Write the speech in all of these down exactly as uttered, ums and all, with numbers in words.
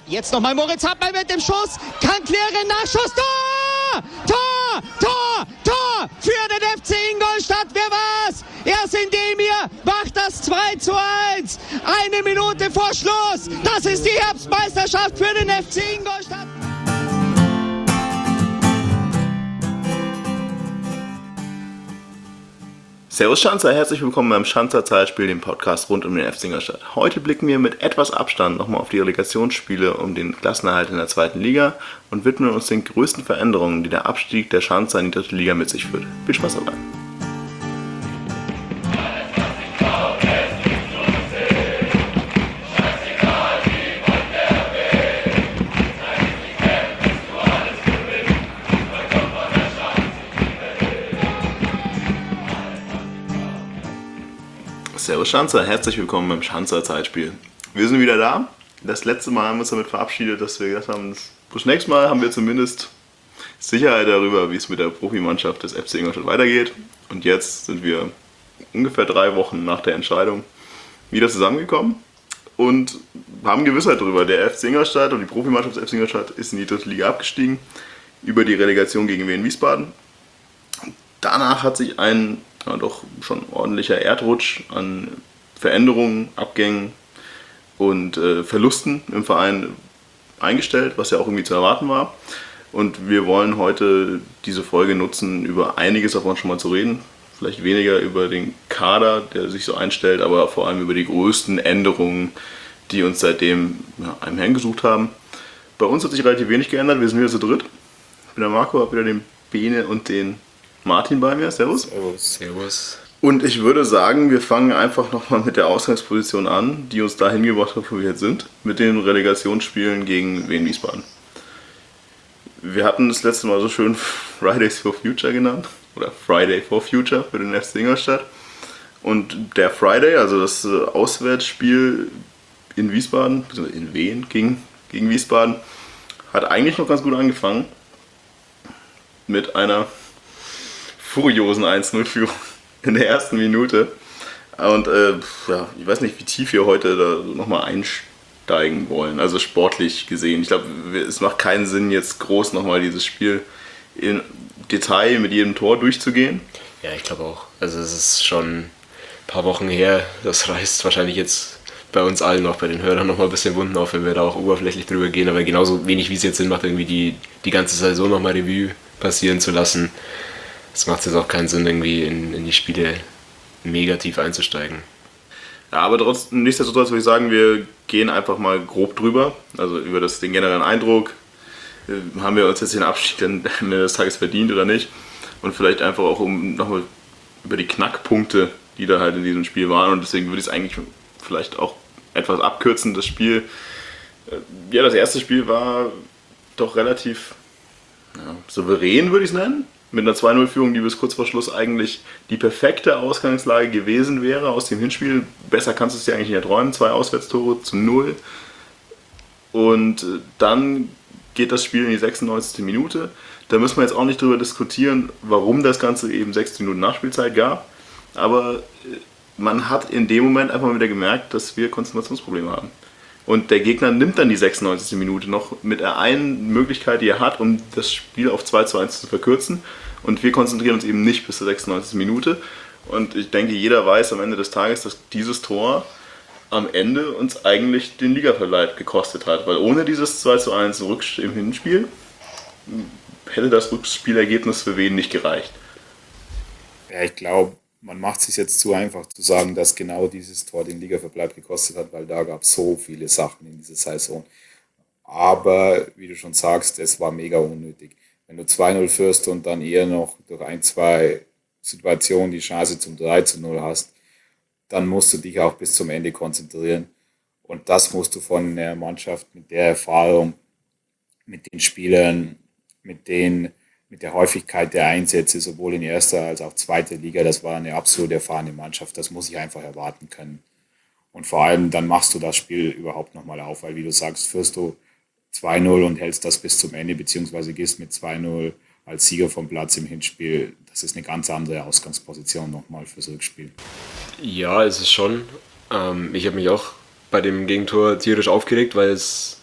Jetzt nochmal Moritz Hartmann mit dem Schuss. Kann klären, Nachschuss. Tor! Tor! Tor! Tor! Für den F C Ingolstadt. Wer war's? Erst Indemir macht das zwei zu eins. Eine Minute vor Schluss. Das ist die Herbstmeisterschaft für den F C Ingolstadt. Servus Schanzer, herzlich willkommen beim Schanzer Zeitspiel, dem Podcast rund um den F C Ingolstadt. Heute blicken wir mit etwas Abstand nochmal auf die Relegationsspiele um den Klassenerhalt in der zweiten Liga und widmen uns den größten Veränderungen, die der Abstieg der Schanzer in die dritte Liga mit sich führt. Viel Spaß dabei! Servus Schanzer, herzlich willkommen beim Schanzer Zeitspiel. Wir sind wieder da. Das letzte Mal haben wir uns damit verabschiedet, dass wir gesagt haben, das nächste Mal haben wir zumindest Sicherheit darüber, wie es mit der Profimannschaft des F C Ingolstadt weitergeht. Und jetzt sind wir ungefähr drei Wochen nach der Entscheidung wieder zusammengekommen und haben Gewissheit darüber. Der F C Ingolstadt und die Profimannschaft des F C Ingolstadt ist in die dritte Liga abgestiegen über die Relegation gegen Wien Wiesbaden. Danach hat sich ein ja, doch schon ordentlicher Erdrutsch an Veränderungen, Abgängen und äh, Verlusten im Verein eingestellt, was ja auch irgendwie zu erwarten war. Und wir wollen heute diese Folge nutzen, über einiges davon schon mal zu reden. Vielleicht weniger über den Kader, der sich so einstellt, aber vor allem über die größten Änderungen, die uns seitdem ja, einem heimgesucht haben. Bei uns hat sich relativ wenig geändert, wir sind wieder zu dritt. Ich bin der Marco, habe wieder den Bene und den Martin bei mir. Servus. Servus. Servus. Und ich würde sagen, wir fangen einfach nochmal mit der Ausgangsposition an, die uns dahin gebracht hat, wo wir jetzt sind, mit den Relegationsspielen gegen Wien Wiesbaden. Wir hatten das letzte Mal so schön Fridays for Future genannt, oder Friday for Future für den F C Ingolstadt. Und der Friday, also das Auswärtsspiel in Wiesbaden, beziehungsweise in Wien gegen, gegen Wiesbaden, hat eigentlich noch ganz gut angefangen mit einer furiosen eins null Führung in der ersten Minute. Und äh, ja, ich weiß nicht, wie tief wir heute da nochmal einsteigen wollen, also sportlich gesehen. Ich glaube, es macht keinen Sinn, jetzt groß nochmal dieses Spiel in Detail mit jedem Tor durchzugehen. Ja, ich glaube auch. Also es ist schon ein paar Wochen her, das reißt wahrscheinlich jetzt bei uns allen noch, bei den Hörern noch mal ein bisschen Wunden auf, wenn wir da auch oberflächlich drüber gehen, aber genauso wenig wie es jetzt Sinn macht, irgendwie die, die ganze Saison nochmal Revue passieren zu lassen. Es macht jetzt auch keinen Sinn, irgendwie in, in die Spiele mega tief einzusteigen. Ja, aber trotzdem, nichtsdestotrotz würde ich sagen, wir gehen einfach mal grob drüber, also über das, den generellen Eindruck. Haben wir uns jetzt den Abstieg am Ende des Tages verdient oder nicht? Und vielleicht einfach auch um nochmal über die Knackpunkte, die da halt in diesem Spiel waren. Und deswegen würde ich es eigentlich vielleicht auch etwas abkürzen. Das Spiel, ja, das erste Spiel war doch relativ ja, souverän, würde ich es nennen. Mit einer zwei null Führung, die bis kurz vor Schluss eigentlich die perfekte Ausgangslage gewesen wäre aus dem Hinspiel. Besser kannst du es dir eigentlich nicht erträumen. Zwei Auswärtstore zu null. Und dann geht das Spiel in die sechsundneunzigste Minute. Da müssen wir jetzt auch nicht drüber diskutieren, warum das Ganze eben sechzehn Minuten Nachspielzeit gab. Aber man hat in dem Moment einfach mal wieder gemerkt, dass wir Konzentrationsprobleme haben. Und der Gegner nimmt dann die sechsundneunzigste Minute noch mit der einen Möglichkeit, die er hat, um das Spiel auf zwei zu eins zu verkürzen. Und wir konzentrieren uns eben nicht bis zur sechsundneunzigsten Minute. Und ich denke, jeder weiß am Ende des Tages, dass dieses Tor am Ende uns eigentlich den Ligaverbleib gekostet hat. Weil ohne dieses zwei zu eins im Hinspiel hätte das Rückspielergebnis für Wien nicht gereicht. Ja, ich glaube, man macht es sich jetzt zu einfach zu sagen, dass genau dieses Tor den Ligaverbleib gekostet hat, weil da gab es so viele Sachen in dieser Saison. Aber wie du schon sagst, es war mega unnötig. Wenn du zwei null führst und dann eher noch durch ein, zwei Situationen die Chance zum drei zu null hast, dann musst du dich auch bis zum Ende konzentrieren. Und das musst du von einer Mannschaft mit der Erfahrung, mit den Spielern, mit den mit der Häufigkeit der Einsätze, sowohl in erster als auch zweiter Liga, das war eine absolut erfahrene Mannschaft, das muss ich einfach erwarten können. Und vor allem, dann machst du das Spiel überhaupt nochmal auf, weil wie du sagst, führst du zwei null und hältst das bis zum Ende, beziehungsweise gehst mit zwei null als Sieger vom Platz im Hinspiel. Das ist eine ganz andere Ausgangsposition nochmal fürs Rückspiel. Ja, es ist schon. Ähm, ich habe mich auch bei dem Gegentor tierisch aufgeregt, weil es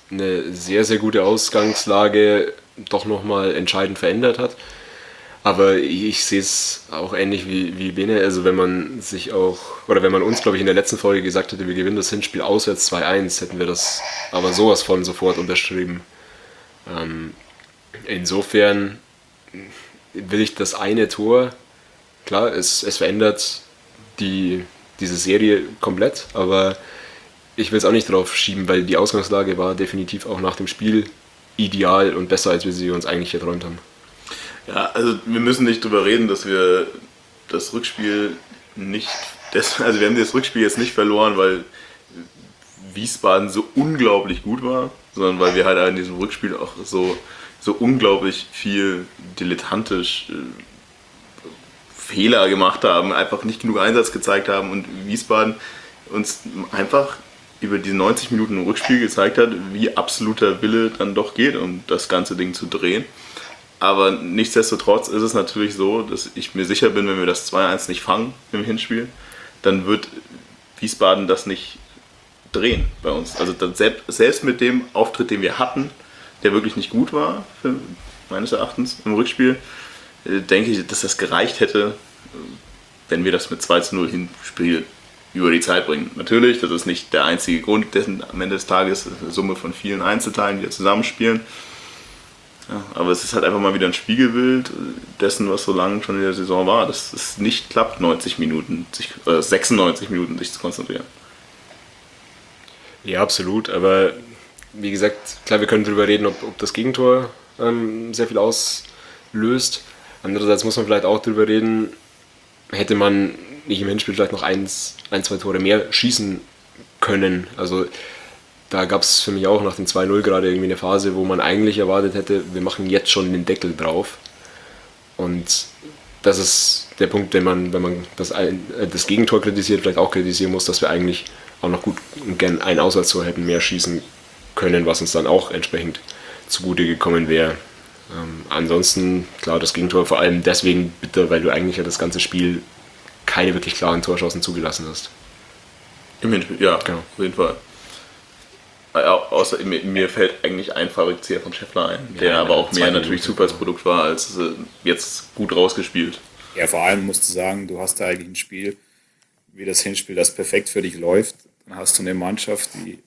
eine sehr, sehr gute Ausgangslage doch nochmal entscheidend verändert hat. Aber ich sehe es auch ähnlich wie, wie Bene. Also wenn man sich auch, oder wenn man uns, glaube ich, in der letzten Folge gesagt hätte, wir gewinnen das Hinspiel auswärts zwei eins, hätten wir das aber sowas von sofort unterschrieben. Ähm, insofern will ich das eine Tor, klar, es, es verändert die, diese Serie komplett, aber ich will es auch nicht drauf schieben, weil die Ausgangslage war definitiv auch nach dem Spiel ideal und besser, als wir sie uns eigentlich erträumt haben. Ja, also wir müssen nicht drüber reden, dass wir das Rückspiel nicht, das, also wir haben das Rückspiel jetzt nicht verloren, weil Wiesbaden so unglaublich gut war, sondern weil wir halt in diesem Rückspiel auch so, so unglaublich viel dilettantisch äh, Fehler gemacht haben, einfach nicht genug Einsatz gezeigt haben und Wiesbaden uns einfach über diese neunzig Minuten im Rückspiel gezeigt hat, wie absoluter Wille dann doch geht, um das ganze Ding zu drehen. Aber nichtsdestotrotz ist es natürlich so, dass ich mir sicher bin, wenn wir das zwei eins nicht fangen im Hinspiel, dann wird Wiesbaden das nicht drehen bei uns. Also dann selbst, selbst mit dem Auftritt, den wir hatten, der wirklich nicht gut war, für, meines Erachtens im Rückspiel, äh, denke ich, dass das gereicht hätte, wenn wir das mit zwei zu null Hinspiel über die Zeit bringen. Natürlich, das ist nicht der einzige Grund, dessen am Ende des Tages eine Summe von vielen Einzelteilen, die da zusammenspielen. Ja, aber es ist halt einfach mal wieder ein Spiegelbild dessen, was so lange schon in der Saison war, dass es nicht klappt, neunzig Minuten, sich, äh, sechsundneunzig Minuten sich zu konzentrieren. Ja, absolut, aber wie gesagt, klar, wir können darüber reden, ob, ob das Gegentor ähm, sehr viel auslöst. Andererseits muss man vielleicht auch darüber reden, hätte man nicht im Hinspiel vielleicht noch eins, ein, zwei Tore mehr schießen können. Also da gab es für mich auch nach dem zwei null gerade irgendwie eine Phase, wo man eigentlich erwartet hätte, wir machen jetzt schon den Deckel drauf. Und das ist der Punkt, den man, wenn man das, das Gegentor kritisiert, vielleicht auch kritisieren muss, dass wir eigentlich auch noch gut und gern ein Auswärtstor hätten mehr schießen können, was uns dann auch entsprechend zugute gekommen wäre. Ähm, ansonsten, klar, das Gegentor vor allem deswegen bitter, weil du eigentlich ja das ganze Spiel keine wirklich klaren Torschancen zugelassen hast. Im Hinspiel, ja, Genau. Auf jeden Fall. Ja, außer mir, mir fällt eigentlich ein Fallrückzieher von Scheffler ein, der Ja, aber auch mehr zwei natürlich Minuten. Zufallsprodukt war, als äh, jetzt gut rausgespielt. Ja, vor allem musst du sagen, du hast da eigentlich ein Spiel, wie das Hinspiel, das perfekt für dich läuft. Dann hast du eine Mannschaft, die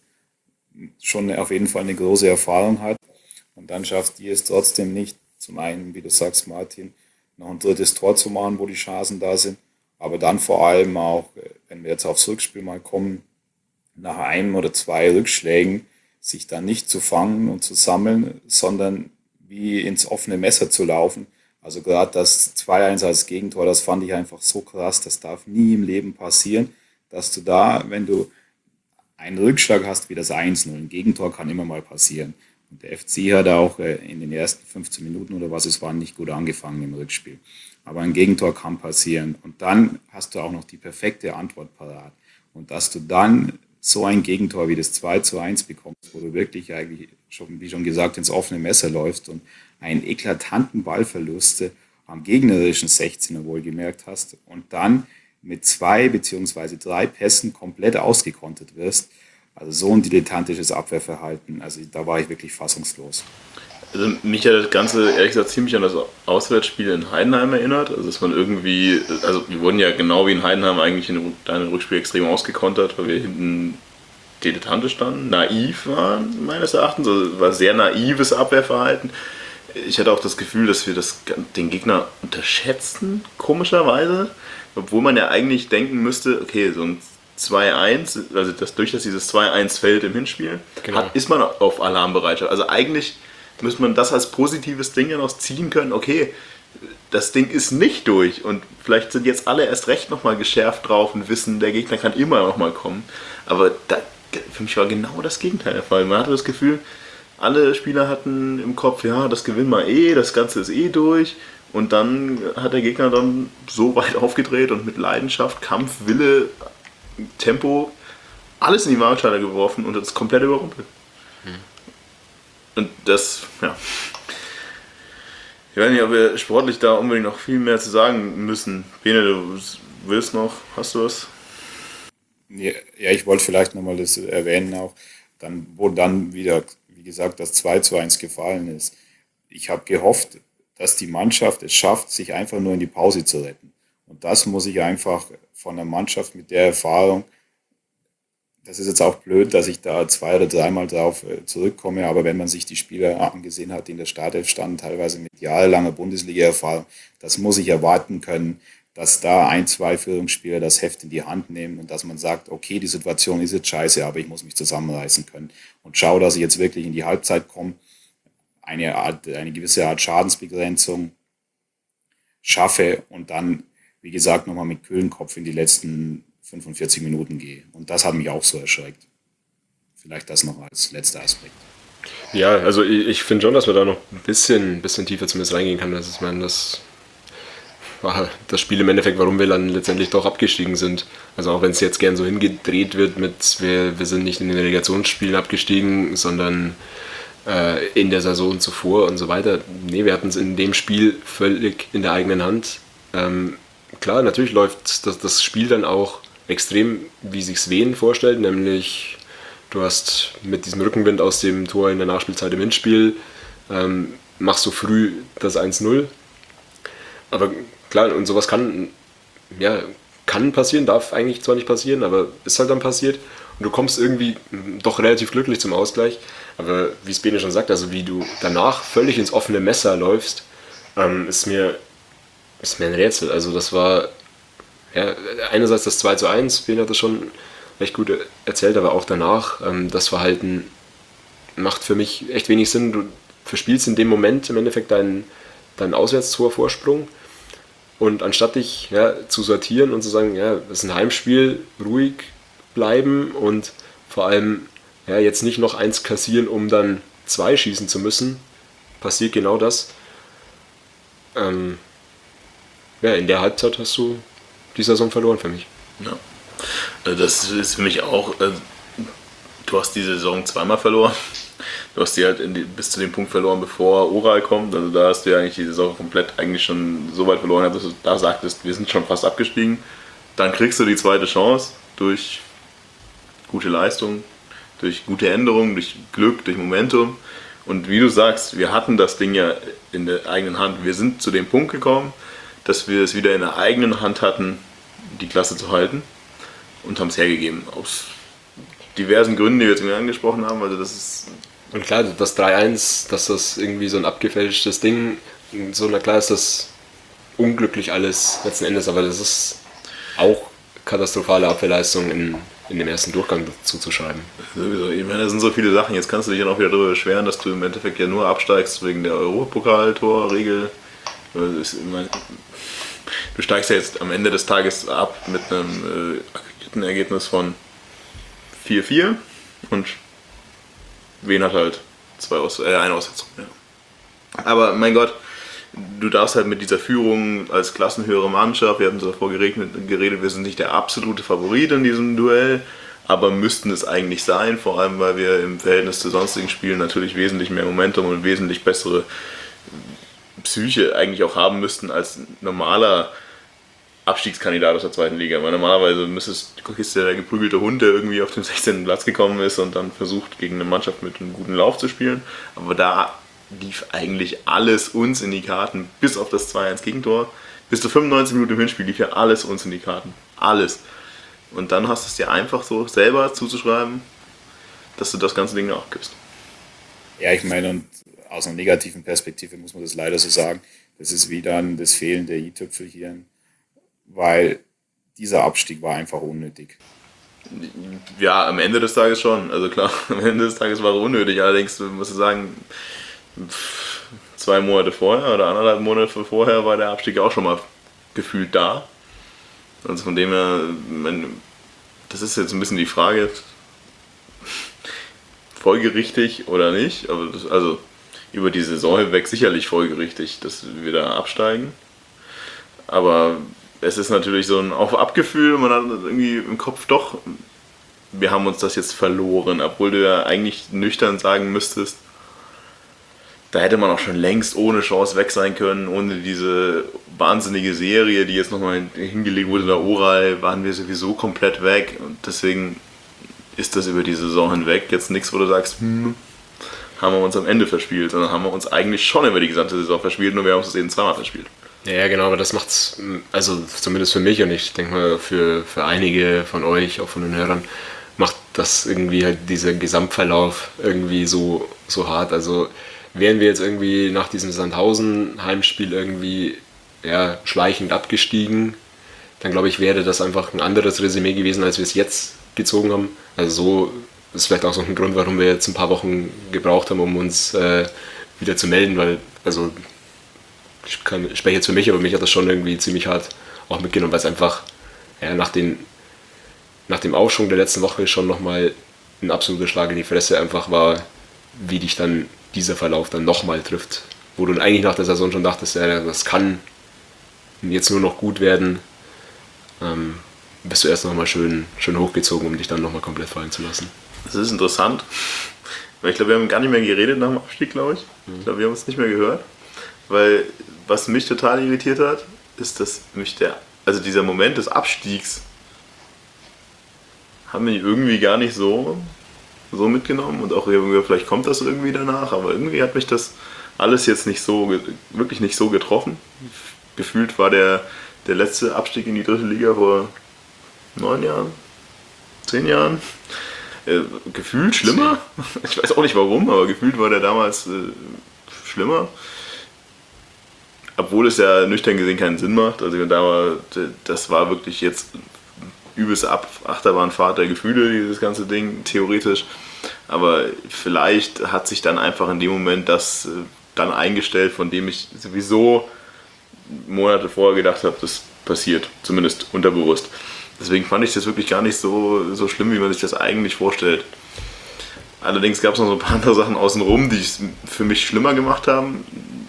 schon auf jeden Fall eine große Erfahrung hat. Und dann schafft die es trotzdem nicht, zum einen, wie du sagst, Martin, noch ein drittes Tor zu machen, wo die Chancen da sind. Aber dann vor allem auch, wenn wir jetzt aufs Rückspiel mal kommen, nach einem oder zwei Rückschlägen sich dann nicht zu fangen und zu sammeln, sondern wie ins offene Messer zu laufen. Also gerade das zwei eins als Gegentor, das fand ich einfach so krass, das darf nie im Leben passieren, dass du da, wenn du einen Rückschlag hast wie das eins null, ein Gegentor kann immer mal passieren. Und der F C hat auch in den ersten fünfzehn Minuten oder was es war, nicht gut angefangen im Rückspiel. Aber ein Gegentor kann passieren. Und dann hast du auch noch die perfekte Antwort parat. Und dass du dann so ein Gegentor wie das zwei zu eins bekommst, wo du wirklich eigentlich, schon, wie schon gesagt, ins offene Messer läufst und einen eklatanten Ballverlust am gegnerischen sechzehner wohlgemerkt hast und dann mit zwei beziehungsweise drei Pässen komplett ausgekontert wirst. Also so ein dilettantisches Abwehrverhalten, also da war ich wirklich fassungslos. Also mich hat das Ganze ehrlich gesagt ziemlich an das Auswärtsspiel in Heidenheim erinnert. Also dass man irgendwie, also wir wurden ja genau wie in Heidenheim eigentlich in einem Rückspiel extrem ausgekontert, weil wir hinten dilettantisch standen, naiv waren meines Erachtens, also war sehr naives Abwehrverhalten. Ich hatte auch das Gefühl, dass wir das, den Gegner unterschätzen, komischerweise, obwohl man ja eigentlich denken müsste, okay, so ein zwei eins, also das, durch das dieses zwei eins fällt im Hinspiel, Genau. hat, ist man auf Alarmbereitschaft. Also eigentlich müsste man das als positives Ding ja noch ziehen können, okay, das Ding ist nicht durch und vielleicht sind jetzt alle erst recht nochmal geschärft drauf und wissen, der Gegner kann immer nochmal kommen. Aber da, für mich war genau das Gegenteil der Fall. Man hatte das Gefühl, alle Spieler hatten im Kopf, ja, das gewinnen wir eh, das Ganze ist eh durch. Und dann hat der Gegner dann so weit aufgedreht und mit Leidenschaft, Kampf, Wille, Tempo alles in die Waagschale geworfen und das komplett überrumpelt. Hm. Und das, ja. Ich weiß nicht, ob wir sportlich da unbedingt noch viel mehr zu sagen müssen. Bene, du willst noch, hast du was? Ja, ja, ich wollte vielleicht nochmal das erwähnen auch, dann, wo dann wieder, wie gesagt, das zwei zu eins gefallen ist. Ich habe gehofft, dass die Mannschaft es schafft, sich einfach nur in die Pause zu retten. Und das muss ich einfach von einer Mannschaft mit der Erfahrung, das ist jetzt auch blöd, dass ich da zwei oder dreimal drauf äh, zurückkomme, aber wenn man sich die Spieler angesehen hat, die in der Startelf standen, teilweise mit jahrelanger Bundesliga-Erfahrung, das muss ich erwarten können, dass da ein, zwei Führungsspieler das Heft in die Hand nehmen und dass man sagt, okay, die Situation ist jetzt scheiße, aber ich muss mich zusammenreißen können und schaue, dass ich jetzt wirklich in die Halbzeit komme, eine Art, eine gewisse Art Schadensbegrenzung schaffe und dann, wie gesagt, nochmal mit kühlem Kopf in die letzten fünfundvierzig Minuten gehe. Und das hat mich auch so erschreckt. Vielleicht das noch als letzter Aspekt. Ja, also ich, ich finde schon, dass man da noch ein bisschen, bisschen tiefer zumindest reingehen kann. Das ist, ich meine, das war das Spiel im Endeffekt, warum wir dann letztendlich doch abgestiegen sind. Also auch wenn es jetzt gern so hingedreht wird mit, wir, wir sind nicht in den Relegationsspielen abgestiegen, sondern äh, in der Saison zuvor und so weiter. Nee, wir hatten es in dem Spiel völlig in der eigenen Hand. Ähm, klar, natürlich läuft das, das Spiel dann auch extrem, wie sich's Wien vorstellt, nämlich du hast mit diesem Rückenwind aus dem Tor in der Nachspielzeit im Hinspiel, ähm, machst du früh das eins null. Aber klar, und sowas kann, ja, kann passieren, darf eigentlich zwar nicht passieren, aber ist halt dann passiert. Und du kommst irgendwie doch relativ glücklich zum Ausgleich. Aber wie es Bene schon sagt, also wie du danach völlig ins offene Messer läufst, ähm, ist mir ist mir ein Rätsel. Also das war ja, einerseits das zwei zu eins, Ben hat das schon recht gut erzählt, aber auch danach, ähm, das Verhalten macht für mich echt wenig Sinn. Du verspielst in dem Moment im Endeffekt deinen, deinen Auswärtstorvorsprung und anstatt dich ja, zu sortieren und zu sagen, ja, das ist ein Heimspiel, ruhig bleiben und vor allem ja, jetzt nicht noch eins kassieren, um dann zwei schießen zu müssen, passiert genau das. Ähm, ja, in der Halbzeit hast du die Saison verloren für mich. Ja. Das ist für mich auch, du hast die Saison zweimal verloren. Du hast die halt in die, bis zu dem Punkt verloren, bevor Oral kommt. Also da hast du ja eigentlich die Saison komplett eigentlich schon so weit verloren, dass du da sagtest, wir sind schon fast abgestiegen. Dann kriegst du die zweite Chance durch gute Leistung, durch gute Änderungen, durch Glück, durch Momentum. Und wie du sagst, wir hatten das Ding ja in der eigenen Hand. Wir sind zu dem Punkt gekommen, dass wir es wieder in der eigenen Hand hatten, die Klasse zu halten und haben es hergegeben. Aus diversen Gründen, die wir jetzt irgendwie angesprochen haben. Also das ist und klar, das drei eins, dass das irgendwie so ein abgefälschtes Ding, so na klar ist das unglücklich alles letzten Endes, aber das ist auch katastrophale Abwehrleistung in, in dem ersten Durchgang zuzuschreiben. Sowieso, ich meine, das sind so viele Sachen. Jetzt kannst du dich ja noch wieder darüber beschweren, dass du im Endeffekt ja nur absteigst wegen der Europapokal-Torregel. Du steigst ja jetzt am Ende des Tages ab mit einem äh, aggregierten Ergebnis von vier vier und Wien hat halt zwei Aus äh, eine Aussetzung. Ja. Aber mein Gott, du darfst halt mit dieser Führung als klassenhöhere Mannschaft, wir hatten davor geredet, geredet, wir sind nicht der absolute Favorit in diesem Duell, aber müssten es eigentlich sein, vor allem weil wir im Verhältnis zu sonstigen Spielen natürlich wesentlich mehr Momentum und wesentlich bessere Psyche eigentlich auch haben müssten als normaler Abstiegskandidat aus der zweiten Liga. Weil normalerweise müsstest, ist ja der geprügelte Hund, der irgendwie auf den sechzehnten Platz gekommen ist und dann versucht, gegen eine Mannschaft mit einem guten Lauf zu spielen. Aber da lief eigentlich alles uns in die Karten, bis auf das zwei eins Gegentor. Bis zu fünfundneunzig Minuten im Hinspiel lief ja alles uns in die Karten. Alles. Und dann hast du es dir einfach so selber zuzuschreiben, dass du das ganze Ding aufgibst. Ja, ich meine, und aus einer negativen Perspektive muss man das leider so sagen, das ist wieder das Fehlen der i-Tüpfelchen, weil dieser Abstieg war einfach unnötig. Ja, am Ende des Tages schon. Also klar, am Ende des Tages war er unnötig. Allerdings muss ich sagen, zwei Monate vorher oder anderthalb Monate vorher war der Abstieg auch schon mal gefühlt da. Also von dem her, das ist jetzt ein bisschen die Frage, folgerichtig oder nicht. Aber das, also über die Saison hinweg sicherlich folgerichtig, dass wir da absteigen. Aber es ist natürlich so ein Auf-Ab-Gefühl, man hat irgendwie im Kopf doch, wir haben uns das jetzt verloren, obwohl du ja eigentlich nüchtern sagen müsstest, da hätte man auch schon längst ohne Chance weg sein können, ohne diese wahnsinnige Serie, die jetzt nochmal hingelegt wurde in der Oral, waren wir sowieso komplett weg und deswegen ist das über die Saison hinweg jetzt nichts, wo du sagst, hm, haben wir uns am Ende verspielt, sondern haben wir uns eigentlich schon über die gesamte Saison verspielt, nur wir haben es eben zweimal verspielt. Ja, ja, genau, aber das macht's, also zumindest für mich und ich denke mal für, für einige von euch, auch von den Hörern, macht das irgendwie halt dieser Gesamtverlauf irgendwie so, so hart. Also wären wir jetzt irgendwie nach diesem Sandhausen-Heimspiel irgendwie ja, schleichend abgestiegen, dann glaube ich, wäre das einfach ein anderes Resümee gewesen, als wir es jetzt gezogen haben. Also so ist vielleicht auch so ein Grund, warum wir jetzt ein paar Wochen gebraucht haben, um uns äh, wieder zu melden, weil, also ich, kann, ich spreche jetzt für mich, aber mich hat das schon irgendwie ziemlich hart auch mitgenommen, weil es einfach ja, nach, den, nach dem Aufschwung der letzten Woche schon nochmal ein absoluter Schlag in die Fresse einfach war, wie dich dann dieser Verlauf dann nochmal trifft. Wo du eigentlich nach der Saison schon dachtest, ja, das kann jetzt nur noch gut werden, ähm, bist du erst nochmal schön, schön hochgezogen, um dich dann nochmal komplett fallen zu lassen. Das ist interessant, weil ich glaube, wir haben gar nicht mehr geredet nach dem Abstieg, glaube ich. Ich glaube, wir haben uns nicht mehr gehört, weil was mich total irritiert hat, ist, dass mich der, also dieser Moment des Abstiegs haben wir irgendwie gar nicht so, so mitgenommen und auch irgendwie, vielleicht kommt das irgendwie danach, aber irgendwie hat mich das alles jetzt nicht so, wirklich nicht so getroffen. Gefühlt war der, der letzte Abstieg in die dritte Liga vor neun Jahren, zehn Jahren. Äh, gefühlt schlimmer. Ich weiß auch nicht warum, aber gefühlt war der damals äh, schlimmer. Obwohl es ja nüchtern gesehen keinen Sinn macht. Also da war, das war wirklich jetzt übelst ab Achterbahnfahrt der Gefühle, dieses ganze Ding, theoretisch. Aber vielleicht hat sich dann einfach in dem Moment das äh, dann eingestellt, von dem ich sowieso Monate vorher gedacht habe, das passiert, zumindest unterbewusst. Deswegen fand ich das wirklich gar nicht so, so schlimm, wie man sich das eigentlich vorstellt. Allerdings gab es noch so ein paar andere Sachen außenrum, die es für mich schlimmer gemacht haben.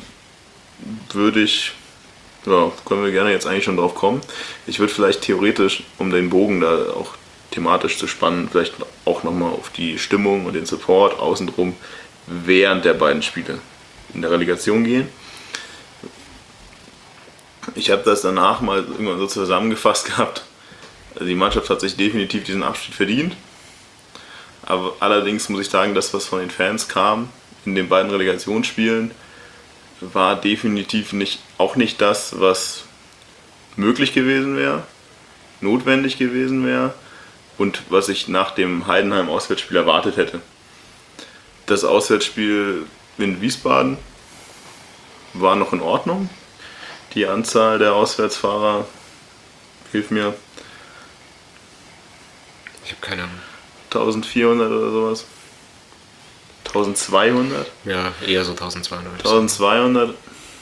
Würde ich, ja, können wir gerne jetzt eigentlich schon drauf kommen. Ich würde vielleicht theoretisch, um den Bogen da auch thematisch zu spannen, vielleicht auch nochmal auf die Stimmung und den Support außenrum während der beiden Spiele in der Relegation gehen. Ich habe das danach mal irgendwann so zusammengefasst gehabt. Also die Mannschaft hat sich definitiv diesen Abschied verdient. Aber allerdings muss ich sagen, das, was von den Fans kam in den beiden Relegationsspielen, war definitiv nicht, auch nicht das, was möglich gewesen wäre, notwendig gewesen wäre und was ich nach dem Heidenheim-Auswärtsspiel erwartet hätte. Das Auswärtsspiel in Wiesbaden war noch in Ordnung. Die Anzahl der Auswärtsfahrer, hilf mir, Ich habe keine Ahnung. eintausendvierhundert oder sowas. eintausendzweihundert? Ja, eher so eintausendzweihundert. eintausendzweihundert.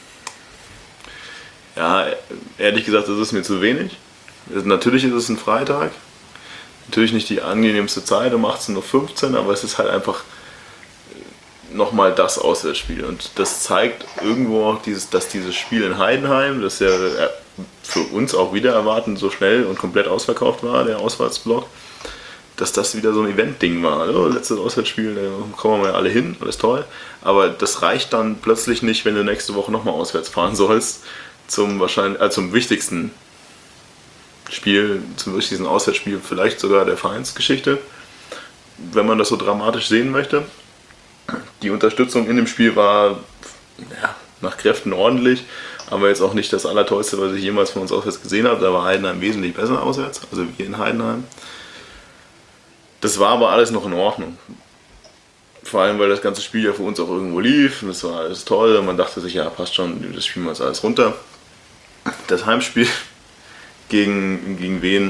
Ja, ehrlich gesagt, das ist mir zu wenig. Natürlich ist es ein Freitag. Natürlich nicht die angenehmste Zeit um achtzehn Uhr fünfzehn, aber es ist halt einfach nochmal das Auswärtsspiel. Und das zeigt irgendwo auch, dieses, dass dieses Spiel in Heidenheim, das ja für uns auch wieder erwarten so schnell und komplett ausverkauft war, der Auswärtsblock, dass das wieder so ein Event-Ding war. Also, letztes Auswärtsspiel, da kommen wir ja alle hin, alles toll. Aber das reicht dann plötzlich nicht, wenn du nächste Woche nochmal auswärts fahren sollst, zum, wahrscheinlich, äh, zum wichtigsten Spiel, zum wichtigsten Auswärtsspiel, vielleicht sogar der Vereinsgeschichte, wenn man das so dramatisch sehen möchte. Die Unterstützung in dem Spiel war ja, nach Kräften ordentlich, aber jetzt auch nicht das Allertollste, was ich jemals von uns auswärts gesehen habe. Da war Heidenheim wesentlich besser auswärts, also wir in Heidenheim. Das war aber alles noch in Ordnung. Vor allem, weil das ganze Spiel ja für uns auch irgendwo lief und es war alles toll und man dachte sich, ja passt schon, das spielen wir jetzt alles runter. Das Heimspiel gegen, gegen wen?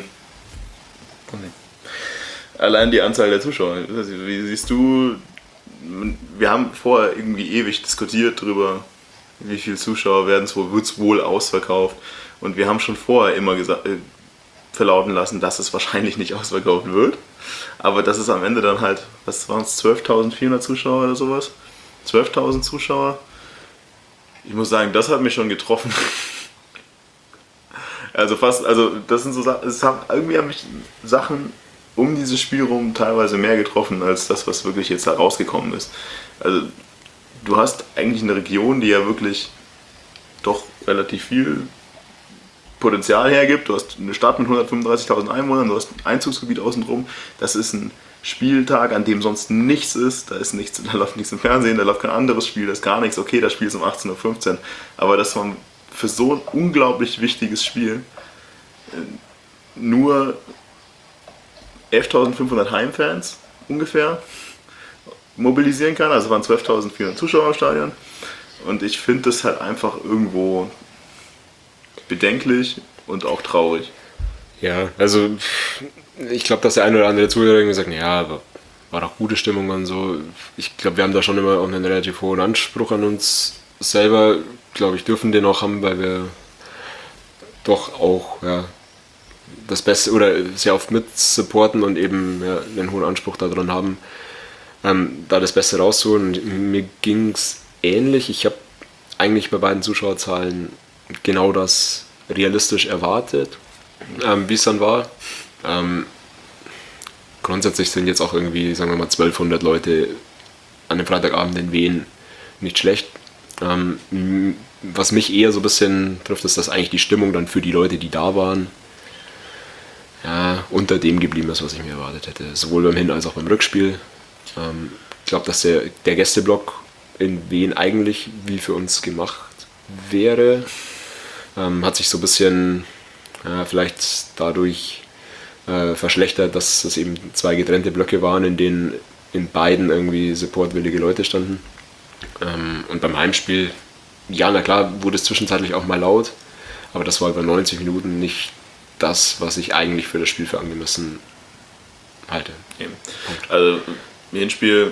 Allein die Anzahl der Zuschauer. Wie siehst du, wir haben vorher irgendwie ewig diskutiert darüber, wie viele Zuschauer werden es wohl, wird es wohl ausverkauft. Und wir haben schon vorher immer gesagt, äh, verlauten lassen, dass es wahrscheinlich nicht ausverkauft wird. Aber das ist am Ende dann halt, was waren es, zwölftausendvierhundert Zuschauer oder sowas? zwölftausend Zuschauer. Ich muss sagen, das hat mich schon getroffen. Also fast, also das sind so Sachen, es haben irgendwie haben mich Sachen um dieses Spiel rum teilweise mehr getroffen, als das, was wirklich jetzt da rausgekommen ist. Also du hast eigentlich eine Region, die ja wirklich doch relativ viel Potenzial hergibt. Du hast eine Stadt mit hundertfünfunddreißigtausend Einwohnern, du hast ein Einzugsgebiet außenrum. Das ist ein Spieltag, an dem sonst nichts ist, da ist nichts, da läuft nichts im Fernsehen, da läuft kein anderes Spiel, da ist gar nichts, okay, das Spiel ist um achtzehn Uhr fünfzehn, aber dass man für so ein unglaublich wichtiges Spiel nur elftausendfünfhundert Heimfans ungefähr mobilisieren kann, also waren zwölftausendvierhundert Zuschauer im Stadion, und ich finde das halt einfach irgendwo bedenklich und auch traurig. Ja, also ich glaube, dass der eine oder andere Zuhörer irgendwie sagt, ja, war, war doch gute Stimmung und so. Ich glaube, wir haben da schon immer auch einen relativ hohen Anspruch an uns selber. Glaube ich, dürfen den auch haben, weil wir doch auch ja, das Beste oder sehr oft mit supporten und eben ja, einen hohen Anspruch daran haben, ähm, da das Beste rauszuholen. Und mir ging es ähnlich. Ich habe eigentlich bei beiden Zuschauerzahlen genau das realistisch erwartet, ähm, wie es dann war. Ähm, grundsätzlich sind jetzt auch irgendwie, sagen wir mal, zwölfhundert Leute an einem Freitagabend in Wien nicht schlecht. Ähm, m- was mich eher so ein bisschen trifft, ist, dass eigentlich die Stimmung dann für die Leute, die da waren, ja, unter dem geblieben ist, was ich mir erwartet hätte. Sowohl beim Hin- als auch beim Rückspiel. Ähm, ich glaube, dass der, der Gästeblock in Wien eigentlich wie für uns gemacht wäre. Ähm, hat sich so ein bisschen ja, vielleicht dadurch äh, verschlechtert, dass es eben zwei getrennte Blöcke waren, in denen in beiden irgendwie supportwillige Leute standen. Ähm, und beim Heimspiel, ja, na klar, wurde es zwischenzeitlich auch mal laut, aber das war über neunzig Minuten nicht das, was ich eigentlich für das Spiel für angemessen halte. Eben. Also, im Hinspiel,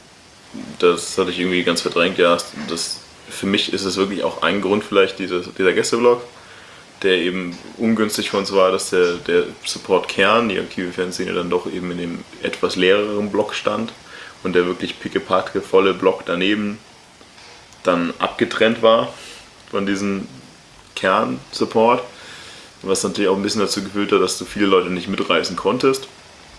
das hatte ich irgendwie ganz verdrängt, ja, das, für mich ist es wirklich auch ein Grund vielleicht, dieser, dieser Gästeblock, der eben ungünstig für uns war, dass der, der Support-Kern, die aktive Fanszene, dann doch eben in dem etwas leereren Block stand und der wirklich pickepacke volle Block daneben dann abgetrennt war von diesem Kern-Support, was natürlich auch ein bisschen dazu geführt hat, dass du viele Leute nicht mitreißen konntest.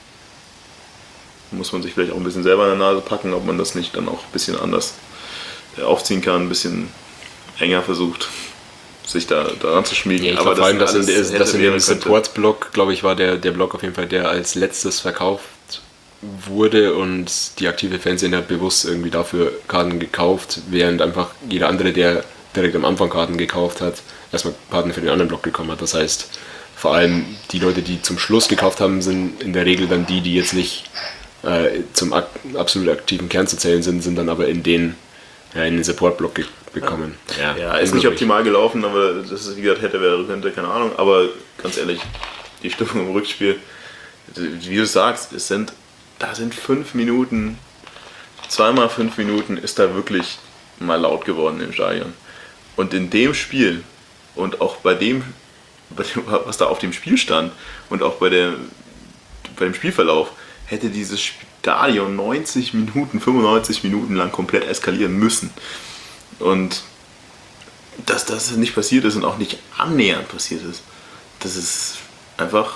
Muss man sich vielleicht auch ein bisschen selber in der Nase packen, ob man das nicht dann auch ein bisschen anders aufziehen kann, ein bisschen enger versucht, sich da daran zu schmiegen. Ja, ich aber glaub, vor allem das, alles in, das, hätte, das in wäre, dem könnte. Support-Block, glaube ich, war der, der Block auf jeden Fall, der als letztes verkauft wurde und die aktive Fanszene hat bewusst irgendwie dafür Karten gekauft, während einfach jeder andere, der direkt am Anfang Karten gekauft hat, erstmal Karten für den anderen Block bekommen hat. Das heißt, vor allem die Leute, die zum Schluss gekauft haben, sind in der Regel dann die, die jetzt nicht äh, zum ak- absolut aktiven Kern zu zählen sind, sind dann aber in den, ja, in den Support-Block ge- bekommen. Ja, Ja, ist nicht optimal gelaufen, aber das ist, wie gesagt, hätte, wäre, könnte, keine Ahnung. Aber ganz ehrlich, die Stimmung im Rückspiel, wie du sagst, es sind, da sind fünf Minuten, zweimal fünf Minuten ist da wirklich mal laut geworden im Stadion. Und in dem Spiel und auch bei dem, bei dem was da auf dem Spiel stand und auch bei, der, bei dem Spielverlauf, hätte dieses Stadion neunzig Minuten, fünfundneunzig Minuten lang komplett eskalieren müssen. Und dass das nicht passiert ist und auch nicht annähernd passiert ist, das ist einfach,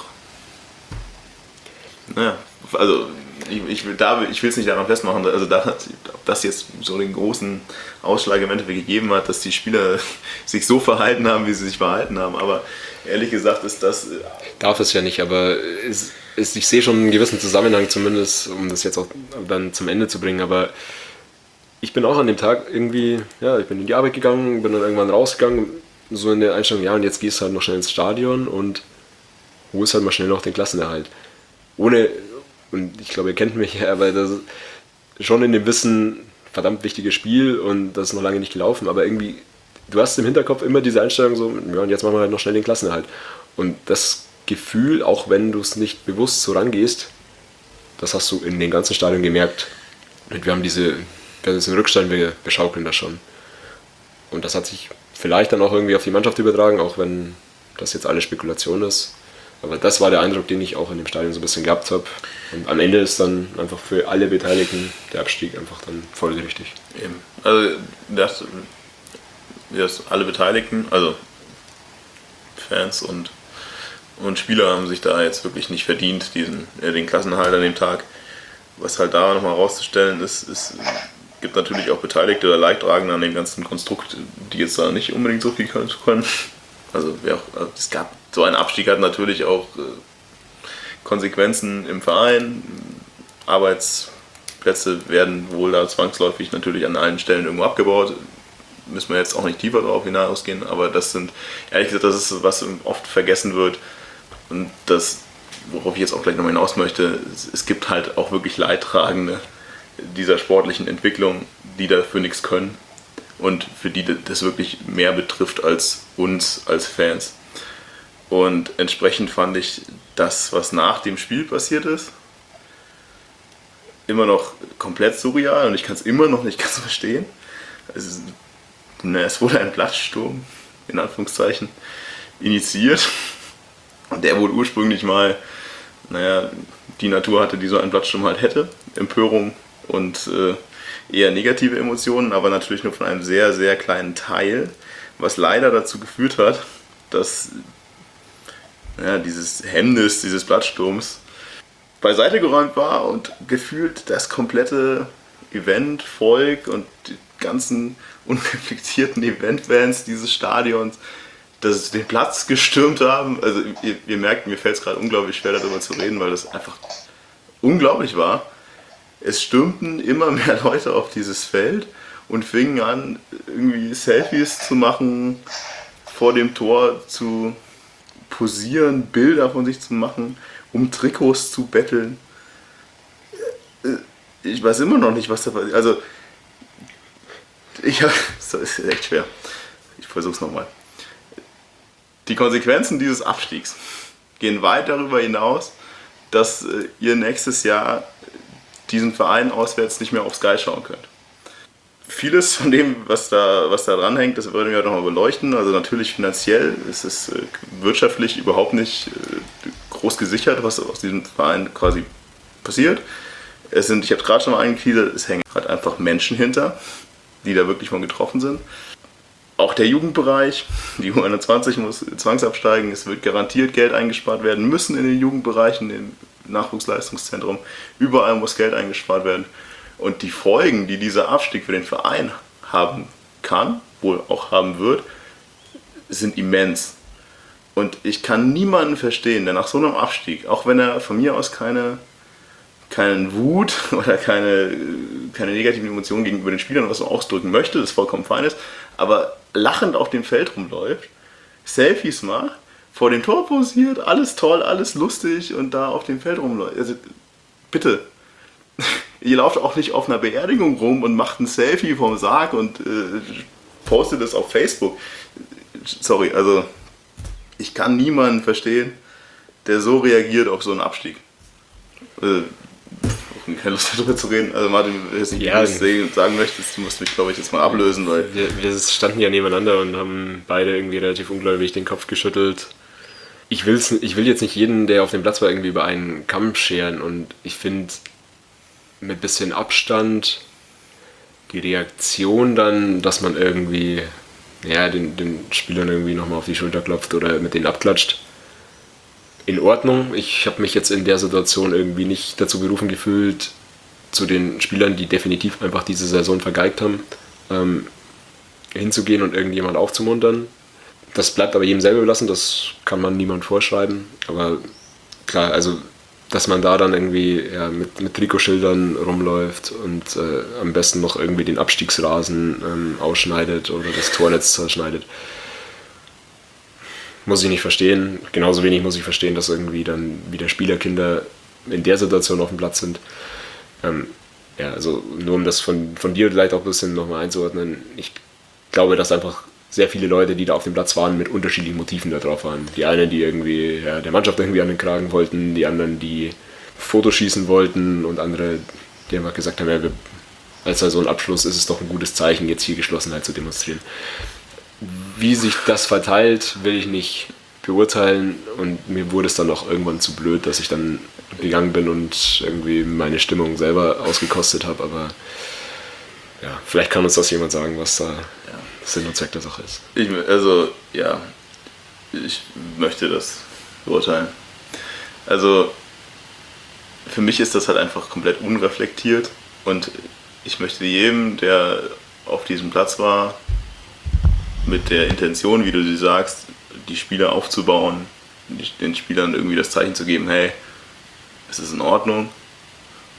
naja, also ich, ich will da, ich will es nicht daran festmachen, also da, ob das jetzt so den großen Ausschlag im Endeffekt gegeben hat, dass die Spieler sich so verhalten haben, wie sie sich verhalten haben, aber ehrlich gesagt ist das... Darf es ja nicht, aber es, es, ich sehe schon einen gewissen Zusammenhang zumindest, um das jetzt auch dann zum Ende zu bringen, aber ich bin auch an dem Tag irgendwie, ja, ich bin in die Arbeit gegangen, bin dann irgendwann rausgegangen, so in der Einstellung, ja, und jetzt gehst du halt noch schnell ins Stadion und holst halt mal schnell noch den Klassenerhalt. Ohne, und ich glaube, ihr kennt mich ja, aber das ist schon in dem Wissen, verdammt wichtiges Spiel und das ist noch lange nicht gelaufen, aber irgendwie, du hast im Hinterkopf immer diese Einstellung so, ja, und jetzt machen wir halt noch schnell den Klassenerhalt. Und das Gefühl, auch wenn du es nicht bewusst so rangehst, das hast du in den ganzen Stadien gemerkt. Und wir haben diese, wir sind Rückstand, wir, wir schaukeln das schon. Und das hat sich vielleicht dann auch irgendwie auf die Mannschaft übertragen, auch wenn das jetzt alles Spekulation ist. Aber das war der Eindruck, den ich auch in dem Stadion so ein bisschen gehabt habe. Und am Ende ist dann einfach für alle Beteiligten der Abstieg einfach dann folgerichtig. Eben. Also das, das alle Beteiligten, also Fans und, und Spieler haben sich da jetzt wirklich nicht verdient, diesen, äh, den Klassenerhalt an dem Tag. Was halt da nochmal rauszustellen ist, es gibt natürlich auch Beteiligte oder Leidtragende an dem ganzen Konstrukt, die jetzt da nicht unbedingt so viel können. Also, ja, es gab so ein Abstieg hat natürlich auch äh, Konsequenzen im Verein, Arbeitsplätze werden wohl da zwangsläufig natürlich an allen Stellen irgendwo abgebaut. Müssen wir jetzt auch nicht tiefer darauf hinausgehen, aber das sind, ehrlich gesagt, das ist, was oft vergessen wird. Und das, worauf ich jetzt auch gleich nochmal hinaus möchte, es, es gibt halt auch wirklich Leidtragende dieser sportlichen Entwicklung, die dafür nichts können und für die das wirklich mehr betrifft als uns als Fans. Und entsprechend fand ich das, was nach dem Spiel passiert ist, immer noch komplett surreal und ich kann es immer noch nicht ganz verstehen. Es, ist, na, es wurde ein Platzsturm, in Anführungszeichen, initiiert und der wohl ursprünglich mal, naja, die Natur hatte, die so einen Platzsturm halt hätte, Empörung und äh, eher negative Emotionen, aber natürlich nur von einem sehr, sehr kleinen Teil, was leider dazu geführt hat, dass ja, dieses Hemmnis dieses Platzsturms beiseite geräumt war und gefühlt das komplette Event, Volk und die ganzen unreflektierten Eventbands dieses Stadions, dass sie den Platz gestürmt haben. Also ihr, ihr merkt, mir fällt es gerade unglaublich schwer darüber zu reden, weil das einfach unglaublich war. Es stürmten immer mehr Leute auf dieses Feld und fingen an, irgendwie Selfies zu machen, vor dem Tor zu posieren, Bilder von sich zu machen, um Trikots zu betteln. Ich weiß immer noch nicht, was da passiert. Also, ich hab, das ist echt schwer. Ich versuch's nochmal. Die Konsequenzen dieses Abstiegs gehen weit darüber hinaus, dass ihr nächstes Jahr diesen Verein auswärts nicht mehr auf Sky schauen könnt. Vieles von dem, was da, was da dranhängt, das würden wir auch nochmal beleuchten. Also natürlich finanziell ist es äh, wirtschaftlich überhaupt nicht äh, groß gesichert, was aus diesem Verein quasi passiert. Es sind, ich habe es gerade schon mal angegliedert, es hängen halt einfach Menschen hinter, die da wirklich von getroffen sind. Auch der Jugendbereich, die U einundzwanzig muss zwangsabsteigen, es wird garantiert Geld eingespart werden müssen in den Jugendbereichen, im Nachwuchsleistungszentrum, überall muss Geld eingespart werden. Und die Folgen, die dieser Abstieg für den Verein haben kann, wohl auch haben wird, sind immens. Und ich kann niemanden verstehen, der nach so einem Abstieg, auch wenn er von mir aus keine, keinen Wut oder keine, keine negativen Emotionen gegenüber den Spielern was so ausdrücken möchte, das vollkommen fein ist, aber lachend auf dem Feld rumläuft, Selfies macht, vor dem Tor posiert, alles toll, alles lustig und da auf dem Feld rumläuft. Also, bitte. Ihr lauft auch nicht auf einer Beerdigung rum und macht ein Selfie vom Sarg und äh, postet es auf Facebook. Sorry, also ich kann niemanden verstehen, der so reagiert auf so einen Abstieg. Äh, keine Lust darüber zu reden. Also Martin, wenn du jetzt nicht ja, sagen möchtest, du musst mich, glaube ich, jetzt mal ablösen. Weil wir, wir standen ja nebeneinander und haben beide irgendwie relativ ungläubig den Kopf geschüttelt. Ich, will's, ich will jetzt nicht jeden, der auf dem Platz war, irgendwie über einen Kamm scheren und ich finde, mit bisschen Abstand die Reaktion dann, dass man irgendwie ja, den, den Spielern irgendwie nochmal auf die Schulter klopft oder mit denen abklatscht, in Ordnung. Ich habe mich jetzt in der Situation irgendwie nicht dazu berufen gefühlt, zu den Spielern, die definitiv einfach diese Saison vergeigt haben, ähm, hinzugehen und irgendjemand aufzumuntern. Das bleibt aber jedem selber überlassen, das kann man niemand vorschreiben. Aber klar, also dass man da dann irgendwie ja, mit, mit Trikotschildern rumläuft und äh, am besten noch irgendwie den Abstiegsrasen ähm, ausschneidet oder das Tornetz zerschneidet. Muss ich nicht verstehen. Genauso wenig muss ich verstehen, dass irgendwie dann wieder Spielerkinder in der Situation auf dem Platz sind. Ähm, ja, also nur um das von, von dir vielleicht auch ein bisschen nochmal einzuordnen. Ich glaube, dass einfach sehr viele Leute, die da auf dem Platz waren, mit unterschiedlichen Motiven da drauf waren. Die einen, die irgendwie ja, der Mannschaft irgendwie an den Kragen wollten, die anderen, die Fotos schießen wollten und andere, die einfach gesagt haben, ja, wir, als Saisonabschluss ist es doch ein gutes Zeichen, jetzt hier Geschlossenheit zu demonstrieren. Wie sich das verteilt, will ich nicht beurteilen und mir wurde es dann auch irgendwann zu blöd, dass ich dann gegangen bin und irgendwie meine Stimmung selber ausgekostet habe, aber ja, vielleicht kann uns das jemand sagen, was da Sinn und Zweck der Sache ist. Ich, also, ja, ich möchte das beurteilen. Also, für mich ist das halt einfach komplett unreflektiert und ich möchte jedem, der auf diesem Platz war, mit der Intention, wie du sie sagst, die Spieler aufzubauen, den Spielern irgendwie das Zeichen zu geben, hey, es ist in Ordnung,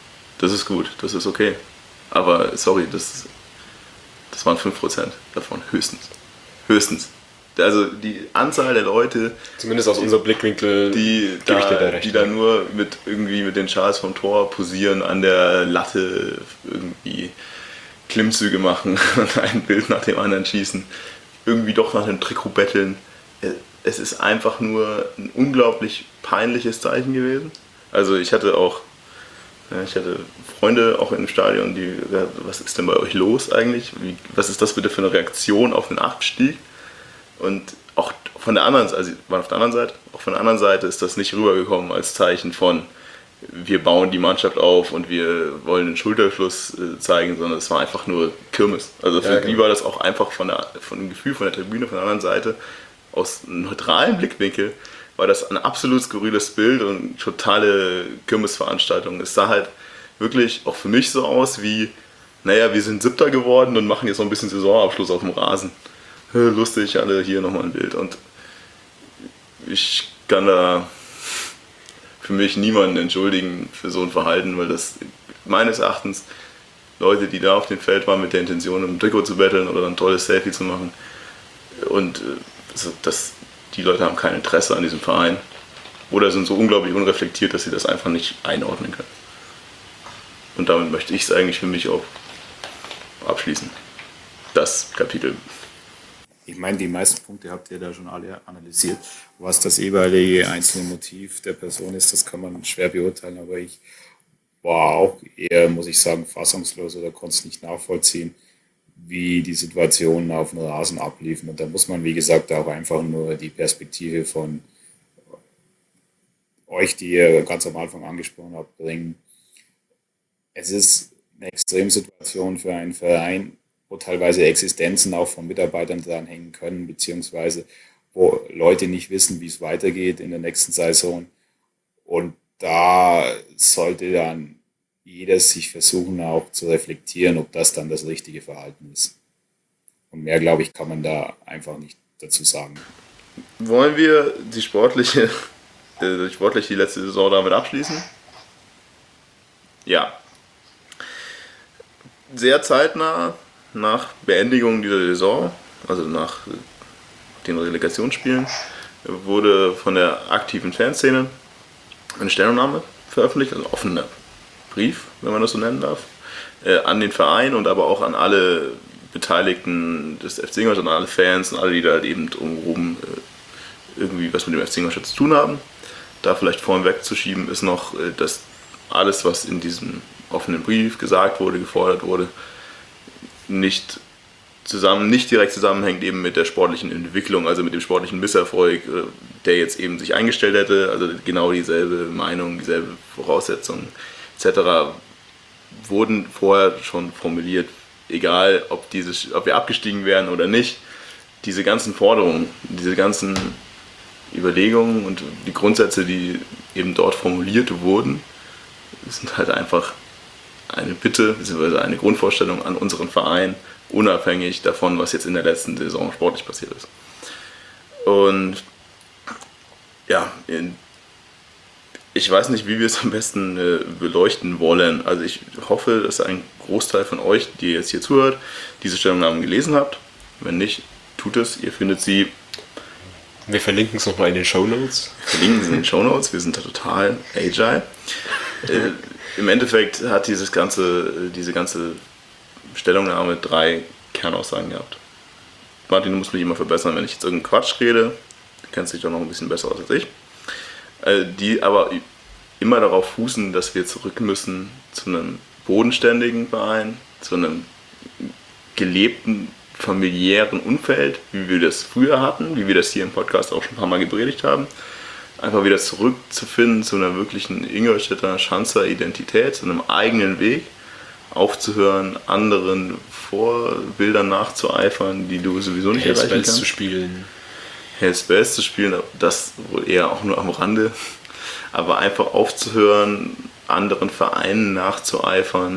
Das ist gut, das ist okay. Aber sorry, das, das waren fünf Prozent davon, höchstens. Höchstens. Also die Anzahl der Leute, Zumindest aus unserem Blickwinkel die gebe ich da, dir da recht. die da nur mit irgendwie mit den Schals vom Tor posieren, an der Latte irgendwie Klimmzüge machen und ein Bild nach dem anderen schießen, irgendwie doch nach einem Trikot betteln. Es ist einfach nur ein unglaublich peinliches Zeichen gewesen. Also ich hatte auch, ja, ich hatte Freunde auch im Stadion, die, ja, was ist denn bei euch los eigentlich? Wie, was ist das bitte für eine Reaktion auf den Abstieg? Und auch von der anderen Seite, also waren auf der anderen Seite, auch von der anderen Seite ist das nicht rübergekommen als Zeichen von wir bauen die Mannschaft auf und wir wollen den Schulterschluss äh, zeigen, sondern es war einfach nur Kirmes. Also für Ja, die genau. war das auch einfach von, der, von dem Gefühl von der Tribüne, von der anderen Seite, aus einem neutralen Blickwinkel, war das ein absolut skurriles Bild und totale Kirmesveranstaltung. Es sah halt wirklich auch für mich so aus wie, naja, wir sind Siebter geworden und machen jetzt noch ein bisschen Saisonabschluss auf dem Rasen. Lustig, alle hier nochmal ein Bild. Und ich kann da für mich niemanden entschuldigen für so ein Verhalten, weil das meines Erachtens Leute, die da auf dem Feld waren mit der Intention, im Trikot zu betteln oder ein tolles Selfie zu machen. Und das, das, die Leute haben kein Interesse an diesem Verein oder sind so unglaublich unreflektiert, dass sie das einfach nicht einordnen können. Und damit möchte ich es eigentlich für mich auch abschließen. Das Kapitel. Ich meine, die meisten Punkte habt ihr da schon alle analysiert. Was das jeweilige einzelne Motiv der Person ist, das kann man schwer beurteilen, aber ich war auch eher, muss ich sagen, fassungslos oder konnte es nicht nachvollziehen, wie die Situationen auf dem Rasen abliefen. Und da muss man, wie gesagt, auch einfach nur die Perspektive von euch, die ihr ganz am Anfang angesprochen habt, bringen. Es ist eine Extremsituation für einen Verein, wo teilweise Existenzen auch von Mitarbeitern dranhängen können, beziehungsweise wo Leute nicht wissen, wie es weitergeht in der nächsten Saison. Und da sollte dann jeder sich versuchen auch zu reflektieren, ob das dann das richtige Verhalten ist. Und mehr, glaube ich, kann man da einfach nicht dazu sagen. Wollen wir die sportliche, äh, sportlich die letzte Saison damit abschließen? Ja. Sehr zeitnah nach Beendigung dieser Saison, also nach den Relegationsspielen, wurde von der aktiven Fanszene eine Stellungnahme veröffentlicht, also ein offener Brief, wenn man das so nennen darf, äh, an den Verein und aber auch an alle Beteiligten des F C Ingolstadt, an alle Fans und alle, die da halt eben drumherum äh, irgendwie was mit dem F C Ingolstadt zu tun haben. Da vielleicht vorhin wegzuschieben ist noch, äh, dass alles, was in diesem offenen Brief gesagt wurde, gefordert wurde, nicht zusammen, nicht direkt zusammenhängt eben mit der sportlichen Entwicklung, also mit dem sportlichen Misserfolg, der jetzt eben sich eingestellt hätte, also genau dieselbe Meinung, dieselbe Voraussetzungen et cetera wurden vorher schon formuliert, egal ob, dieses, ob wir abgestiegen wären oder nicht. Diese ganzen Forderungen, diese ganzen Überlegungen und die Grundsätze, die eben dort formuliert wurden, sind halt einfach eine Bitte bzw. eine Grundvorstellung an unseren Verein, unabhängig davon, was jetzt in der letzten Saison sportlich passiert ist. Und ja, ich weiß nicht, wie wir es am besten beleuchten wollen. Also ich hoffe, dass ein Großteil von euch, die jetzt hier zuhört, diese Stellungnahmen gelesen habt. Wenn nicht, tut es. Ihr findet sie. Wir verlinken es nochmal in den Shownotes. Verlinken sie in den Shownotes. Wir sind da total agile. äh, Im Endeffekt hat dieses ganze, diese ganze Stellungnahme drei Kernaussagen gehabt. Martin, du musst mich immer verbessern, wenn ich jetzt irgendeinen Quatsch rede. Du kennst dich doch noch ein bisschen besser aus als ich. Äh, die aber immer darauf fußen, dass wir zurück müssen zu einem bodenständigen Verein, zu einem gelebten familiären Umfeld, wie wir das früher hatten, wie wir das hier im Podcast auch schon ein paar Mal gepredigt haben. Einfach wieder zurückzufinden zu einer wirklichen Ingolstädter Schanzer Identität, zu einem eigenen Weg, aufzuhören, anderen Vorbildern nachzueifern, die du sowieso nicht erreichen Hells kannst. zu spielen. Hells Bells zu spielen, das wohl eher auch nur am Rande, aber einfach aufzuhören, anderen Vereinen nachzueifern,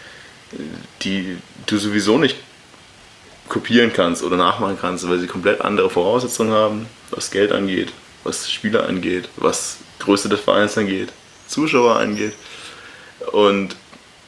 die du sowieso nicht kopieren kannst oder nachmachen kannst, weil sie komplett andere Voraussetzungen haben, was Geld angeht, was Spieler angeht, was Größe des Vereins angeht, Zuschauer angeht. Und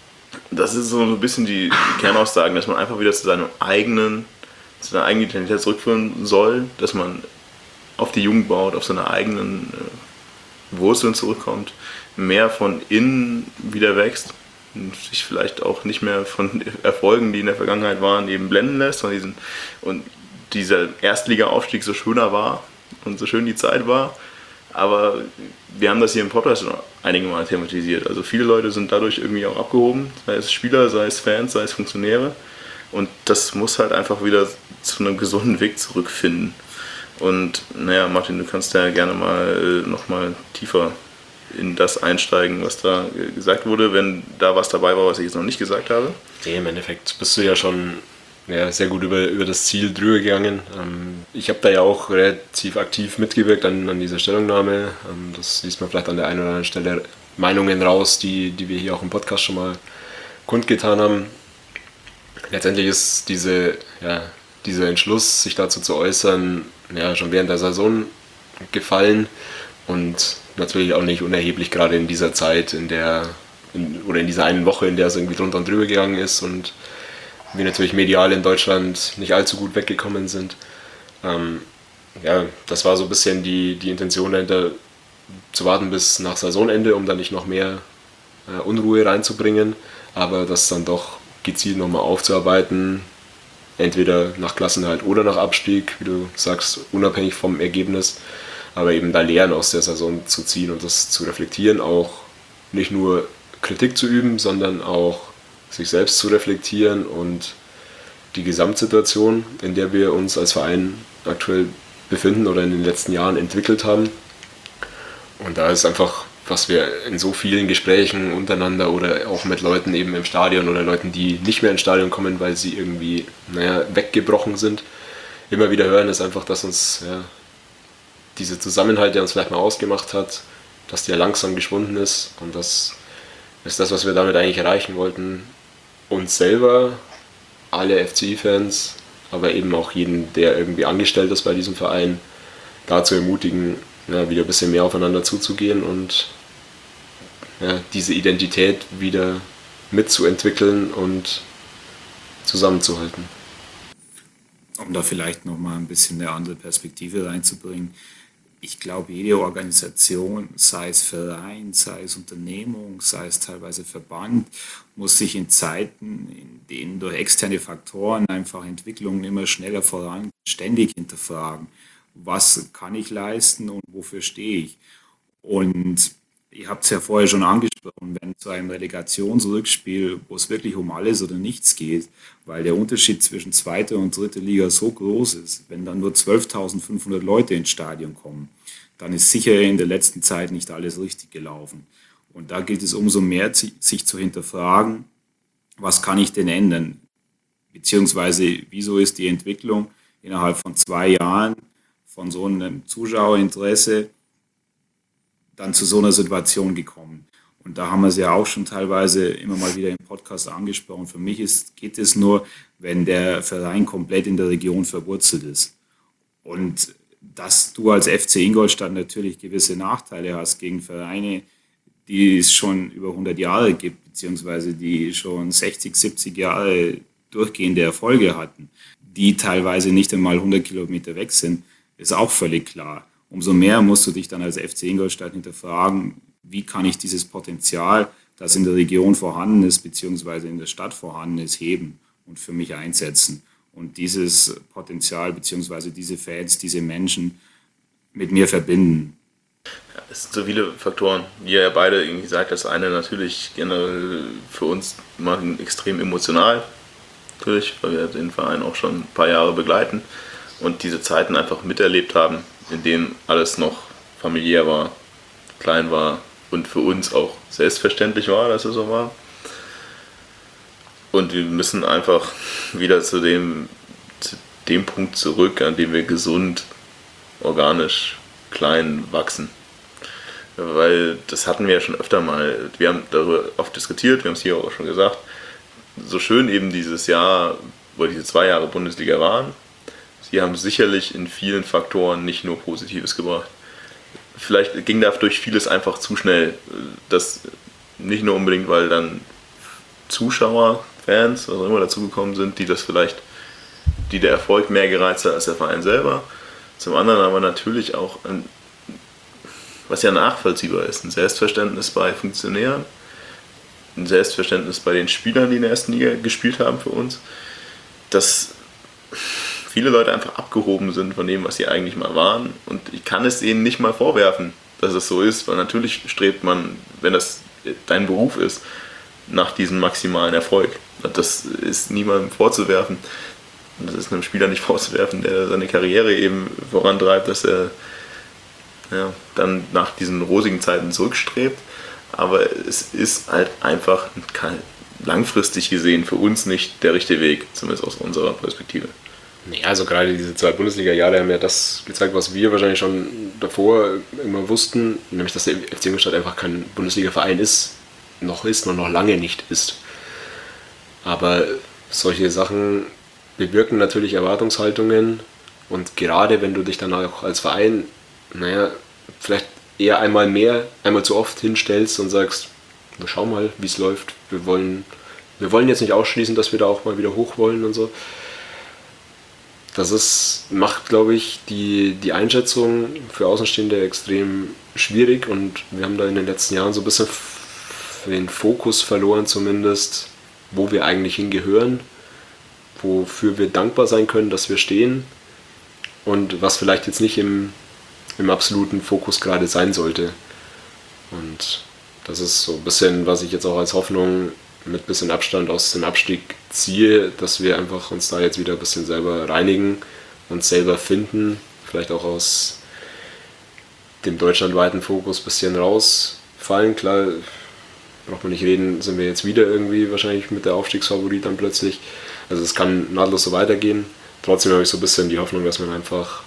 das ist so ein bisschen die, die Kernaussagen, dass man einfach wieder zu seinem eigenen, zu seiner eigenen Identität zurückführen soll, dass man auf die Jugend baut, auf seine eigenen äh, Wurzeln zurückkommt, mehr von innen wieder wächst und sich vielleicht auch nicht mehr von Erfolgen, die in der Vergangenheit waren, eben blenden lässt von diesen, und dieser Erstliga-Aufstieg so schöner war und so schön die Zeit war. Aber wir haben das hier im Podcast schon einige Mal thematisiert. Also viele Leute sind dadurch irgendwie auch abgehoben, sei es Spieler, sei es Fans, sei es Funktionäre. Und das muss halt einfach wieder zu einem gesunden Weg zurückfinden. Und naja, Martin, du kannst ja gerne mal äh, nochmal tiefer in das einsteigen, was da äh, gesagt wurde, wenn da was dabei war, was ich jetzt noch nicht gesagt habe. Nee, im Endeffekt bist du ja schon ja, sehr gut über, über das Ziel drüber gegangen. Ähm, ich habe da ja auch relativ aktiv mitgewirkt an, an dieser Stellungnahme. Ähm, das liest man vielleicht an der einen oder anderen Stelle Meinungen raus, die, die wir hier auch im Podcast schon mal kundgetan haben. Letztendlich ist diese, ja, dieser Entschluss, sich dazu zu äußern, ja, schon während der Saison gefallen und natürlich auch nicht unerheblich, gerade in dieser Zeit, in der in, oder in dieser einen Woche, in der es irgendwie drunter und drüber gegangen ist und wir natürlich medial in Deutschland nicht allzu gut weggekommen sind. Ähm, ja, das war so ein bisschen die, die Intention dahinter, zu warten bis nach Saisonende, um dann nicht noch mehr äh, Unruhe reinzubringen, aber das dann doch gezielt nochmal aufzuarbeiten, entweder nach Klassenerhalt oder nach Abstieg, wie du sagst, unabhängig vom Ergebnis, aber eben da Lehren aus der Saison zu ziehen und das zu reflektieren, auch nicht nur Kritik zu üben, sondern auch sich selbst zu reflektieren und die Gesamtsituation, in der wir uns als Verein aktuell befinden oder in den letzten Jahren entwickelt haben. Und da ist einfach, was wir in so vielen Gesprächen untereinander oder auch mit Leuten eben im Stadion oder Leuten, die nicht mehr ins Stadion kommen, weil sie irgendwie, naja, weggebrochen sind, immer wieder hören, ist einfach, dass uns ja, dieser Zusammenhalt, der uns vielleicht mal ausgemacht hat, dass der langsam geschwunden ist, und das ist das, was wir damit eigentlich erreichen wollten, uns selber, alle F C I-Fans, aber eben auch jeden, der irgendwie angestellt ist bei diesem Verein, dazu ermutigen, ja, wieder ein bisschen mehr aufeinander zuzugehen und ja, diese Identität wieder mitzuentwickeln und zusammenzuhalten. Um da vielleicht nochmal ein bisschen eine andere Perspektive reinzubringen. Ich glaube, jede Organisation, sei es Verein, sei es Unternehmung, sei es teilweise Verband, muss sich in Zeiten, in denen durch externe Faktoren einfach Entwicklungen immer schneller voran, ständig hinterfragen. Was kann ich leisten und wofür stehe ich? Und ihr habt es ja vorher schon angesprochen, wenn zu einem Relegationsrückspiel, wo es wirklich um alles oder nichts geht, weil der Unterschied zwischen zweiter und dritter Liga so groß ist, wenn dann nur zwölftausendfünfhundert Leute ins Stadion kommen, dann ist sicher in der letzten Zeit nicht alles richtig gelaufen. Und da gilt es umso mehr, sich zu hinterfragen, was kann ich denn ändern? Beziehungsweise, wieso ist die Entwicklung innerhalb von zwei Jahren von so einem Zuschauerinteresse dann zu so einer Situation gekommen? Und da haben wir es ja auch schon teilweise immer mal wieder im Podcast angesprochen. Für mich ist, geht es nur, wenn der Verein komplett in der Region verwurzelt ist. Und dass du als F C Ingolstadt natürlich gewisse Nachteile hast gegen Vereine, die es schon über hundert Jahre gibt, beziehungsweise die schon sechzig, siebzig Jahre durchgehende Erfolge hatten, die teilweise nicht einmal hundert Kilometer weg sind, ist auch völlig klar. Umso mehr musst du dich dann als F C Ingolstadt hinterfragen, wie kann ich dieses Potenzial, das in der Region vorhanden ist, beziehungsweise in der Stadt vorhanden ist, heben und für mich einsetzen. Und dieses Potenzial, beziehungsweise diese Fans, diese Menschen mit mir verbinden. Ja, es sind so viele Faktoren, wie ihr ja beide irgendwie gesagt, das eine natürlich generell für uns mal extrem emotional, natürlich, weil wir den Verein auch schon ein paar Jahre begleiten und diese Zeiten einfach miterlebt haben, in denen alles noch familiär war, klein war und für uns auch selbstverständlich war, dass es so war. Und wir müssen einfach wieder zu dem, zu dem Punkt zurück, an dem wir gesund, organisch, klein wachsen. Weil das hatten wir ja schon öfter mal. Wir haben darüber oft diskutiert, wir haben es hier auch schon gesagt. So schön eben dieses Jahr, wo diese zwei Jahre Bundesliga waren, sie haben sicherlich in vielen Faktoren nicht nur Positives gebracht. Vielleicht ging dadurch vieles einfach zu schnell. Das nicht nur unbedingt, weil dann Zuschauer, Fans, was auch immer dazugekommen sind, die das vielleicht, die der Erfolg mehr gereizt hat als der Verein selber. Zum anderen aber natürlich auch, ein, was ja nachvollziehbar ist, ein Selbstverständnis bei Funktionären, ein Selbstverständnis bei den Spielern, die in der ersten Liga gespielt haben für uns, dass viele Leute einfach abgehoben sind von dem, was sie eigentlich mal waren. Und ich kann es ihnen nicht mal vorwerfen, dass es so ist, weil natürlich strebt man, wenn das dein Beruf ist, nach diesem maximalen Erfolg. Das ist niemandem vorzuwerfen. Das ist einem Spieler nicht vorzuwerfen, der seine Karriere eben vorantreibt, dass er ja, dann nach diesen rosigen Zeiten zurückstrebt. Aber es ist halt einfach langfristig gesehen für uns nicht der richtige Weg, zumindest aus unserer Perspektive. Nee, also gerade diese zwei Bundesliga-Jahre haben ja das gezeigt, was wir wahrscheinlich schon davor immer wussten, nämlich dass der F C Ingolstadt einfach kein Bundesliga-Verein ist, noch ist und noch lange nicht ist. Aber solche Sachen bewirken natürlich Erwartungshaltungen und gerade wenn du dich dann auch als Verein, naja, vielleicht eher einmal mehr, einmal zu oft hinstellst und sagst, wir schauen mal, wie es läuft, wir wollen, wir wollen jetzt nicht ausschließen, dass wir da auch mal wieder hoch wollen und so. Das ist, macht, glaube ich, die, die Einschätzung für Außenstehende extrem schwierig und wir haben da in den letzten Jahren so ein bisschen den Fokus verloren zumindest, wo wir eigentlich hingehören, wofür wir dankbar sein können, dass wir stehen und was vielleicht jetzt nicht im, im absoluten Fokus gerade sein sollte. Und das ist so ein bisschen, was ich jetzt auch als Hoffnung mit ein bisschen Abstand aus dem Abstieg ziehe, dass wir einfach uns da jetzt wieder ein bisschen selber reinigen, uns selber finden, vielleicht auch aus dem deutschlandweiten Fokus ein bisschen rausfallen. Klar, braucht man nicht reden, sind wir jetzt wieder irgendwie wahrscheinlich mit der Aufstiegsfavorit dann plötzlich. Also es kann nahtlos so weitergehen. Trotzdem habe ich so ein bisschen die Hoffnung, dass man einfach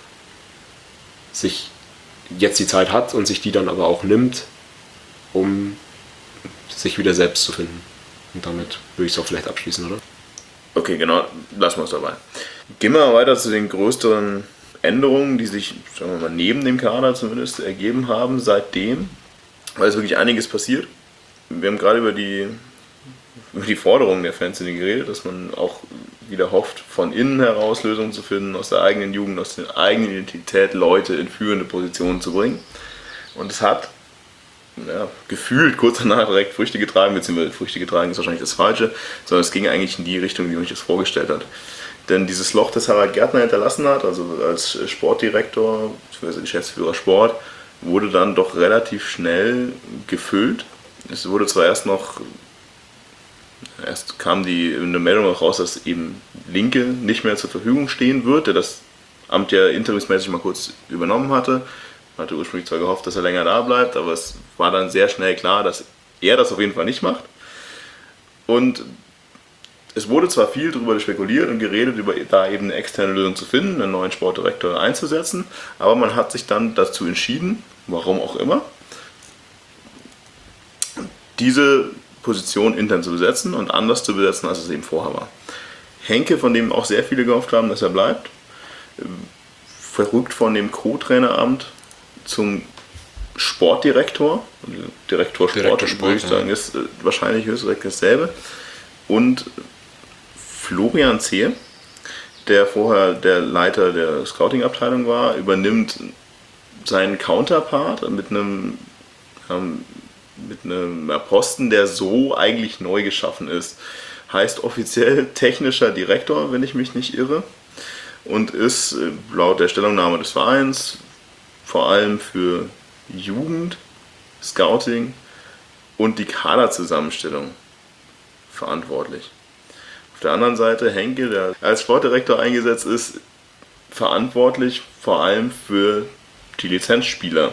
sich jetzt die Zeit hat und sich die dann aber auch nimmt, um sich wieder selbst zu finden. Und damit würde ich es auch vielleicht abschließen, oder? Okay, genau, lassen wir es dabei. Gehen wir mal weiter zu den größeren Änderungen, die sich, sagen wir mal, neben dem Kader zumindest ergeben haben seitdem, weil es wirklich einiges passiert. Wir haben gerade über die, über die Forderungen der Fans geredet, dass man auch wieder hofft, von innen heraus Lösungen zu finden, aus der eigenen Jugend, aus der eigenen Identität Leute in führende Positionen zu bringen. Und es hat ja, gefühlt kurz danach direkt Früchte getragen, beziehungsweise Früchte getragen ist wahrscheinlich das Falsche, sondern es ging eigentlich in die Richtung, die man sich das vorgestellt hat. Denn dieses Loch, das Harald Gärtner hinterlassen hat, also als Sportdirektor bzw. Geschäftsführer Sport, wurde dann doch relativ schnell gefüllt. Es wurde zwar erst noch, erst kam die eine Meldung auch raus, dass eben Linke nicht mehr zur Verfügung stehen wird, der das Amt ja interimsmäßig mal kurz übernommen hatte. Man hatte ursprünglich zwar gehofft, dass er länger da bleibt, aber es war dann sehr schnell klar, dass er das auf jeden Fall nicht macht. Und es wurde zwar viel darüber spekuliert und geredet, über da eben eine externe Lösung zu finden, einen neuen Sportdirektor einzusetzen, aber man hat sich dann dazu entschieden, warum auch immer, diese Position intern zu besetzen und anders zu besetzen, als es eben vorher war. Henke, von dem auch sehr viele gehofft haben, dass er bleibt, verrückt von dem Co-Traineramt zum Sportdirektor, Direktor Sport, Direktor Sport würde ich sagen, ja. Ist wahrscheinlich höchstens dasselbe. Und Florian Zehe, der vorher der Leiter der Scouting-Abteilung war, übernimmt seinen Counterpart mit einem, ähm, mit einem Posten, der so eigentlich neu geschaffen ist. Heißt offiziell technischer Direktor, wenn ich mich nicht irre, und ist laut der Stellungnahme des Vereins vor allem für Jugend, Scouting und die Kaderzusammenstellung verantwortlich. Auf der anderen Seite Henke, der als Sportdirektor eingesetzt ist, verantwortlich vor allem für die Lizenzspieler.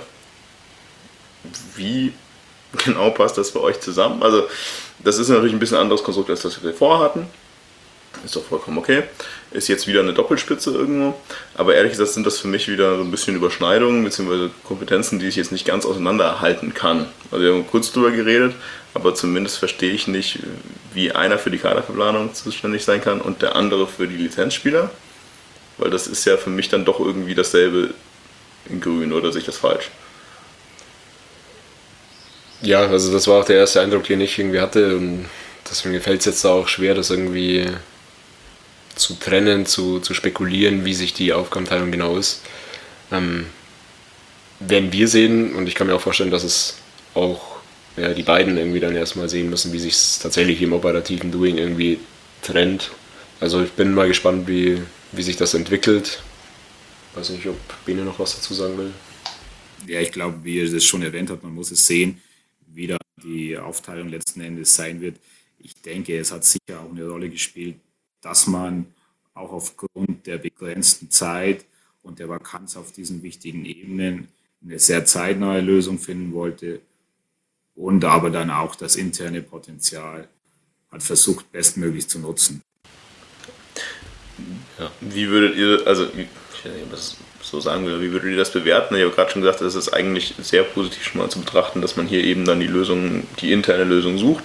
Wie genau passt das für euch zusammen? Also das ist natürlich ein bisschen anderes Konstrukt, als das wir vorhatten. Ist doch vollkommen okay. Ist jetzt wieder eine Doppelspitze irgendwo. Aber ehrlich gesagt sind das für mich wieder so ein bisschen Überschneidungen bzw. Kompetenzen, die ich jetzt nicht ganz auseinanderhalten kann. Also wir haben kurz drüber geredet, aber zumindest verstehe ich nicht, wie einer für die Kaderverplanung zuständig sein kann und der andere für die Lizenzspieler. Weil das ist ja für mich dann doch irgendwie dasselbe in Grün, oder sehe ich das falsch? Ja, also das war auch der erste Eindruck, den ich irgendwie hatte. Und deswegen gefällt es jetzt auch schwer, das irgendwie zu trennen, zu, zu spekulieren, wie sich die Aufgabenteilung genau ist. Ähm, werden wir sehen, und ich kann mir auch vorstellen, dass es auch ja, die beiden irgendwie dann erstmal sehen müssen, wie sich es tatsächlich im operativen Doing irgendwie trennt. Also ich bin mal gespannt, wie, wie sich das entwickelt. Ich weiß nicht, ob Bene noch was dazu sagen will. Ja, ich glaube, wie ihr das schon erwähnt habt, man muss es sehen, wie da die Aufteilung letzten Endes sein wird. Ich denke, es hat sicher auch eine Rolle gespielt, dass man auch aufgrund der begrenzten Zeit und der Vakanz auf diesen wichtigen Ebenen eine sehr zeitnahe Lösung finden wollte und aber dann auch das interne Potenzial hat versucht, bestmöglich zu nutzen. Ja. Wie würdet ihr, also ich weiß nicht, ob ich das so sagen will, wie würdet ihr das bewerten? Ich habe gerade schon gesagt, es ist eigentlich sehr positiv schon mal zu betrachten, dass man hier eben dann die Lösung, die interne Lösung sucht.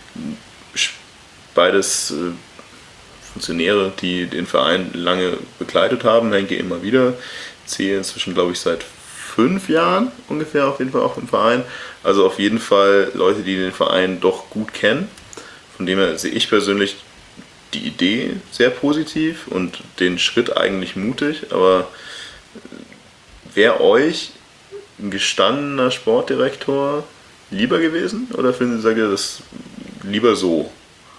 Beides äh, Funktionäre, die den Verein lange begleitet haben, Henke immer wieder, zähle inzwischen, glaube ich, seit fünf Jahren ungefähr auf jeden Fall auch im Verein. Also auf jeden Fall Leute, die den Verein doch gut kennen. Von dem her sehe ich persönlich die Idee sehr positiv und den Schritt eigentlich mutig, aber wäre euch ein gestandener Sportdirektor lieber gewesen oder findet ihr das lieber so?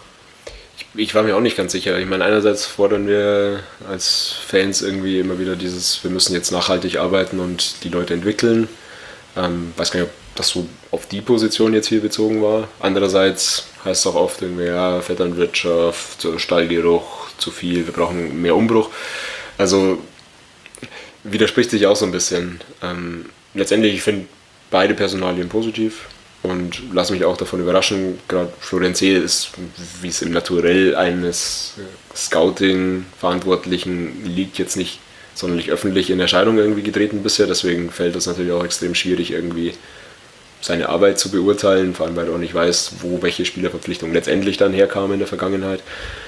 Ich war mir auch nicht ganz sicher. Ich meine, einerseits fordern wir als Fans irgendwie immer wieder dieses, wir müssen jetzt nachhaltig arbeiten und die Leute entwickeln. Ähm, weiß gar nicht, ob das so auf die Position jetzt hier bezogen war. Andererseits heißt es auch oft irgendwie, ja, Vetternwirtschaft, Stallgeruch, zu viel, wir brauchen mehr Umbruch. Also widerspricht sich auch so ein bisschen. Ähm, letztendlich, ich finde beide Personalien positiv. Und lass mich auch davon überraschen, gerade Florian Zehl ist, wie es im Naturell eines Scouting-Verantwortlichen liegt, jetzt nicht sonderlich öffentlich in Erscheinung irgendwie getreten bisher. Deswegen fällt es natürlich auch extrem schwierig, irgendwie seine Arbeit zu beurteilen, vor allem weil er auch nicht weiß, wo welche Spielerverpflichtungen letztendlich dann herkamen in der Vergangenheit.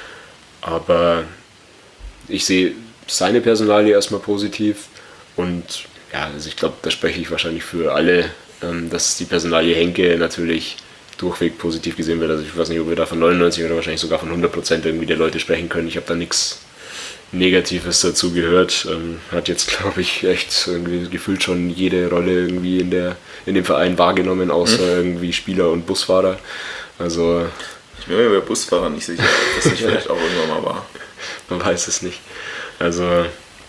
Aber ich sehe seine Personalie erstmal positiv und ja, also ich glaube, da spreche ich wahrscheinlich für alle, dass die Personalie Henke natürlich durchweg positiv gesehen wird. Also ich weiß nicht, ob wir da von neunundneunzig oder wahrscheinlich sogar von hundert Prozent irgendwie der Leute sprechen können. Ich habe da nichts Negatives dazu gehört. Ähm, hat jetzt, glaube ich, echt irgendwie gefühlt schon jede Rolle irgendwie in, der, in dem Verein wahrgenommen, außer mhm. irgendwie Spieler und Busfahrer. Also ich bin mir über Busfahrer nicht sicher, ob das nicht vielleicht auch irgendwann mal war. Man weiß es nicht. Also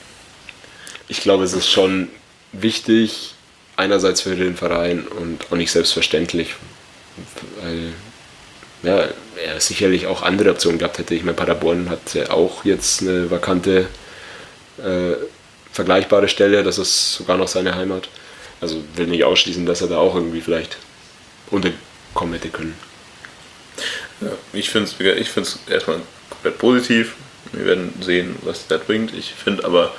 ich glaube, es ist schon wichtig, einerseits für den Verein und auch nicht selbstverständlich, weil ja, er sicherlich auch andere Optionen gehabt hätte. Ich meine, Paderborn hat ja auch jetzt eine vakante, äh, vergleichbare Stelle, das ist sogar noch seine Heimat. Also will nicht ausschließen, dass er da auch irgendwie vielleicht unterkommen hätte können. Ja, ich finde es ich find's erstmal komplett positiv. Wir werden sehen, was das bringt. Ich finde aber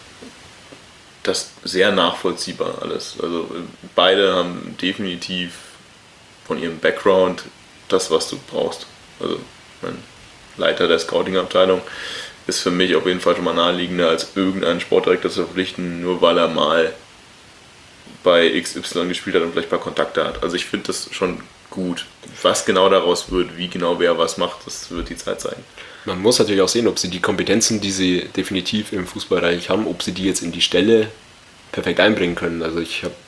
das sehr nachvollziehbar alles. Also beide haben definitiv von ihrem Background das, was du brauchst. Also mein Leiter der Scouting-Abteilung ist für mich auf jeden Fall schon mal naheliegender, als irgendeinen Sportdirektor zu verpflichten, nur weil er mal bei X Y gespielt hat und vielleicht ein paar Kontakte hat. Also ich finde das schon gut. Was genau daraus wird, wie genau wer was macht, das wird die Zeit zeigen. Man muss natürlich auch sehen, ob sie die Kompetenzen, die sie definitiv im Fußballbereich haben, ob sie die jetzt in die Stelle perfekt einbringen können. Also ich habe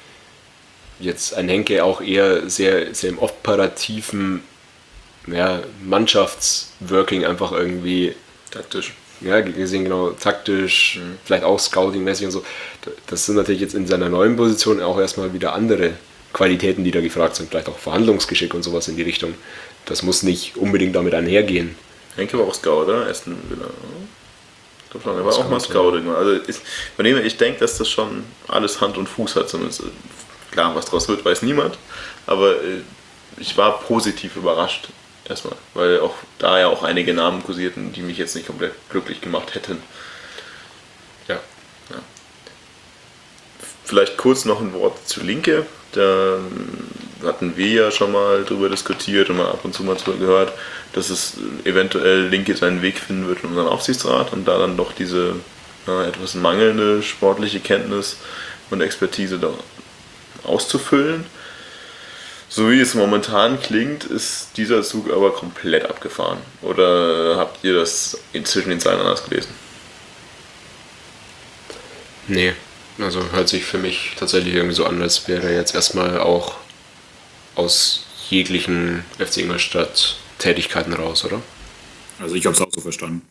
jetzt ein Henke auch eher sehr, sehr im operativen ja, Mannschaftsworking einfach irgendwie taktisch. Ja, gesehen genau, taktisch, mhm. vielleicht auch scouting-mäßig und so. Das sind natürlich jetzt in seiner neuen Position auch erstmal wieder andere Qualitäten, die da gefragt sind. Vielleicht auch Verhandlungsgeschick und sowas in die Richtung. Das muss nicht unbedingt damit einhergehen. Henke war auch Scout, oder? Aston Villa. Ich glaube schon, er war auch mal Scout. Also ich, von dem her, ich denke, dass das schon alles Hand und Fuß hat. Zumindest. Klar, was draus wird, weiß niemand. Aber ich war positiv überrascht. Erstmal, weil auch da ja auch einige Namen kursierten, die mich jetzt nicht komplett glücklich gemacht hätten. Ja. ja. Vielleicht kurz noch ein Wort zu Linke. Da hatten wir ja schon mal drüber diskutiert und mal ab und zu mal gehört, dass es eventuell Linke seinen Weg finden wird in unseren Aufsichtsrat und da dann doch diese ja, etwas mangelnde sportliche Kenntnis und Expertise da auszufüllen. So wie es momentan klingt, ist dieser Zug aber komplett abgefahren. Oder habt ihr das zwischen den Zeilen anders gelesen? Nee, also hört sich für mich tatsächlich irgendwie so an, als wäre er jetzt erstmal auch aus jeglichen F C Ingolstadt Tätigkeiten raus, oder? Also ich habe es auch so verstanden.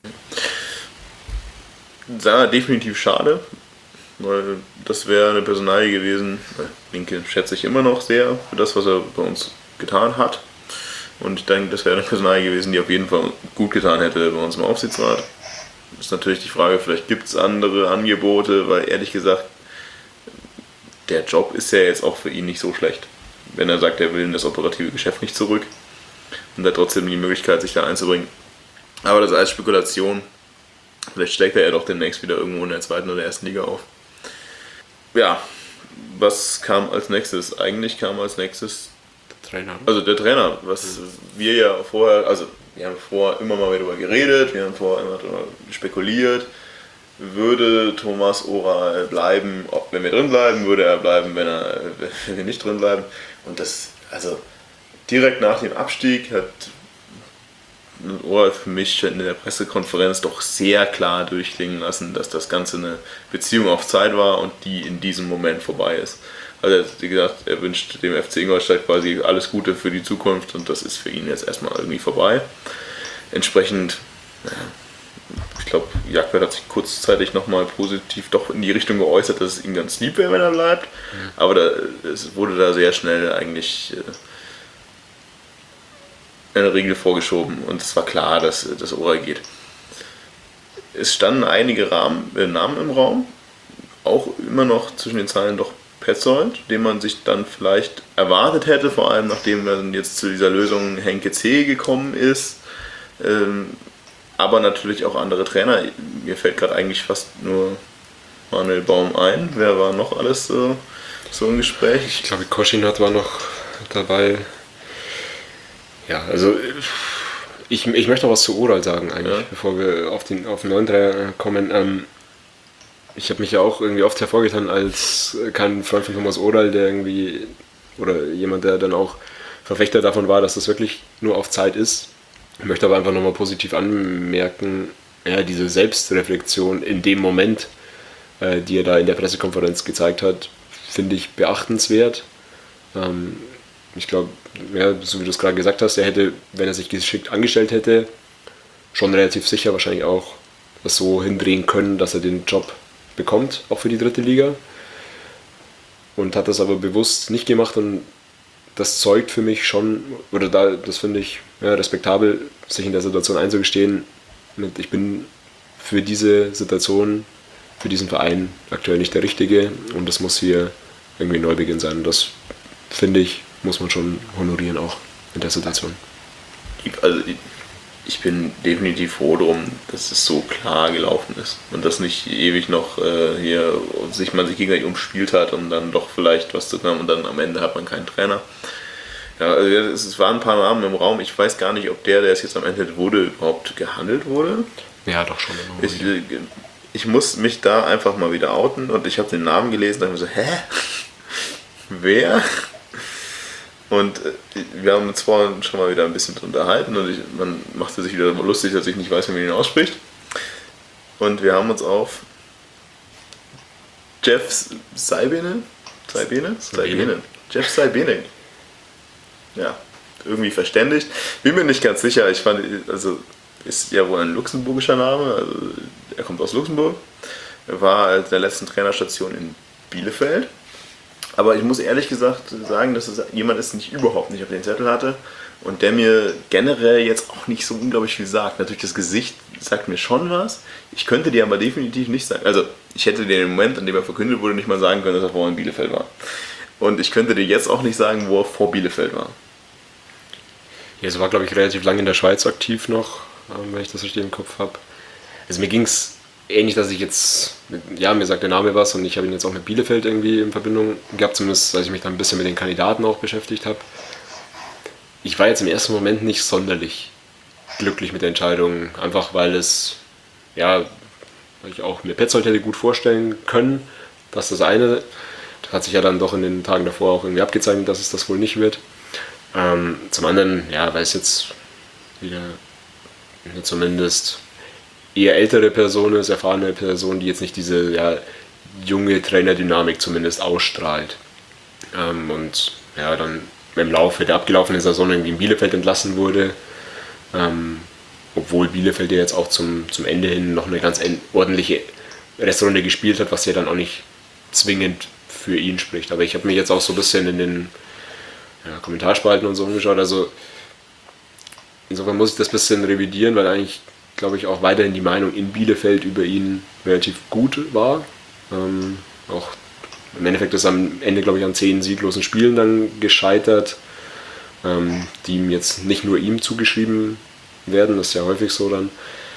Ja, definitiv schade, weil das wäre eine Personalie gewesen. Linke schätze ich immer noch sehr für das, was er bei uns getan hat. Und ich denke, das wäre eine Personalie gewesen, die auf jeden Fall gut getan hätte bei uns im Aufsichtsrat. Ist natürlich die Frage, vielleicht gibt es andere Angebote, weil ehrlich gesagt, der Job ist ja jetzt auch für ihn nicht so schlecht. Wenn er sagt, er will in das operative Geschäft nicht zurück und hat trotzdem die Möglichkeit, sich da einzubringen. Aber das als Spekulation. Vielleicht steckt er ja doch demnächst wieder irgendwo in der zweiten oder ersten Liga auf. Ja, was kam als nächstes? Eigentlich kam als nächstes Der Trainer. also der Trainer, was wir ja vorher, also wir haben vorher immer mal wieder darüber geredet, wir haben vorher immer darüber spekuliert, würde Thomas Oral bleiben, ob, wenn wir drin bleiben, würde er bleiben, wenn, er, wenn wir nicht drin bleiben. Und das, also direkt nach dem Abstieg hat Oral für mich in der Pressekonferenz doch sehr klar durchklingen lassen, dass das Ganze eine Beziehung auf Zeit war und die in diesem Moment vorbei ist. Also er hat gesagt, er wünscht dem F C Ingolstadt quasi alles Gute für die Zukunft und das ist für ihn jetzt erstmal irgendwie vorbei. Entsprechend, ja, ich glaube, Jagdwert hat sich kurzzeitig nochmal positiv doch in die Richtung geäußert, dass es ihm ganz lieb wäre, wenn er bleibt. Mhm. Aber da, es wurde da sehr schnell eigentlich eine Regel vorgeschoben und es war klar, dass das Oral geht. Es standen einige Rahmen, äh, Namen im Raum, auch immer noch zwischen den Zeilen doch Petzold, den man sich dann vielleicht erwartet hätte, vor allem nachdem man jetzt zu dieser Lösung Henke C. gekommen ist, ähm, aber natürlich auch andere Trainer. Mir fällt gerade eigentlich fast nur Manuel Baum ein. Wer war noch alles so, so im Gespräch? Ich glaube, Koschinat war noch dabei. Ja, also ich, ich möchte noch was zu Oral sagen eigentlich, ja. bevor wir auf den, auf den neuen Trainer kommen. Ähm, ich habe mich ja auch irgendwie oft hervorgetan als kein Freund von Thomas Oral, der irgendwie, oder jemand, der dann auch Verfechter davon war, dass das wirklich nur auf Zeit ist. Ich möchte aber einfach nochmal positiv anmerken, ja, diese Selbstreflexion in dem Moment, äh, die er da in der Pressekonferenz gezeigt hat, finde ich beachtenswert. Ähm, Ich glaube, ja, so wie du es gerade gesagt hast, er hätte, wenn er sich geschickt angestellt hätte, schon relativ sicher wahrscheinlich auch das so hindrehen können, dass er den Job bekommt, auch für die dritte Liga. Und hat das aber bewusst nicht gemacht und das zeugt für mich schon, oder da, das finde ich ja, respektabel, sich in der Situation einzugestehen, mit, ich bin für diese Situation, für diesen Verein aktuell nicht der Richtige und das muss hier irgendwie ein Neubeginn sein. Und das finde ich, muss man schon honorieren auch in der Situation. Also ich bin definitiv froh drum, dass es so klar gelaufen ist und dass nicht ewig noch äh, hier sich man sich gegenseitig umspielt hat, um dann doch vielleicht was zu können und dann am Ende hat man keinen Trainer. Ja, also es waren ein paar Namen im Raum. Ich weiß gar nicht, ob der, der es jetzt am Ende wurde, überhaupt gehandelt wurde. Ja, doch schon. Ich, ich muss mich da einfach mal wieder outen und ich habe den Namen gelesen und dachte mir so, hä? Wer? Und wir haben uns vorhin schon mal wieder ein bisschen drunter unterhalten und ich, man machte sich wieder lustig, dass ich nicht weiß, wie man ihn ausspricht. Und wir haben uns auf Jeff Saibene, Saibene, Saibene, Jeff Saibene, ja, irgendwie verständigt. Bin mir nicht ganz sicher. Ich fand, also ist ja wohl ein luxemburgischer Name. Also er kommt aus Luxemburg. Er war als der letzten Trainerstation in Bielefeld. Aber ich muss ehrlich gesagt sagen, dass es jemand ist, den ich überhaupt nicht auf den Zettel hatte und der mir generell jetzt auch nicht so unglaublich viel sagt. Natürlich das Gesicht sagt mir schon was, ich könnte dir aber definitiv nicht sagen. Also ich hätte dir im Moment, an dem er verkündet wurde, nicht mal sagen können, dass er vorher in Bielefeld war. Und ich könnte dir jetzt auch nicht sagen, wo er vor Bielefeld war. Ja, es war, glaube ich, relativ lange in der Schweiz aktiv noch, wenn ich das richtig im Kopf habe. Also mir ging es ähnlich, dass ich jetzt, ja, mir sagt der Name was und ich habe ihn jetzt auch mit Bielefeld irgendwie in Verbindung gehabt, zumindest als ich mich dann ein bisschen mit den Kandidaten auch beschäftigt habe. Ich war jetzt im ersten Moment nicht sonderlich glücklich mit der Entscheidung, einfach weil es, ja, weil ich auch mir Petzold hätte gut vorstellen können, dass das eine, hat sich ja dann doch in den Tagen davor auch irgendwie abgezeichnet, dass es das wohl nicht wird. Ähm, zum anderen, ja, weil es jetzt wieder zumindest eher ältere Person ist, erfahrene Person, die jetzt nicht diese ja, junge Trainerdynamik zumindest ausstrahlt. Ähm, und ja, dann im Laufe der abgelaufenen Saison irgendwie in Bielefeld entlassen wurde, ähm, obwohl Bielefeld ja jetzt auch zum, zum Ende hin noch eine ganz ordentliche Restrunde gespielt hat, was ja dann auch nicht zwingend für ihn spricht. Aber ich habe mich jetzt auch so ein bisschen in den ja, Kommentarspalten und so umgeschaut, also insofern muss ich das ein bisschen revidieren, weil eigentlich, glaube ich, auch weiterhin die Meinung in Bielefeld über ihn relativ gut war. Ähm, auch im Endeffekt ist am Ende, glaube ich, an zehn sieglosen Spielen dann gescheitert, ähm, die ihm jetzt nicht nur ihm zugeschrieben werden, das ist ja häufig so dann.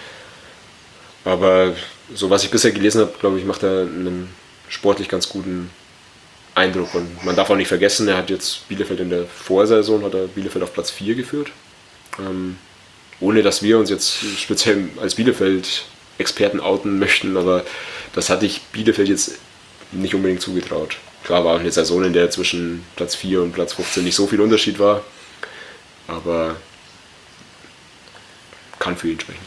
Aber so was ich bisher gelesen habe, glaube ich, macht er einen sportlich ganz guten Eindruck. Und man darf auch nicht vergessen, er hat jetzt Bielefeld in der Vorsaison, hat er Bielefeld auf Platz vier geführt. Ähm, ohne dass wir uns jetzt speziell als Bielefeld-Experten outen möchten, aber das hatte ich Bielefeld jetzt nicht unbedingt zugetraut. Klar war auch eine Saison, in der zwischen Platz vier und Platz fünfzehn nicht so viel Unterschied war, aber kann für ihn sprechen.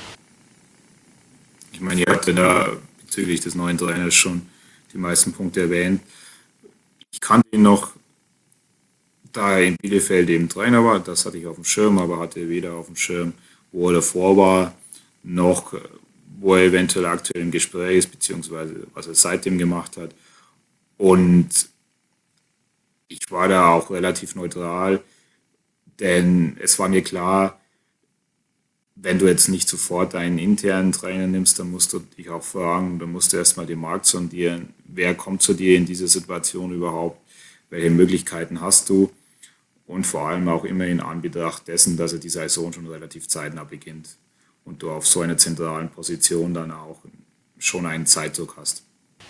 Ich meine, ihr habt ja da bezüglich des neuen Trainers schon die meisten Punkte erwähnt. Ich kannte ihn noch, da er in Bielefeld eben Trainer war, das hatte ich auf dem Schirm, aber hatte weder auf dem Schirm, wo er davor war, noch wo er eventuell aktuell im Gespräch ist, beziehungsweise was er seitdem gemacht hat. Und ich war da auch relativ neutral, denn es war mir klar, wenn du jetzt nicht sofort einen internen Trainer nimmst, dann musst du dich auch fragen, dann musst du erstmal den Markt sondieren, wer kommt zu dir in diese Situation überhaupt, welche Möglichkeiten hast du und vor allem auch immer in Anbetracht dessen, dass er die Saison schon relativ zeitnah beginnt und du auf so einer zentralen Position dann auch schon einen Zeitdruck hast.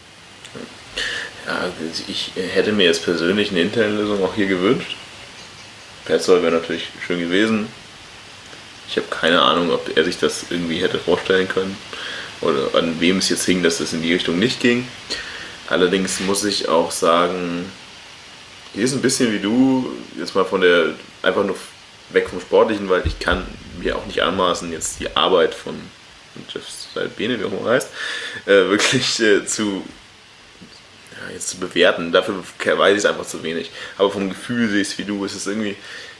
Ja, ich hätte mir jetzt persönlich eine interne Lösung auch hier gewünscht. Petzold wäre natürlich schön gewesen. Ich habe keine Ahnung, ob er sich das irgendwie hätte vorstellen können oder an wem es jetzt hing, dass es in die Richtung nicht ging. Allerdings muss ich auch sagen, hier ist ein bisschen wie du, jetzt mal von der, einfach nur weg vom Sportlichen, weil ich kann mir auch nicht anmaßen, jetzt die Arbeit von Jeff Salbene, wie auch immer heißt, äh, wirklich äh, zu, ja, jetzt zu bewerten. Dafür weiß ich es einfach zu wenig. Aber vom Gefühl sehe ich es wie du, es ist irgendwie,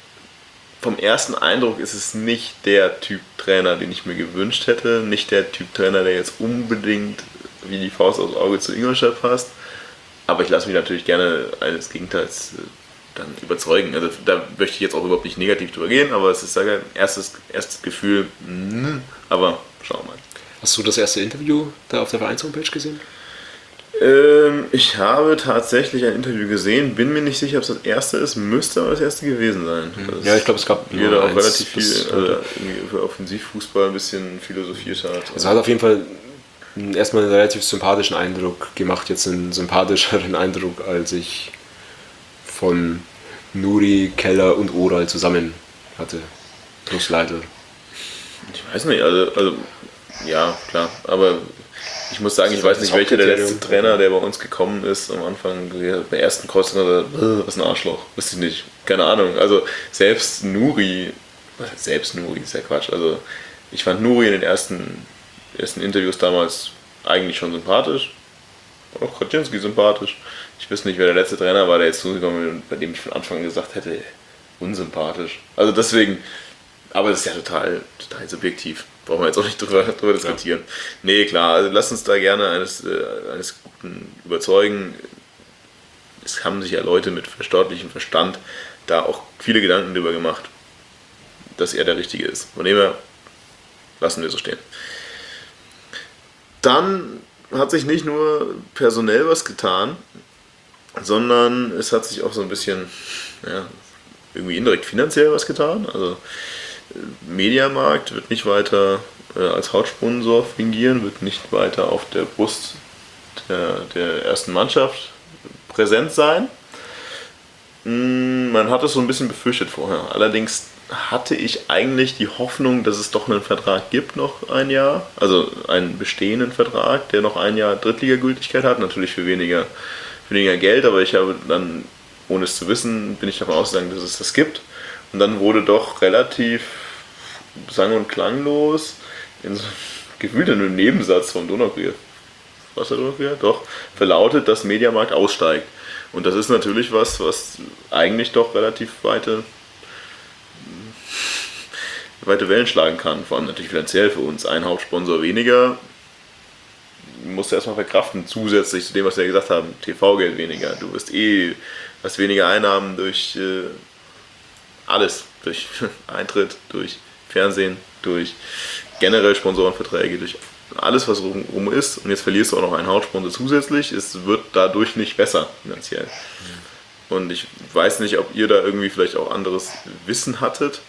vom ersten Eindruck ist es nicht der Typ Trainer, den ich mir gewünscht hätte, nicht der Typ Trainer, der jetzt unbedingt wie die Faust aufs Auge zu Ingolstadt passt. Aber ich lasse mich natürlich gerne eines Gegenteils äh, dann überzeugen. Also da möchte ich jetzt auch überhaupt nicht negativ drüber gehen, aber es ist sage ich, erstes, erstes Gefühl, mh, aber schauen wir mal. Hast du das erste Interview da auf der Vereins-Homepage gesehen? Ähm, ich habe tatsächlich ein Interview gesehen, bin mir nicht sicher, ob es das erste ist, müsste aber das erste gewesen sein. Mhm. Ja, ich glaube, es gab hier da auch eins, relativ viel also für Offensivfußball ein bisschen philosophiert hat. Es hat auf jeden Fall erstmal einen relativ sympathischen Eindruck gemacht, jetzt einen sympathischeren Eindruck, als ich von Nuri, Keller und Oral zusammen hatte. Plus Leitl. Ich weiß nicht, also, also ja, klar, aber ich muss sagen, ich weiß nicht, welcher der letzte Trainer, der bei uns gekommen ist, am Anfang, bei ersten Kreuzung, was ein Arschloch, wüsste ich nicht, keine Ahnung. Also selbst Nuri, selbst Nuri ist ja Quatsch, also ich fand Nuri in den ersten, ersten Interviews damals eigentlich schon sympathisch, auch Kotzinski sympathisch. Ich wüsste nicht, wer der letzte Trainer war, der jetzt zugekommen ist und bei dem ich von Anfang an gesagt hätte, unsympathisch. Also deswegen, aber das ist ja total, total subjektiv. Brauchen wir jetzt auch nicht drüber, drüber diskutieren. Ja. Nee, klar, also lass uns da gerne eines, äh, eines Guten überzeugen. Es haben sich ja Leute mit verstaatlichem Verstand da auch viele Gedanken drüber gemacht, dass er der Richtige ist. Von dem her lassen wir so stehen. Dann hat sich nicht nur personell was getan, sondern es hat sich auch so ein bisschen ja, irgendwie indirekt finanziell was getan. Also Mediamarkt wird nicht weiter äh, als Hauptsponsor fungieren, wird nicht weiter auf der Brust der, der ersten Mannschaft präsent sein. Mm, man hat es so ein bisschen befürchtet vorher. Allerdings hatte ich eigentlich die Hoffnung, dass es doch einen Vertrag gibt, noch ein Jahr. Also einen bestehenden Vertrag, der noch ein Jahr Drittliga-Gültigkeit hat. Natürlich für weniger, weniger Geld, aber ich habe dann, ohne es zu wissen, bin ich davon ausgegangen, dass es das gibt. Und dann wurde doch relativ sang- und klanglos in so gefühlt in einem Nebensatz vom Donaukurier, was der Donaukurier? Doch, verlautet, dass Mediamarkt aussteigt. Und das ist natürlich was, was eigentlich doch relativ weite, weite Wellen schlagen kann. Vor allem natürlich finanziell für uns. Ein Hauptsponsor weniger, musst du erstmal verkraften, zusätzlich zu dem, was wir ja gesagt haben, T V-Geld weniger. Du wirst eh, hast weniger Einnahmen durch äh, alles. Durch Eintritt, durch Fernsehen, durch generell Sponsorenverträge, durch alles, was rum ist. Und jetzt verlierst du auch noch einen Hauptsponsor zusätzlich. Es wird dadurch nicht besser finanziell. Und ich weiß nicht, ob ihr da irgendwie vielleicht auch anderes Wissen hattet,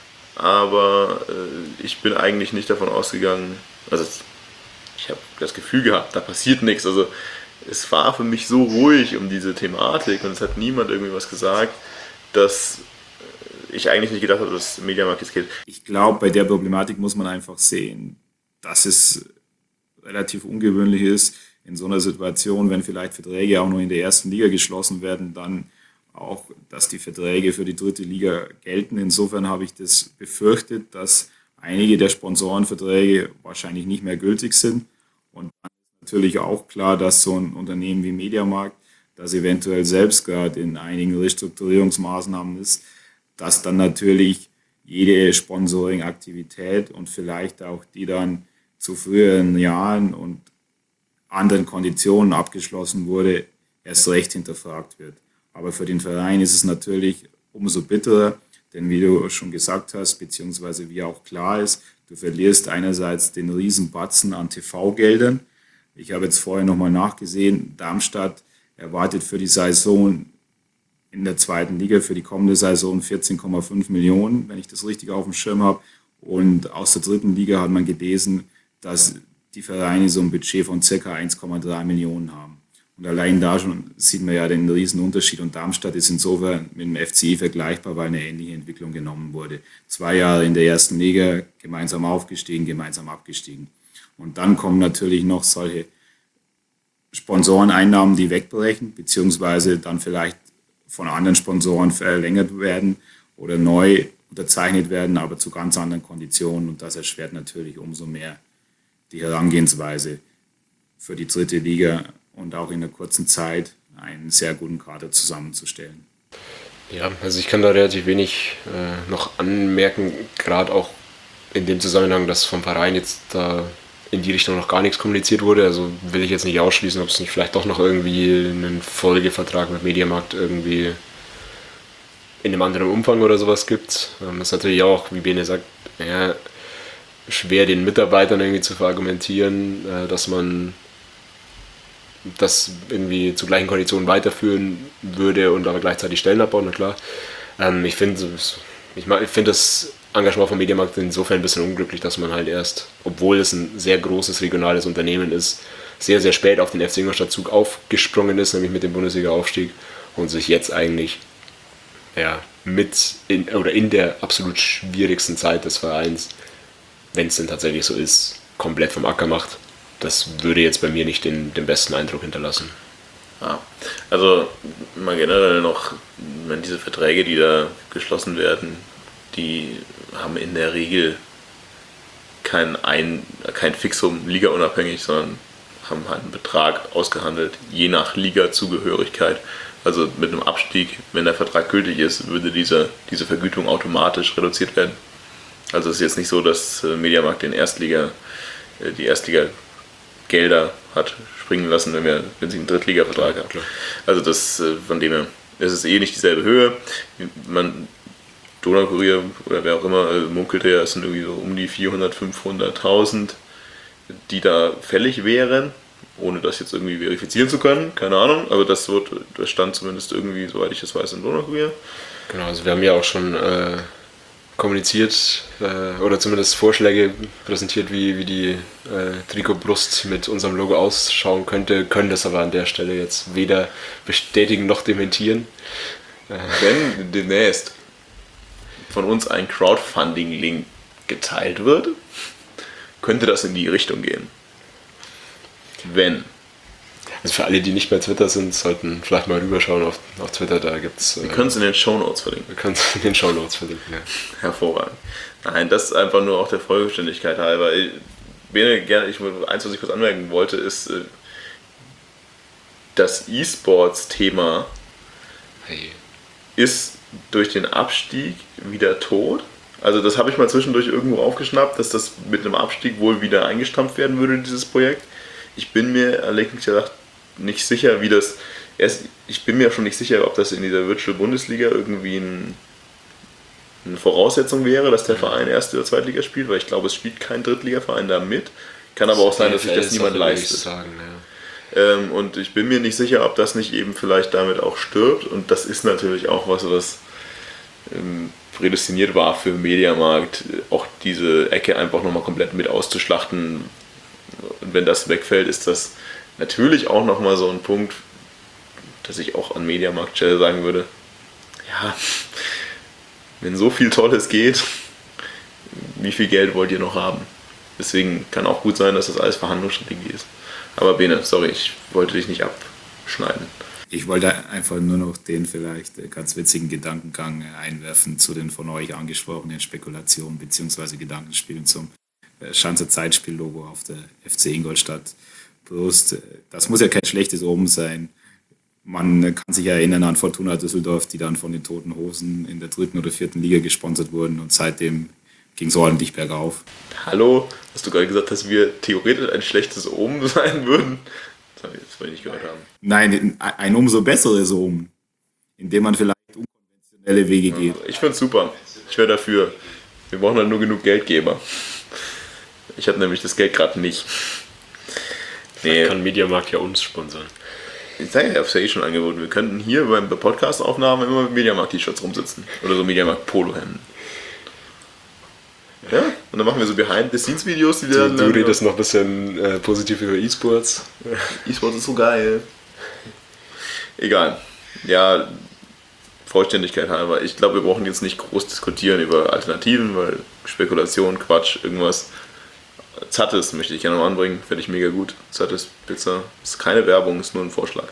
aber äh, ich bin eigentlich nicht davon ausgegangen, also ich habe das Gefühl gehabt, da passiert nichts. Also es war für mich so ruhig um diese Thematik und es hat niemand irgendwie was gesagt, dass ich eigentlich nicht gedacht habe, dass Mediamarkt jetzt geht. Ich glaube, bei der Problematik muss man einfach sehen, dass es relativ ungewöhnlich ist, in so einer Situation, wenn vielleicht Verträge auch noch in der ersten Liga geschlossen werden, dann auch, dass die Verträge für die dritte Liga gelten. Insofern habe ich das befürchtet, dass einige der Sponsorenverträge wahrscheinlich nicht mehr gültig sind. Und dann ist natürlich auch klar, dass so ein Unternehmen wie Mediamarkt, das eventuell selbst gerade in einigen Restrukturierungsmaßnahmen ist, dass dann natürlich jede Sponsoring-Aktivität und vielleicht auch die dann zu früheren Jahren und anderen Konditionen abgeschlossen wurde, erst recht hinterfragt wird. Aber für den Verein ist es natürlich umso bitterer, denn wie du schon gesagt hast, beziehungsweise wie auch klar ist, du verlierst einerseits den Riesenbatzen an T V-Geldern. Ich habe jetzt vorher nochmal nachgesehen, Darmstadt erwartet für die Saison in der zweiten Liga, für die kommende Saison vierzehn Komma fünf Millionen, wenn ich das richtig auf dem Schirm habe. Und aus der dritten Liga hat man gelesen, dass die Vereine so ein Budget von ca. eins Komma drei Millionen haben. Und allein da schon sieht man ja den riesen Unterschied. Und Darmstadt ist insofern mit dem F C I vergleichbar, weil eine ähnliche Entwicklung genommen wurde. Zwei Jahre in der ersten Liga, gemeinsam aufgestiegen, gemeinsam abgestiegen. Und dann kommen natürlich noch solche Sponsoreneinnahmen, die wegbrechen, beziehungsweise dann vielleicht von anderen Sponsoren verlängert werden oder neu unterzeichnet werden, aber zu ganz anderen Konditionen. Und das erschwert natürlich umso mehr die Herangehensweise für die dritte Liga und auch in der kurzen Zeit einen sehr guten Kader zusammenzustellen. Ja, also ich kann da relativ wenig äh, noch anmerken, gerade auch in dem Zusammenhang, dass vom Verein jetzt da in die Richtung noch gar nichts kommuniziert wurde. Also will ich jetzt nicht ausschließen, ob es nicht vielleicht doch noch irgendwie einen Folgevertrag mit Mediamarkt irgendwie in einem anderen Umfang oder sowas gibt. Ähm, das ist natürlich auch, wie Bene sagt, ja, schwer den Mitarbeitern irgendwie zu verargumentieren, äh, dass man das irgendwie zu gleichen Konditionen weiterführen würde und aber gleichzeitig Stellen abbauen, na klar. Ähm, ich finde ich, ich find das Engagement vom Mediamarkt insofern ein bisschen unglücklich, dass man halt erst, obwohl es ein sehr großes regionales Unternehmen ist, sehr, sehr spät auf den F C Ingolstadt-Zug aufgesprungen ist, nämlich mit dem Bundesliga-Aufstieg und sich jetzt eigentlich ja, mit in, oder in der absolut schwierigsten Zeit des Vereins, wenn es denn tatsächlich so ist, komplett vom Acker macht. Das würde jetzt bei mir nicht den, den besten Eindruck hinterlassen. Ja, also mal generell noch, wenn diese Verträge, die da geschlossen werden, die haben in der Regel kein, Ein, kein Fixum ligaunabhängig, sondern haben halt einen Betrag ausgehandelt, je nach Liga-Zugehörigkeit. Also mit einem Abstieg, wenn der Vertrag gültig ist, würde diese, diese Vergütung automatisch reduziert werden. Also es ist jetzt nicht so, dass Mediamarkt den Erstliga, die Erstliga-Gelder hat springen lassen, wenn, wir, wenn sie einen Drittliga-Vertrag haben. Also das, von dem her, es ist eh nicht dieselbe Höhe. Man, Donaukurier oder wer auch immer munkelte ja, es sind irgendwie so um die vierhundert, fünfhunderttausend, die da fällig wären, ohne das jetzt irgendwie verifizieren zu können, keine Ahnung, aber das wird, das stand zumindest irgendwie, soweit ich das weiß, im Donaukurier. Genau, also wir haben ja auch schon äh, kommuniziert äh, oder zumindest Vorschläge präsentiert, wie, wie die äh, Trikotbrust mit unserem Logo ausschauen könnte, können das aber an der Stelle jetzt weder bestätigen noch dementieren. Äh. Wenn demnächst von uns ein Crowdfunding-Link geteilt wird, könnte das in die Richtung gehen. Wenn. Also für alle, die nicht bei Twitter sind, sollten vielleicht mal rüberschauen auf, auf Twitter, da gibt's... Wir äh, können es in den Shownotes verlinken. Wir können es in den Shownotes verlinken, ja. Hervorragend. Nein, das ist einfach nur auch der Vollständigkeit halber. Ich, Bene, gerne, ich, eins, was ich kurz anmerken wollte, ist äh, das E-Sports-Thema Hey. ist durch den Abstieg wieder tot. Also das habe ich mal zwischendurch irgendwo aufgeschnappt, dass das mit einem Abstieg wohl wieder eingestampft werden würde, dieses Projekt. Ich bin mir ehrlich gesagt nicht sicher, wie das... Erst, ich bin mir schon nicht sicher, ob das in dieser Virtual Bundesliga irgendwie ein, eine Voraussetzung wäre, dass der Verein Erste oder Zweitliga spielt, weil ich glaube, es spielt kein Drittligaverein da mit. Kann aber auch sein, dass sich das niemand leistet. Sagen, ja. Ähm, und ich bin mir nicht sicher, ob das nicht eben vielleicht damit auch stirbt. Und das ist natürlich auch was, was ähm, prädestiniert war für den Mediamarkt, auch diese Ecke einfach nochmal komplett mit auszuschlachten. Und wenn das wegfällt, ist das natürlich auch nochmal so ein Punkt, dass ich auch an Mediamarkt-Stelle sagen würde, ja, wenn so viel Tolles geht, wie viel Geld wollt ihr noch haben? Deswegen kann auch gut sein, dass das alles Verhandlungsstrategie ist. Aber Bene, sorry, ich wollte dich nicht abschneiden. Ich wollte einfach nur noch den vielleicht ganz witzigen Gedankengang einwerfen zu den von euch angesprochenen Spekulationen bzw. Gedankenspielen zum Schanzer Zeitspiel-Logo auf der F C Ingolstadt Brust. Das muss ja kein schlechtes Omen sein. Man kann sich erinnern an Fortuna Düsseldorf, die dann von den Toten Hosen in der dritten oder vierten Liga gesponsert wurden und seitdem ging es ordentlich bergauf. Hallo, hast du gerade gesagt, dass wir theoretisch ein schlechtes Omen sein würden? Das habe ich jetzt vorhin nicht gehört haben. Nein, ein umso besseres Omen, indem man vielleicht unkonventionelle Wege geht. Ich finde es super. Ich wäre dafür. Wir brauchen halt nur genug Geldgeber. Ich habe nämlich das Geld gerade nicht. Nee. Kann Mediamarkt ja uns sponsern. Ich sage ja, ich habe es ja eh schon angeboten. Wir könnten hier beim Podcast-Aufnahmen immer mit Mediamarkt-T-Shirts rumsitzen. Oder so Mediamarkt-Polohemden. Ja, und dann machen wir so Behind-the-Scenes-Videos, die wir Du, dann... du redest noch ein bisschen äh, positiv über E-Sports. E-Sports ist so geil. Egal. Ja, Vollständigkeit halber. Ich glaube, wir brauchen jetzt nicht groß diskutieren über Alternativen, weil Spekulation, Quatsch, irgendwas. Zattes möchte ich gerne noch anbringen, finde ich mega gut. Zattes Pizza ist keine Werbung, ist nur ein Vorschlag.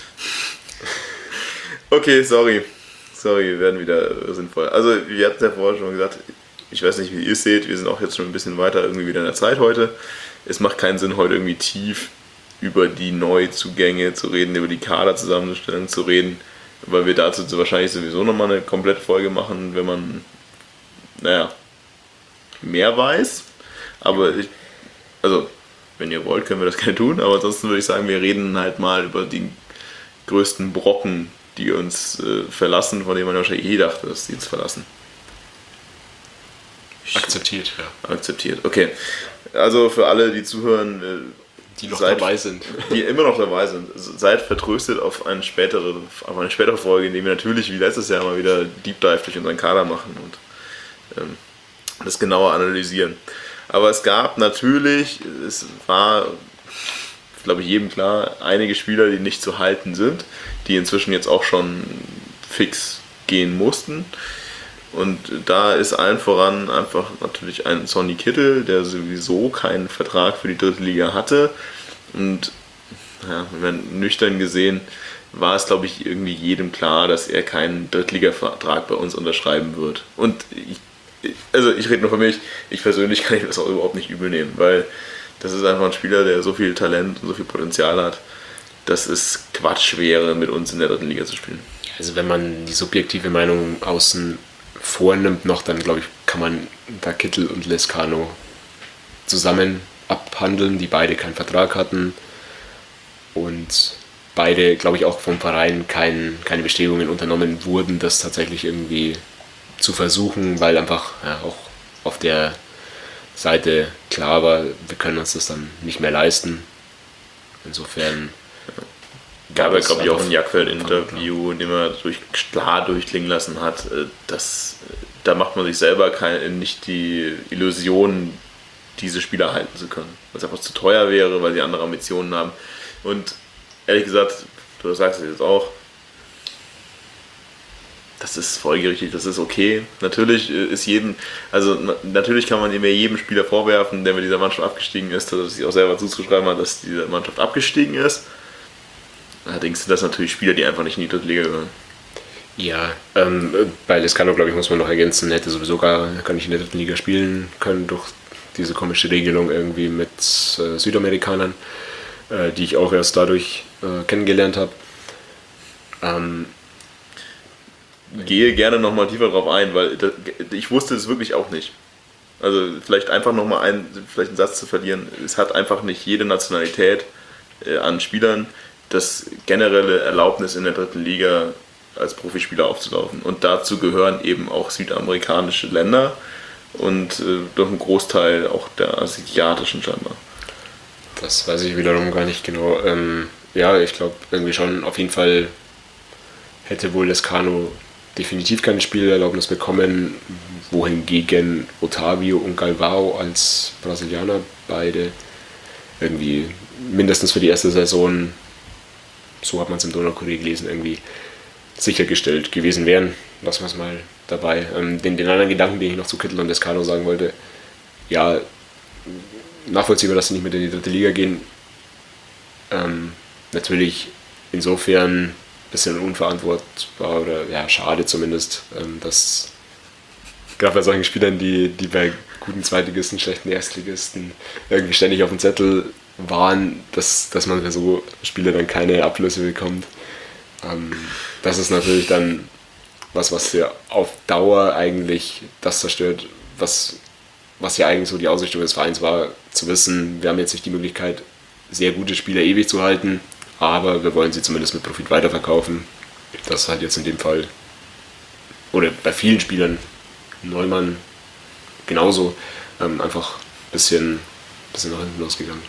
Okay, sorry. Sorry, wir werden wieder sinnvoll. Also, wir hatten ja vorher schon gesagt, ich weiß nicht, wie ihr es seht, wir sind auch jetzt schon ein bisschen weiter irgendwie wieder in der Zeit heute. Es macht keinen Sinn, heute irgendwie tief über die Neuzugänge zu reden, über die Kaderzusammenstellung zu reden, weil wir dazu wahrscheinlich sowieso nochmal eine komplette Folge machen, wenn man, naja, mehr weiß. Aber ich, also, wenn ihr wollt, können wir das gerne tun, aber ansonsten würde ich sagen, wir reden halt mal über die größten Brocken, die uns äh, verlassen, von denen man wahrscheinlich eh dachte, dass die uns verlassen. Akzeptiert, ja. Akzeptiert, okay. Also für alle, die zuhören, die noch seid, dabei sind. Die immer noch dabei sind, seid vertröstet auf eine spätere, auf eine spätere Folge, in der wir natürlich wie letztes Jahr mal wieder Deep Dive durch unseren Kader machen und ähm, das genauer analysieren. Aber es gab natürlich, es war, glaube ich, jedem klar, einige Spieler, die nicht zu halten sind, die inzwischen jetzt auch schon fix gehen mussten. Und da ist allen voran einfach natürlich ein Sonny Kittel, der sowieso keinen Vertrag für die dritte Liga hatte. Und ja, nüchtern gesehen war es, glaube ich, irgendwie jedem klar, dass er keinen Drittliga-Vertrag bei uns unterschreiben wird. Und ich, also ich rede nur von mir, ich, ich persönlich kann ihm das auch überhaupt nicht übel nehmen, weil das ist einfach ein Spieler, der so viel Talent und so viel Potenzial hat, dass es Quatsch wäre, mit uns in der dritten Liga zu spielen. Also wenn man die subjektive Meinung außen vornimmt noch, dann glaube ich, kann man da Kittel und Lescano zusammen abhandeln, die beide keinen Vertrag hatten und beide, glaube ich, auch vom Verein kein, keine Bestrebungen unternommen wurden, das tatsächlich irgendwie zu versuchen, weil einfach ja, auch auf der Seite klar war, wir können uns das dann nicht mehr leisten. Insofern gab es, glaube ich, auch ein Jackfeld-Interview, in dem er durch, klar durchklingen lassen hat, dass da macht man sich selber keine, nicht die Illusion, diese Spieler halten zu können, weil es einfach zu teuer wäre, weil sie andere Ambitionen haben. Und ehrlich gesagt, du sagst es jetzt auch, das ist folgerichtig, das ist okay. Natürlich ist jedem, also natürlich kann man immer jedem Spieler vorwerfen, der mit dieser Mannschaft abgestiegen ist, dass er sich auch selber zuzuschreiben hat, dass diese Mannschaft abgestiegen ist. Allerdings sind das natürlich Spieler, die einfach nicht in die dritte Liga gehören. Ja, ähm, bei Lescano, glaube ich, muss man noch ergänzen, hätte sowieso gar, gar nicht in der dritten Liga spielen können durch diese komische Regelung irgendwie mit äh, Südamerikanern, äh, die ich auch erst dadurch äh, kennengelernt habe. Ähm, Gehe gerne nochmal tiefer drauf ein, weil das, ich wusste es wirklich auch nicht. Also vielleicht einfach nochmal einen, vielleicht einen Satz zu verlieren. Es hat einfach nicht jede Nationalität äh, an Spielern das generelle Erlaubnis in der dritten Liga als Profispieler aufzulaufen. Und dazu gehören eben auch südamerikanische Länder und äh, doch ein Großteil auch der asiatischen scheinbar. Das weiß ich wiederum gar nicht genau. Ähm, ja, ich glaube irgendwie schon, auf jeden Fall hätte wohl Lescano definitiv keine Spielerlaubnis bekommen, wohingegen Otávio und Galvão als Brasilianer beide irgendwie mindestens für die erste Saison, so hat man es im Donaukurier gelesen, irgendwie sichergestellt gewesen wären. Lassen wir es mal dabei. Ähm, den, den anderen Gedanken, den ich noch zu Kittel und Lescano sagen wollte, ja, nachvollziehbar, dass sie nicht mit in die dritte Liga gehen. Ähm, natürlich insofern ein bisschen unverantwortbar oder ja, schade zumindest, ähm, dass gerade bei solchen Spielern, die, die bei guten Zweitligisten, schlechten Erstligisten irgendwie ständig auf dem Zettel waren, dass, dass man für so Spieler dann keine Ablöse bekommt. Ähm, das ist natürlich dann was, was ja auf Dauer eigentlich das zerstört, was, was ja eigentlich so die Ausrichtung des Vereins war, zu wissen, wir haben jetzt nicht die Möglichkeit, sehr gute Spieler ewig zu halten, aber wir wollen sie zumindest mit Profit weiterverkaufen. Das ist halt jetzt in dem Fall, oder bei vielen Spielern, Neumann genauso, ähm, einfach ein bisschen, bisschen nach hinten losgegangen.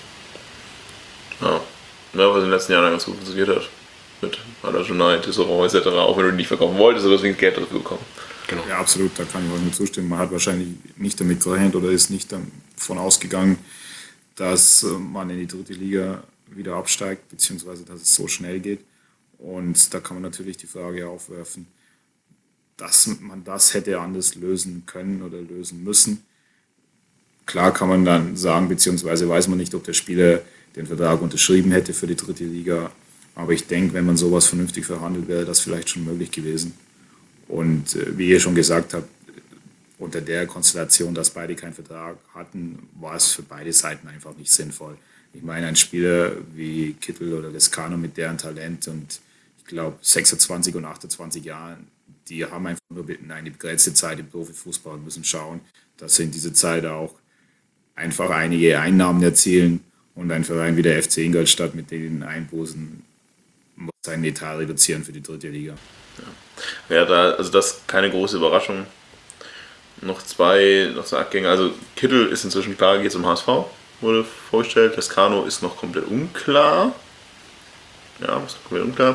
Ja, ja, was in den letzten Jahren ganz gut funktioniert hat. Mit Alajonai, Tisserand et cetera. Auch wenn du die nicht verkaufen wolltest, aber deswegen Geld dafür bekommen. Genau. Ja, absolut, da kann ich euch nur zustimmen. Man hat wahrscheinlich nicht damit gerechnet oder ist nicht davon ausgegangen, dass man in die dritte Liga wieder absteigt, beziehungsweise dass es so schnell geht. Und da kann man natürlich die Frage aufwerfen, dass man das hätte anders lösen können oder lösen müssen. Klar kann man dann sagen, beziehungsweise weiß man nicht, ob der Spieler den Vertrag unterschrieben hätte für die dritte Liga. Aber ich denke, wenn man sowas vernünftig verhandelt, wäre das vielleicht schon möglich gewesen. Und äh, wie ihr schon gesagt habt, unter der Konstellation, dass beide keinen Vertrag hatten, war es für beide Seiten einfach nicht sinnvoll. Ich meine, ein Spieler wie Kittel oder Lescano mit deren Talent und ich glaube sechsundzwanzig und achtundzwanzig Jahren, die haben einfach nur eine begrenzte Zeit im Profifußball und müssen schauen, dass sie in dieser Zeit auch einfach einige Einnahmen erzielen und ein Verein wie der F C Ingolstadt mit den Einbußen muss seinen Etat reduzieren für die dritte Liga. Ja, ja da, also das ist keine große Überraschung. Noch zwei, noch zwei Abgänge. Also Kittel ist inzwischen klar, geht zum H S V, wurde vorgestellt. Lescano ist noch komplett unklar. Ja, ist komplett unklar.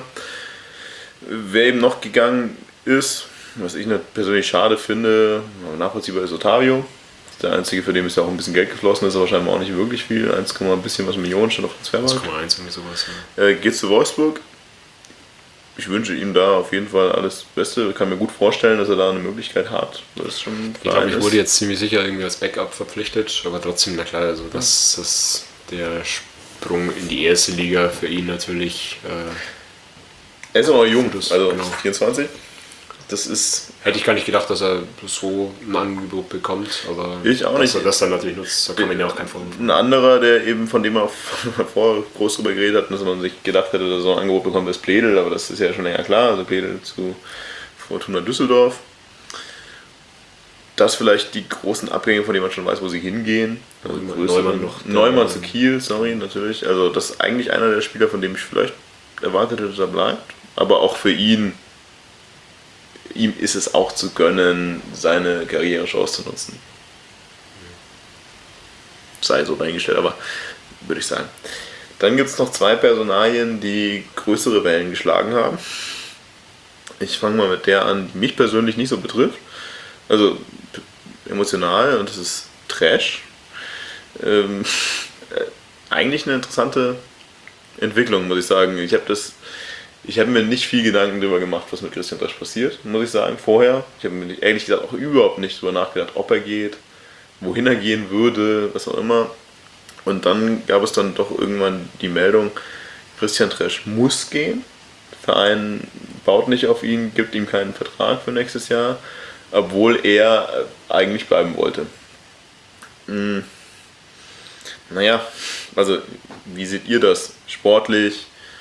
Wer eben noch gegangen ist, was ich persönlich schade finde, nachvollziehbar ist Otávio. Der einzige, für den ist ja auch ein bisschen Geld geflossen, ist aber wahrscheinlich auch nicht wirklich viel. eins, ein bisschen was Millionen stand auf Transfermarkt. eins Komma eins irgendwie sowas. Ja. Äh, geht zu Wolfsburg. Ich wünsche ihm da auf jeden Fall alles Beste. Ich kann mir gut vorstellen, dass er da eine Möglichkeit hat. Das ist schon ich glaube, ich wurde jetzt ziemlich sicher irgendwie als Backup verpflichtet, aber trotzdem, na klar, also das ist der Sprung in die erste Liga für ihn natürlich. Äh, er ist auch noch jung, das, also genau. vierundzwanzig. Das ist. Hätte ich gar nicht gedacht, dass er so ein Angebot bekommt, aber ich auch nicht. dass er das dann natürlich nutzt, da kann man ja auch keinen Vorwurf. Ein anderer, der eben von dem wir auch vorher groß drüber geredet hatten, dass man sich gedacht hätte, dass er so ein Angebot bekommt, ist Pledel, aber das ist ja schon länger klar, also Pledel zu Fortuna Düsseldorf. Das vielleicht die großen Abgänge, von denen man schon weiß, wo sie hingehen. Also Neumann noch. Neumann zu Kiel, sorry, natürlich. Also das ist eigentlich einer der Spieler, von dem ich vielleicht erwartet hätte, dass er bleibt. Aber auch für ihn ihm ist es auch zu gönnen, seine Karrierechance zu nutzen. Sei so dahingestellt, aber würde ich sagen. Dann gibt es noch zwei Personalien, die größere Wellen geschlagen haben. Ich fange mal mit der an, die mich persönlich nicht so betrifft. Also emotional, und das ist Trash. Ähm, äh, eigentlich eine interessante Entwicklung, muss ich sagen. Ich habe das Ich habe mir nicht viel Gedanken darüber gemacht, was mit Christian Dresch passiert, muss ich sagen, vorher. Ich habe mir ehrlich gesagt auch überhaupt nicht darüber nachgedacht, ob er geht, wohin er gehen würde, was auch immer. Und dann gab es dann doch irgendwann die Meldung, Christian Tresch muss gehen. Der Verein baut nicht auf ihn, gibt ihm keinen Vertrag für nächstes Jahr, obwohl er eigentlich bleiben wollte. Hm. Naja, also wie seht ihr das? Sportlich,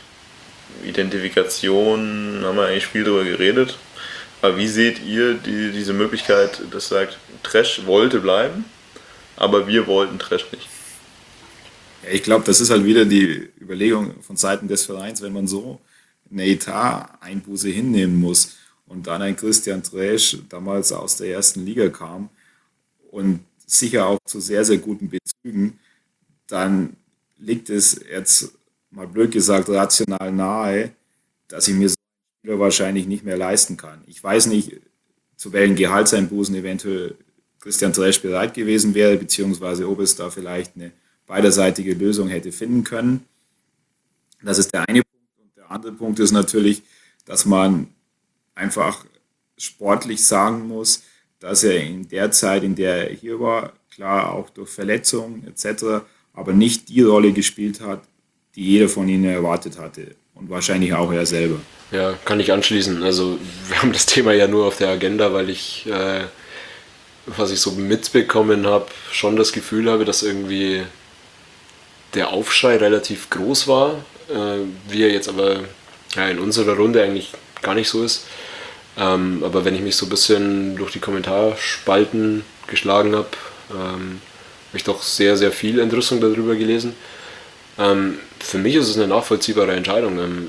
Identifikation, haben wir eigentlich viel darüber geredet. Aber wie seht ihr die, diese Möglichkeit, dass sagt, Tresch wollte bleiben, aber wir wollten Tresch nicht? Ja, ich glaube, das ist halt wieder die Überlegung von Seiten des Vereins, wenn man so eine Etat-Einbuße hinnehmen muss und dann ein Christian Tresch damals aus der ersten Liga kam und sicher auch zu sehr, sehr guten Bezügen, dann liegt es jetzt mal blöd gesagt rational nahe, dass ich mir so einen Spieler wahrscheinlich nicht mehr leisten kann. Ich weiß nicht, zu welchen Gehaltseinbußen eventuell Christian Tresch bereit gewesen wäre, beziehungsweise ob es da vielleicht eine beiderseitige Lösung hätte finden können. Das ist der eine Punkt. Und der andere Punkt ist natürlich, dass man einfach sportlich sagen muss, dass er in der Zeit, in der er hier war, klar auch durch Verletzungen et cetera, aber nicht die Rolle gespielt hat, die jeder von ihnen erwartet hatte. Und wahrscheinlich auch er selber. Ja, kann ich anschließen. Also wir haben das Thema ja nur auf der Agenda, weil ich, äh, was ich so mitbekommen habe, schon das Gefühl habe, dass irgendwie der Aufschrei relativ groß war, äh, wie er jetzt aber ja, in unserer Runde eigentlich gar nicht so ist. Ähm, aber wenn ich mich so ein bisschen durch die Kommentarspalten geschlagen habe, ähm, habe ich doch sehr, sehr viel Entrüstung darüber gelesen. Ähm, für mich ist es eine nachvollziehbare Entscheidung. Ähm,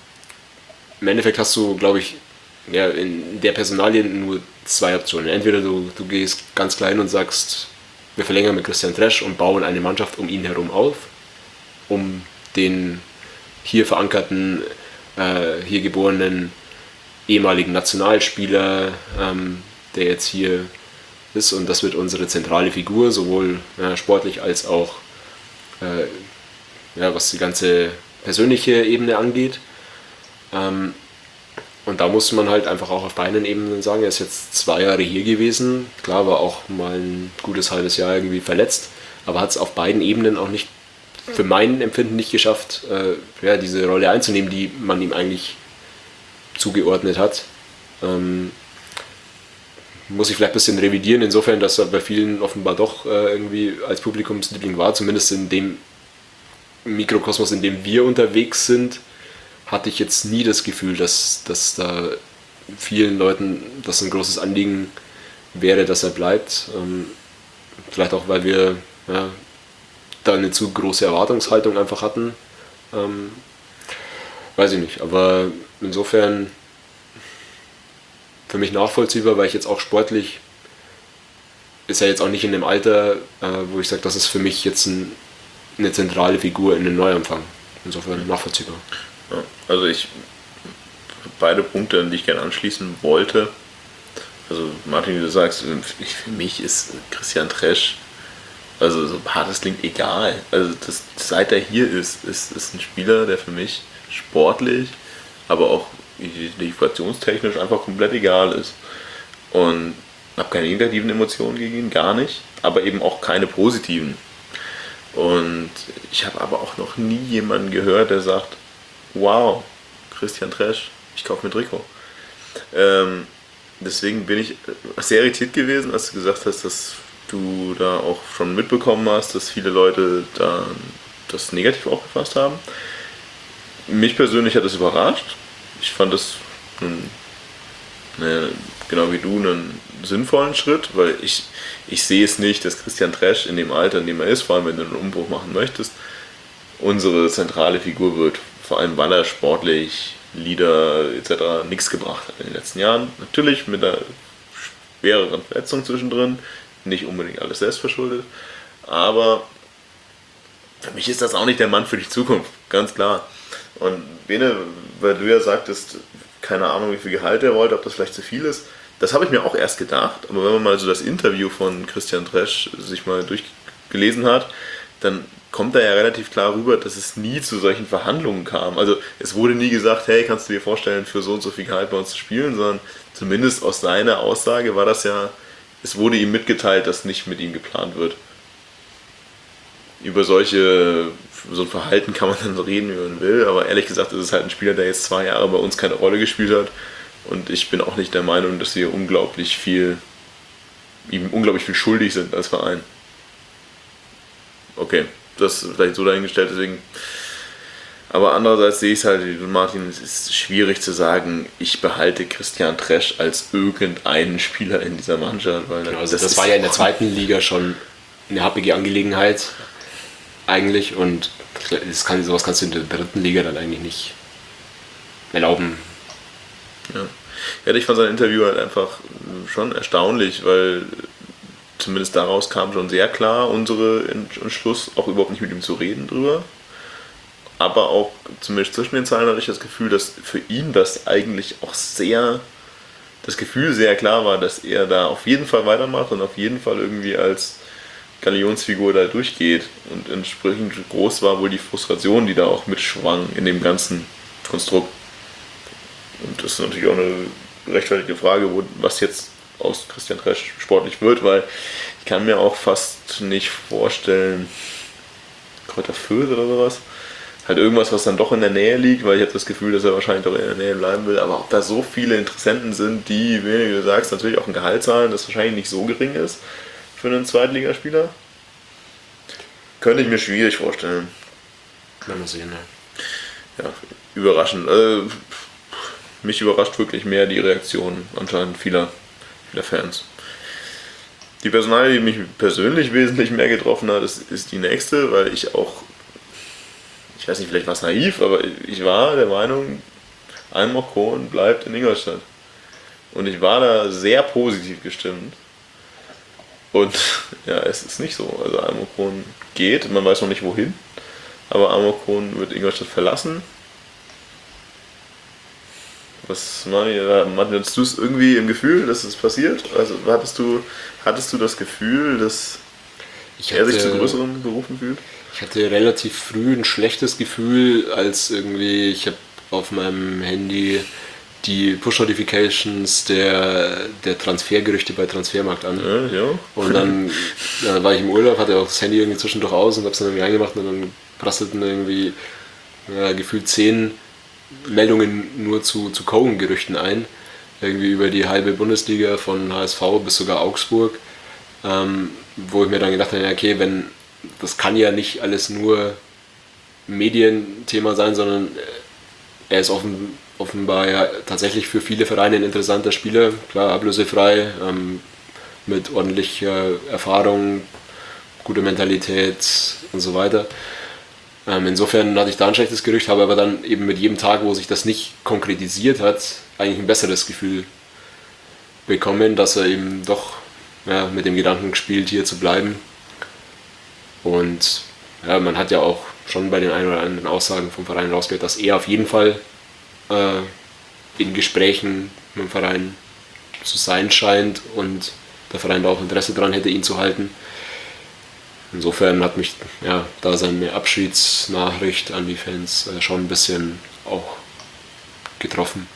Im Endeffekt hast du, glaube ich, ja, in der Personalie nur zwei Optionen. Entweder du, du gehst ganz klein und sagst, wir verlängern mit Christian Tresch und bauen eine Mannschaft um ihn herum auf, um den hier verankerten, äh, hier geborenen ehemaligen Nationalspieler, ähm, der jetzt hier ist, und das wird unsere zentrale Figur, sowohl äh, sportlich als auch äh, ja, was die ganze persönliche Ebene angeht. Ähm, und da muss man halt einfach auch auf beiden Ebenen sagen, er ist jetzt zwei Jahre hier gewesen, klar, war auch mal ein gutes halbes Jahr irgendwie verletzt, aber hat es auf beiden Ebenen auch nicht, für mein Empfinden nicht geschafft, äh, ja, diese Rolle einzunehmen, die man ihm eigentlich zugeordnet hat. Ähm, muss ich vielleicht ein bisschen revidieren, insofern, dass er bei vielen offenbar doch äh, irgendwie als Publikumsliebling war, zumindest in dem Mikrokosmos, in dem wir unterwegs sind, hatte ich jetzt nie das Gefühl, dass, dass da vielen Leuten das ein großes Anliegen wäre, dass er bleibt. Ähm, vielleicht auch, weil wir ja, da eine zu große Erwartungshaltung einfach hatten. Ähm, weiß ich nicht, aber insofern für mich nachvollziehbar, weil ich jetzt auch sportlich, ist er jetzt auch nicht in dem Alter, äh, wo ich sage, das ist für mich jetzt ein, eine zentrale Figur in einem Neuanfang. Insofern nachvollziehbar. Ja, also ich, beide Punkte, an die ich gerne anschließen wollte, also Martin, wie du sagst, ich, für mich ist Christian Tresch, also so hart es klingt, egal. Also das, seit er hier ist, ist, ist ein Spieler, der für mich sportlich, aber auch identifikationstechnisch einfach komplett egal ist. Und habe keine negativen Emotionen gegen ihn, gar nicht, aber eben auch keine positiven. Und ich habe aber auch noch nie jemanden gehört, der sagt, wow, Christian Tresch, ich kaufe mir ein Trikot. Ähm, deswegen bin ich sehr irritiert gewesen, als du gesagt hast, dass du da auch schon mitbekommen hast, dass viele Leute da das negativ aufgefasst haben. Mich persönlich hat das überrascht. Ich fand das, einen, eine, genau wie du, einen sinnvollen Schritt, weil ich, ich sehe es nicht, dass Christian Tresch in dem Alter, in dem er ist, vor allem wenn du einen Umbruch machen möchtest, unsere zentrale Figur wird. Vor allem, weil er sportlich, Lieder et cetera nichts gebracht hat in den letzten Jahren. Natürlich mit einer schwereren Verletzung zwischendrin, nicht unbedingt alles selbst verschuldet, aber für mich ist das auch nicht der Mann für die Zukunft, ganz klar. Und Bene, weil du ja sagtest, keine Ahnung, wie viel Gehalt er wollte, ob das vielleicht zu viel ist, das habe ich mir auch erst gedacht, aber wenn man mal so das Interview von Christian Tresch sich mal durchgelesen hat, dann kommt da ja relativ klar rüber, dass es nie zu solchen Verhandlungen kam. Also es wurde nie gesagt, hey, kannst du dir vorstellen, für so und so viel Gehalt bei uns zu spielen, sondern zumindest aus seiner Aussage war das ja, es wurde ihm mitgeteilt, dass nicht mit ihm geplant wird, über solche so ein Verhalten kann man dann so reden, wie man will, aber ehrlich gesagt ist es halt ein Spieler, der jetzt zwei Jahre bei uns keine Rolle gespielt hat und ich bin auch nicht der Meinung, dass wir unglaublich viel, ihm unglaublich viel schuldig sind als Verein. Okay, das ist vielleicht so dahingestellt, deswegen. Aber andererseits sehe ich es halt, Martin, es ist schwierig zu sagen, ich behalte Christian Tresch als irgendeinen Spieler in dieser Mannschaft. Weil genau, also das, das war ja in der zweiten Liga schon eine happige Angelegenheit eigentlich und das kann, sowas kannst du in der dritten Liga dann eigentlich nicht erlauben. Ja. Ja, ich fand sein Interview halt einfach schon erstaunlich, weil zumindest daraus kam schon sehr klar unsere Entschluss, auch überhaupt nicht mit ihm zu reden drüber. Aber auch zumindest zwischen den Zeilen hatte ich das Gefühl, dass für ihn das eigentlich auch sehr, das Gefühl sehr klar war, dass er da auf jeden Fall weitermacht und auf jeden Fall irgendwie als Galionsfigur da durchgeht. Und entsprechend groß war wohl die Frustration, die da auch mitschwang in dem ganzen Konstrukt. Und das ist natürlich auch eine gerechtfertigte Frage, was jetzt aus Christian Tresch sportlich wird, weil ich kann mir auch fast nicht vorstellen, Kräuter Fürth oder sowas, halt irgendwas, was dann doch in der Nähe liegt, weil ich habe das Gefühl, dass er wahrscheinlich doch in der Nähe bleiben will, aber ob da so viele Interessenten sind, die, wie du sagst, natürlich auch ein Gehalt zahlen, das wahrscheinlich nicht so gering ist für einen Zweitligaspieler, könnte ich mir schwierig vorstellen. Werden wir sehen, ja. Ja, überraschend. Äh, mich überrascht wirklich mehr die Reaktion anscheinend vieler, vieler Fans. Die Personalie, die mich persönlich wesentlich mehr getroffen hat, ist, ist die nächste, weil ich auch, ich weiß nicht, vielleicht war es naiv, aber ich war der Meinung, Almroch Kohn bleibt in Ingolstadt. Und ich war da sehr positiv gestimmt. Und ja, es ist nicht so. Also Almroch Kohn geht, man weiß noch nicht wohin, aber Almroch Kohn wird Ingolstadt verlassen. Was, Mani, hattest du es irgendwie im Gefühl, dass es passiert? Also hattest du, hattest du das Gefühl, dass ich er hatte, sich zu größeren Berufen fühlt? Ich hatte relativ früh ein schlechtes Gefühl, als irgendwie, ich habe auf meinem Handy die Push-Notifications der, der Transfergerüchte bei Transfermarkt an. Ja, ja. Und dann, dann war ich im Urlaub, hatte auch das Handy irgendwie zwischendurch aus und habe es dann irgendwie eingemacht und dann prasselten irgendwie ja, gefühlt zehn Meldungen nur zu, zu Cohen-Gerüchten ein. Irgendwie über die halbe Bundesliga von H S V bis sogar Augsburg. Ähm, wo ich mir dann gedacht habe, okay, wenn das kann ja nicht alles nur Medienthema sein, sondern er ist offen, offenbar ja tatsächlich für viele Vereine ein interessanter Spieler, klar, ablösefrei, ähm, mit ordentlicher Erfahrung, guter Mentalität und so weiter. Ähm, insofern hatte ich da ein schlechtes Gerücht, habe aber dann eben mit jedem Tag, wo sich das nicht konkretisiert hat, eigentlich ein besseres Gefühl bekommen, dass er eben doch ja, mit dem Gedanken gespielt, hier zu bleiben. Und ja, man hat ja auch schon bei den ein oder anderen Aussagen vom Verein rausgehört, dass er auf jeden Fall äh, in Gesprächen mit dem Verein zu sein scheint und der Verein da auch Interesse daran hätte, ihn zu halten. Insofern hat mich ja, da seine Abschiedsnachricht an die Fans äh, schon ein bisschen auch getroffen.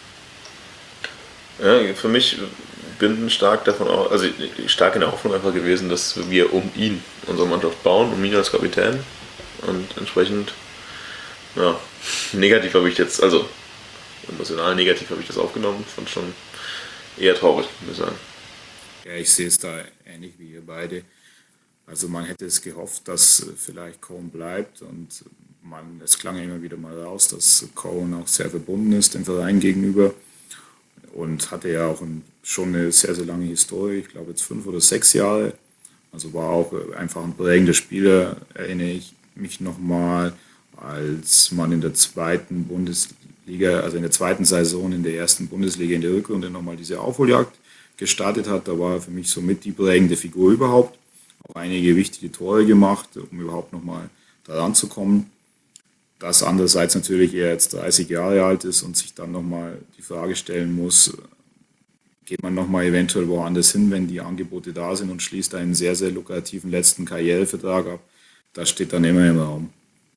Ja, für mich bin stark davon auch, also stark in der Hoffnung einfach gewesen, dass wir um ihn unsere Mannschaft bauen, um ihn als Kapitän. Und entsprechend, ja, negativ habe ich jetzt, also emotional negativ habe ich das aufgenommen, fand schon eher traurig, muss ich sagen. Ja, ich sehe es da ähnlich wie ihr beide. Also man hätte es gehofft, dass vielleicht Cohen bleibt und man, es klang immer wieder mal raus, dass Cohen auch sehr verbunden ist dem Verein gegenüber und hatte ja auch ein, schon eine sehr, sehr lange Historie, ich glaube jetzt fünf oder sechs Jahre, also war auch einfach ein prägender Spieler, erinnere ich mich nochmal, als man in der zweiten Bundesliga, also in der zweiten Saison in der ersten Bundesliga in der Rückrunde nochmal diese Aufholjagd gestartet hat, da war er für mich somit die prägende Figur überhaupt. Auch einige wichtige Tore gemacht, um überhaupt nochmal daran zu kommen. Dass andererseits natürlich er jetzt dreißig Jahre alt ist und sich dann nochmal die Frage stellen muss, geht man nochmal eventuell woanders hin, wenn die Angebote da sind und schließt einen sehr, sehr lukrativen letzten Karrierevertrag ab. Das steht dann immer im Raum.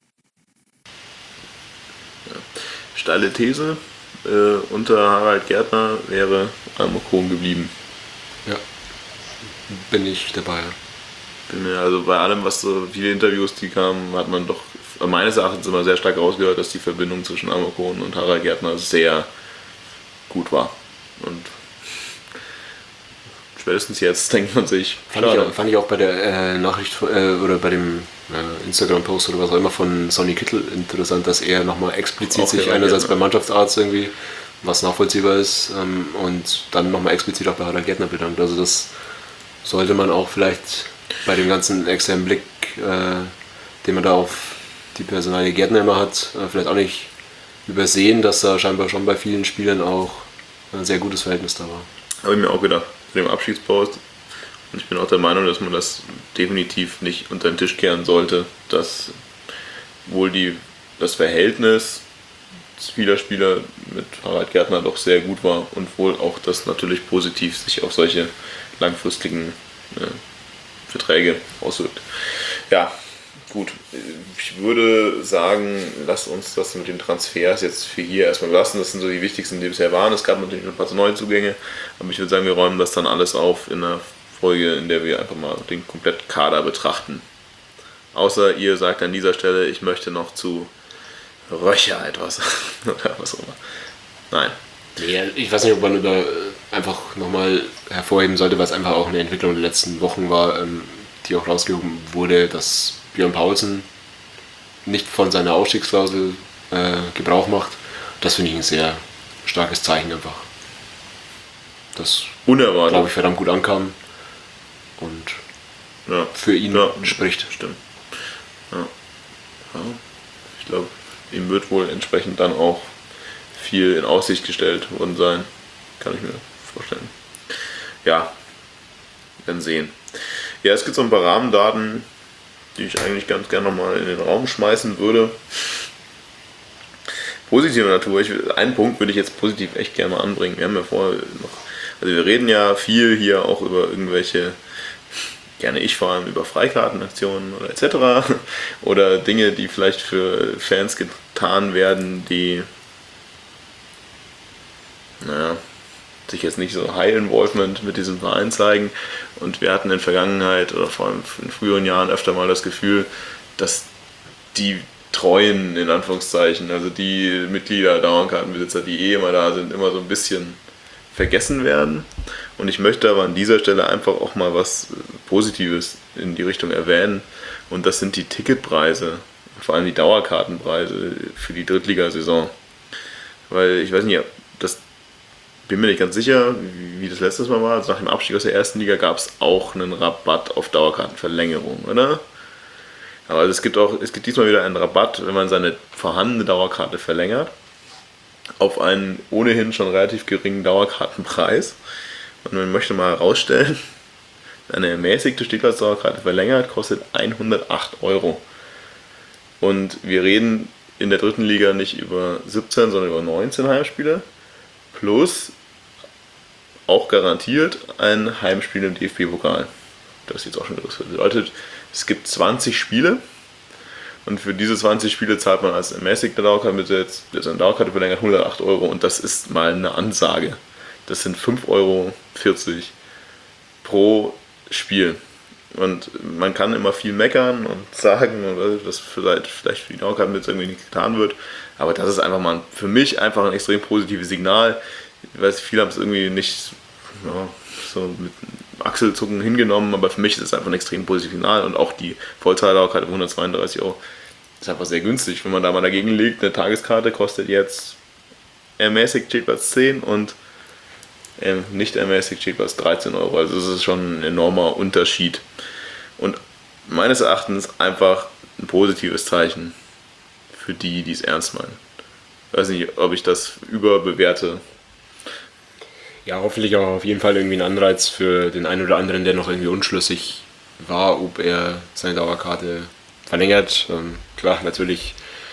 Ja. Steile These, äh, unter Harald Gärtner wäre Almroch Kohn geblieben. Ja, bin ich dabei. Also bei allem, was so viele Interviews, die kamen, hat man doch meines Erachtens immer sehr stark rausgehört, dass die Verbindung zwischen Amor Kohn und Harald Gärtner sehr gut war. Und spätestens jetzt denkt man sich, Fand ich, auch, fand ich auch bei der äh, Nachricht äh, oder bei dem äh, Instagram-Post oder was auch immer von Sonny Kittel interessant, dass er nochmal explizit Auch sich der einerseits Gärtner. beim Mannschaftsarzt irgendwie, was nachvollziehbar ist, ähm, und dann nochmal explizit auch bei Harald Gärtner bedankt. Also das sollte man auch vielleicht bei dem ganzen externen Blick, äh, den man da auf die Personalie Gärtner immer hat, äh, vielleicht auch nicht übersehen, dass da scheinbar schon bei vielen Spielern auch ein sehr gutes Verhältnis da war. habe ich mir auch gedacht, mit dem Abschiedspost. Und ich bin auch der Meinung, dass man das definitiv nicht unter den Tisch kehren sollte, dass wohl die, das Verhältnis vieler Spieler mit Harald Gärtner doch sehr gut war und wohl auch das natürlich positiv sich auf solche langfristigen äh, Verträge auswirkt. Ja, gut. Ich würde sagen, lasst uns das mit den Transfers jetzt für hier erstmal lassen. Das sind so die wichtigsten, die bisher waren. Es gab natürlich noch ein paar neue Zugänge, aber ich würde sagen, wir räumen das dann alles auf in einer Folge, in der wir einfach mal den kompletten Kader betrachten. Außer ihr sagt an dieser Stelle, ich möchte noch zu Röcher etwas oder was auch immer. Nein. Nee, ich weiß nicht, ob man über äh, einfach nochmal hervorheben sollte, weil es einfach auch eine Entwicklung der letzten Wochen war, ähm, die auch rausgehoben wurde, dass Björn Paulsen nicht von seiner Ausstiegsklausel äh, Gebrauch macht. Das finde ich ein sehr starkes Zeichen einfach. Das, Unerwartet. glaube ich, verdammt gut ankam und Ja. für ihn Ja, spricht. Stimmt. Ja. Ja. Ich glaube, ihm wird wohl entsprechend dann auch viel in Aussicht gestellt worden sein. Kann ich mir vorstellen. Ja, wir werden sehen. Ja, es gibt so ein paar Rahmendaten, die ich eigentlich ganz gerne nochmal in den Raum schmeißen würde. Positive Natur. Ich, einen Punkt würde ich jetzt positiv echt gerne mal anbringen. Wir haben ja vorher noch, also wir reden ja viel hier auch über irgendwelche, gerne ich vor allem über Freikartenaktionen oder et cetera. Oder Dinge, die vielleicht für Fans getan werden, die naja, sich jetzt nicht so High Involvement mit diesem Verein zeigen. Und wir hatten in der Vergangenheit oder vor allem in früheren Jahren öfter mal das Gefühl, dass die Treuen, in Anführungszeichen, also die Mitglieder, Dauerkartenbesitzer, die eh immer da sind, immer so ein bisschen vergessen werden. Und ich möchte aber an dieser Stelle einfach auch mal was Positives in die Richtung erwähnen. Und das sind die Ticketpreise, vor allem die Dauerkartenpreise für die Drittligasaison. Weil ich weiß nicht, das bin mir nicht ganz sicher, wie das letztes Mal war. Also nach dem Abstieg aus der ersten Liga gab es auch einen Rabatt auf Dauerkartenverlängerung, oder? Aber es gibt auch, es gibt diesmal wieder einen Rabatt, wenn man seine vorhandene Dauerkarte verlängert, auf einen ohnehin schon relativ geringen Dauerkartenpreis. Und man möchte mal herausstellen, eine ermäßigte Stehplatzdauerkarte verlängert kostet hundertacht Euro. Und wir reden in der dritten Liga nicht über siebzehn, sondern über neunzehn Heimspiele. Plus auch garantiert ein Heimspiel im D F B-Pokal. Das ist jetzt auch schon das bedeutet, es gibt zwanzig Spiele und für diese zwanzig Spiele zahlt man als ermäßigter Dauerkartenbesitzer, der seine Dauerkarte verlängert, hundertacht Euro und das ist mal eine Ansage. Das sind fünf Euro vierzig pro Spiel. Und man kann immer viel meckern und sagen, dass vielleicht, vielleicht für die Dauerkartenbesitzer irgendwie nichts getan wird, aber das ist einfach mal für mich einfach ein extrem positives Signal. Ich weiß, viele haben es irgendwie nicht ja, so mit Achselzucken hingenommen, aber für mich ist es einfach ein extrem positives Signal und auch die Vollzahl-Dauerkarte für hundertzweiunddreißig Euro ist einfach sehr günstig. Wenn man da mal dagegen liegt, eine Tageskarte kostet jetzt ermäßigt Stehplatz zehn und ähm, nicht ermäßigt Stehplatz dreizehn Euro. Also das ist schon ein enormer Unterschied. Und meines Erachtens einfach ein positives Zeichen für die, die es ernst meinen. Ich weiß nicht, ob ich das überbewerte. Ja, hoffentlich auch auf jeden Fall irgendwie ein Anreiz für den einen oder anderen, der noch irgendwie unschlüssig war, ob er seine Dauerkarte verlängert. Ähm, klar, natürlich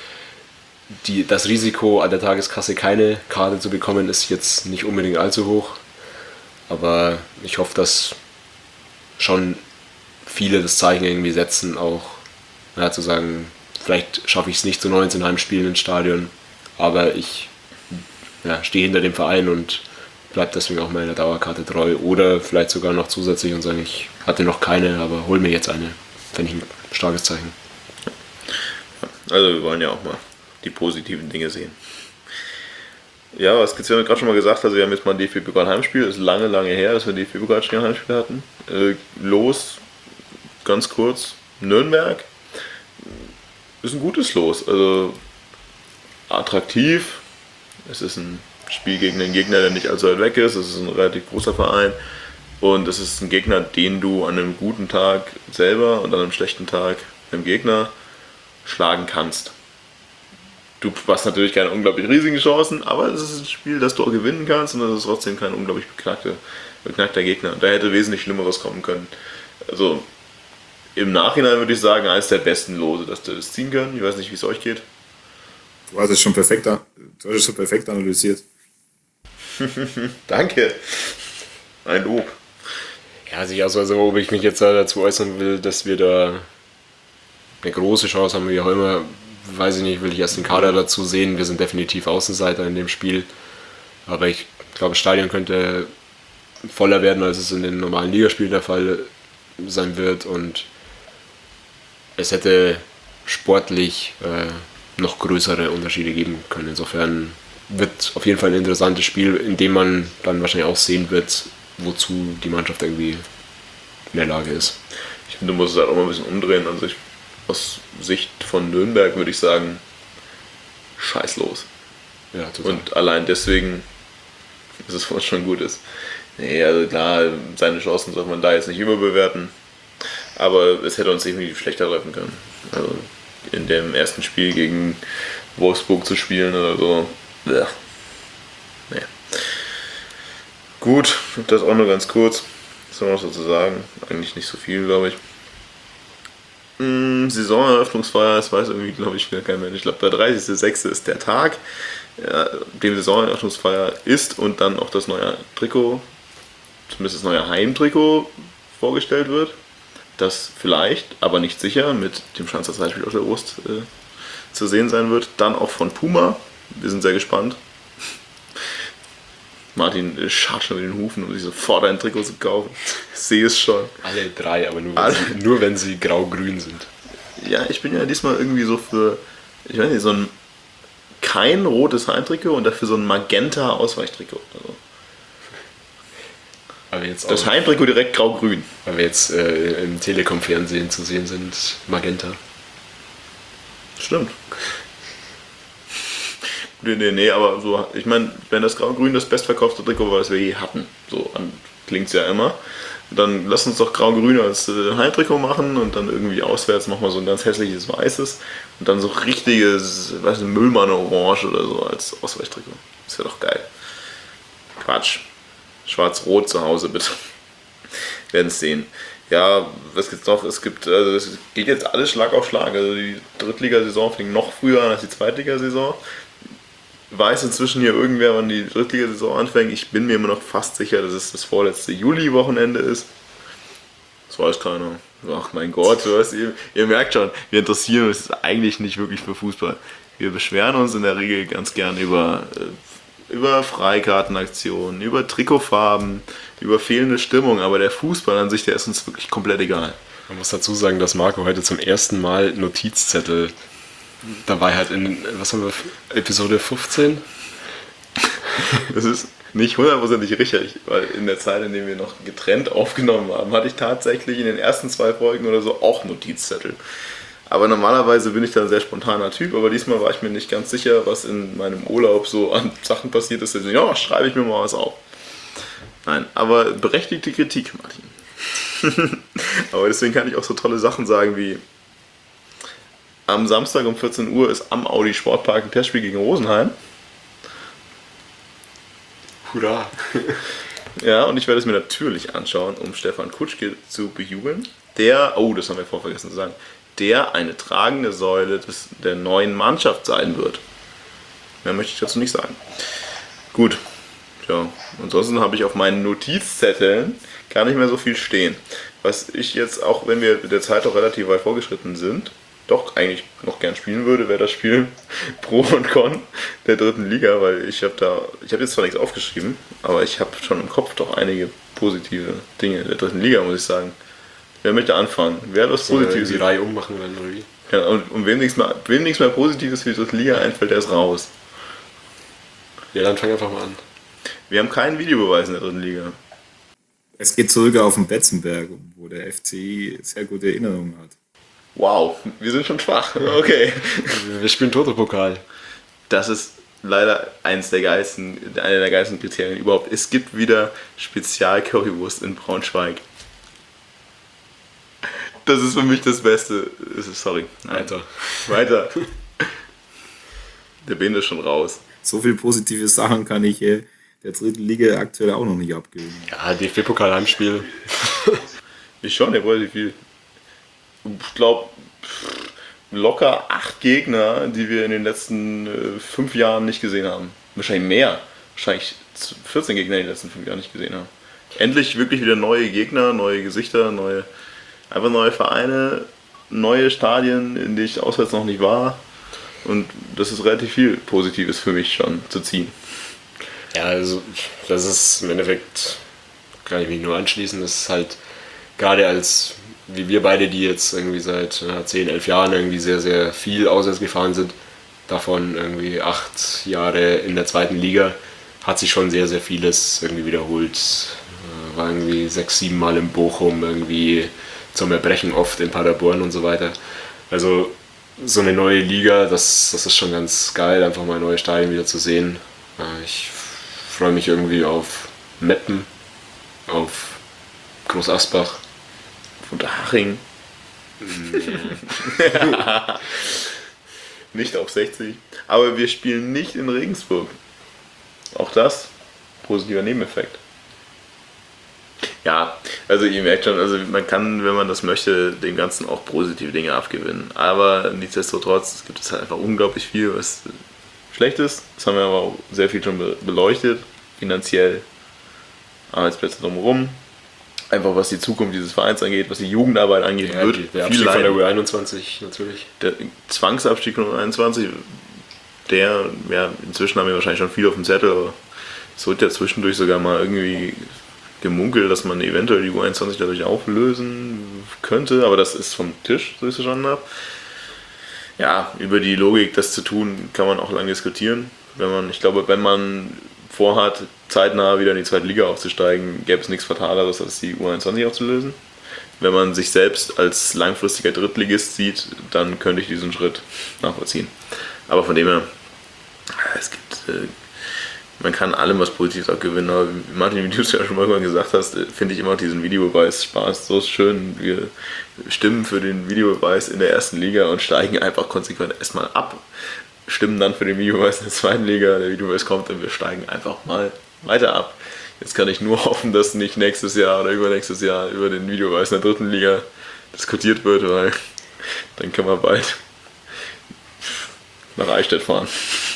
die, das Risiko an der Tageskasse keine Karte zu bekommen ist jetzt nicht unbedingt allzu hoch. Aber ich hoffe, dass schon viele das Zeichen irgendwie setzen, auch ja, zu sagen, vielleicht schaffe ich es nicht zu neunzehn Heimspielen ins Stadion, aber ich ja, stehe hinter dem Verein und bleibe deswegen auch meiner Dauerkarte treu. Oder vielleicht sogar noch zusätzlich und sagen, ich hatte noch keine, aber hol mir jetzt eine. Fände ich ein starkes Zeichen. Also wir wollen ja auch mal die positiven Dinge sehen. Ja, was gibt's ja gerade schon mal gesagt, also wir haben jetzt mal ein D F B-Pokal-Heimspiel, ist lange, lange her, dass wir ein D F B-Pokal-Heimspiel hatten. Äh, los, ganz kurz, Nürnberg. Ist ein gutes Los, also attraktiv. Es ist ein Spiel gegen einen Gegner, der nicht allzu weit weg ist. Es ist ein relativ großer Verein. Und es ist ein Gegner, den du an einem guten Tag selber und an einem schlechten Tag dem Gegner schlagen kannst. Du hast natürlich keine unglaublich riesigen Chancen, aber es ist ein Spiel, das du auch gewinnen kannst und das ist trotzdem kein unglaublich beknackter, beknackter Gegner. Da hätte wesentlich Schlimmeres kommen können. Also im Nachhinein würde ich sagen, eines der besten Lose, dass wir das ziehen können. Ich weiß nicht, wie es euch geht. Du hast es schon perfekt, du hast es schon perfekt analysiert. Danke. Ein Lob. Ja, also, also, also ob ich mich jetzt dazu äußern will, dass wir da eine große Chance haben, wie auch immer, weiß ich nicht, will ich erst den Kader dazu sehen. Wir sind definitiv Außenseiter in dem Spiel. Aber ich glaube, das Stadion könnte voller werden, als es in den normalen Ligaspielen der Fall sein wird. Und es hätte sportlich äh, noch größere Unterschiede geben können. Insofern wird auf jeden Fall ein interessantes Spiel, in dem man dann wahrscheinlich auch sehen wird, wozu die Mannschaft irgendwie in der Lage ist. Ich finde, du musst es halt auch mal ein bisschen umdrehen. Also ich, aus Sicht von Nürnberg würde ich sagen, scheißlos. Ja, total. Und allein deswegen ist es was schon gut ist. Nee, also klar, seine Chancen sollte man da jetzt nicht überbewerten. Aber es hätte uns definitiv schlechter treffen können. Also in dem ersten Spiel gegen Wolfsburg zu spielen oder so. Ja. Nee. Gut, das auch nur ganz kurz. Was soll man noch so zu sagen? Eigentlich nicht so viel, glaube ich. Hm, Saisoneröffnungsfeier, das weiß irgendwie, glaube ich, kein Mensch. Ich glaube, der dreißigster sechste ist der Tag, ja, dem Saisoneröffnungsfeier ist und dann auch das neue Trikot, zumindest das neue Heimtrikot vorgestellt wird. Das vielleicht, aber nicht sicher, mit dem Schanzer Zeitspiel auf der Brust äh, zu sehen sein wird. Dann auch von Puma. Wir sind sehr gespannt. Martin äh, scharrt schon mit den Hufen, um sich sofort ein Trikot zu kaufen. Ich sehe es schon. Alle drei, aber nur wenn, Alle. Sie, nur wenn sie grau-grün sind. Ja, ich bin ja diesmal irgendwie so für, ich weiß nicht, so ein kein rotes Heimtrikot und dafür so ein magenta Ausweichtrikot. Also Weil wir jetzt, das auch, Heimtrikot direkt grau-grün. weil wir jetzt äh, im Telekom-Fernsehen zu sehen sind, magenta. Stimmt. Nee, nee, nee, aber so, ich meine, wenn das grau-grün das bestverkaufte Trikot war, das wir je hatten, so klingt es ja immer, dann lass uns doch grau-grün als äh, Heimtrikot machen und dann irgendwie auswärts machen wir so ein ganz hässliches weißes und dann so richtiges, weiß nicht, Müllmann-Orange oder so als Ausweichtrikot. Das wäre doch geil. Quatsch. Schwarz-Rot zu Hause, bitte. Werden es sehen. Ja, was gibt's noch? Es gibt, also es geht jetzt alles Schlag auf Schlag. Also die Drittligasaison fing noch früher an als die Zweitligasaison. Weiß inzwischen hier irgendwer, wann die Drittligasaison anfängt. Ich bin mir immer noch fast sicher, dass es das vorletzte Juli-Wochenende ist. Das weiß keiner. Ach mein Gott, du weißt, ihr, ihr merkt schon, wir interessieren uns eigentlich nicht wirklich für Fußball. Wir beschweren uns in der Regel ganz gern über, äh, über Freikartenaktionen, über Trikotfarben, über fehlende Stimmung, aber der Fußball an sich, der ist uns wirklich komplett egal. Man muss dazu sagen, dass Marco heute zum ersten Mal Notizzettel dabei hat in, was haben wir, Episode fünfzehn? Das ist nicht hundertprozentig richtig, weil in der Zeit, in der wir noch getrennt aufgenommen haben, hatte ich tatsächlich in den ersten zwei Folgen oder so auch Notizzettel. Aber normalerweise bin ich da ein sehr spontaner Typ, aber diesmal war ich mir nicht ganz sicher, was in meinem Urlaub so an Sachen passiert ist. Also, ja, schreibe ich mir mal was auf. Nein, aber berechtigte Kritik, Martin. Aber deswegen kann ich auch so tolle Sachen sagen wie: Am Samstag um vierzehn Uhr ist am Audi Sportpark ein Testspiel gegen Rosenheim. Hurra! Ja, und ich werde es mir natürlich anschauen, um Stefan Kutschke zu bejubeln. Der, oh, das haben wir vorher vergessen zu sagen, der eine tragende Säule des, der neuen Mannschaft sein wird. Mehr möchte ich dazu nicht sagen. Gut, ja, ansonsten habe ich auf meinen Notizzetteln gar nicht mehr so viel stehen. Was ich jetzt, auch wenn wir mit der Zeit auch relativ weit vorgeschritten sind, doch eigentlich noch gern spielen würde, wäre das Spiel Pro und Con der dritten Liga, weil ich habe da, ich habe jetzt zwar nichts aufgeschrieben, aber ich habe schon im Kopf doch einige positive Dinge der dritten Liga, muss ich sagen. Wer möchte anfangen? Wer hat was Sollen wir Positives? die Reihe ummachen dann, oder wie? Ja, und, und wem nichts mehr, wem nichts mehr Positives für die dritte Liga einfällt, der ist raus. Ja, dann fang einfach mal an. Wir haben keinen Videobeweis in der dritten Liga. Es geht zurück auf den Betzenberg, wo der F C I sehr gute Erinnerungen hat. Wow, wir sind schon schwach. Okay. Wir spielen Toto-Pokal. Das ist leider eins der geilsten, einer der geilsten Kriterien überhaupt. Es gibt wieder Spezial-Currywurst in Braunschweig. Das ist für mich das Beste. Sorry. Nein. Weiter. Weiter. Der Ben ist schon raus. So viele positive Sachen kann ich äh, der dritten Liga aktuell auch noch nicht abgeben. Ja, D F B-Pokal-Heimspiel. Ich schon, der wollte viel. Ich glaube, locker acht Gegner, die wir in den letzten äh, fünf Jahren nicht gesehen haben. Wahrscheinlich mehr. Wahrscheinlich vierzehn Gegner in den letzten fünf Jahren nicht gesehen haben. Endlich wirklich wieder neue Gegner, neue Gesichter, neue, einfach neue Vereine, neue Stadien, in denen ich auswärts noch nicht war. Und das ist relativ viel Positives für mich schon zu ziehen. Ja, also das ist im Endeffekt, kann ich mich nur anschließen, das ist halt gerade als, wie wir beide, die jetzt irgendwie seit ja, zehn, elf Jahren irgendwie sehr, sehr viel auswärts gefahren sind, davon irgendwie acht Jahre in der zweiten Liga, hat sich schon sehr, sehr vieles irgendwie wiederholt. War irgendwie sechs, sieben Mal in Bochum, irgendwie zum Erbrechen oft in Paderborn und so weiter. Also so eine neue Liga, das, das ist schon ganz geil, einfach mal neue Stadien wieder zu sehen. Ich freue mich irgendwie auf Meppen, auf Groß Asbach. Und Haching. Nicht auf sechzig. Aber wir spielen nicht in Regensburg. Auch das, positiver Nebeneffekt. Ja, also ihr merkt schon, also man kann, wenn man das möchte, dem Ganzen auch positive Dinge abgewinnen. Aber nichtsdestotrotz gibt es halt einfach unglaublich viel, was schlecht ist. Das haben wir aber auch sehr viel schon beleuchtet. Finanziell, Arbeitsplätze drumherum. Einfach was die Zukunft dieses Vereins angeht, was die Jugendarbeit angeht, Ja, wird die, der viel Abstieg von der leiden. U einundzwanzig natürlich. Der Zwangsabstieg von U einundzwanzig, der, ja, inzwischen haben wir wahrscheinlich schon viel auf dem Zettel, aber es wird ja zwischendurch sogar mal irgendwie gemunkelt, dass man eventuell die U einundzwanzig dadurch auflösen könnte, aber das ist vom Tisch, so ich es verstanden habe. Ja, über die Logik, das zu tun, kann man auch lange diskutieren. Wenn man, ich glaube, wenn man vorhat, zeitnah wieder in die zweite Liga aufzusteigen, gäbe es nichts Fataleres, als die U einundzwanzig aufzulösen. Wenn man sich selbst als langfristiger Drittligist sieht, dann könnte ich diesen Schritt nachvollziehen. Aber von dem her, es gibt, äh, man kann allem was Positives abgewinnen, aber wie Martin, wie du es ja schon mal gesagt hast, finde ich immer auch diesen Videobeweis Spaß so schön. Wir stimmen für den Videobeweis in der ersten Liga und steigen einfach konsequent erstmal ab. Stimmen dann für den Videobeweis in der zweiten Liga, der Videobeweis kommt und wir steigen einfach mal weiter ab. Jetzt kann ich nur hoffen, dass nicht nächstes Jahr oder übernächstes Jahr über den Videobeweis in der dritten Liga diskutiert wird, weil dann können wir bald nach Eichstätt fahren.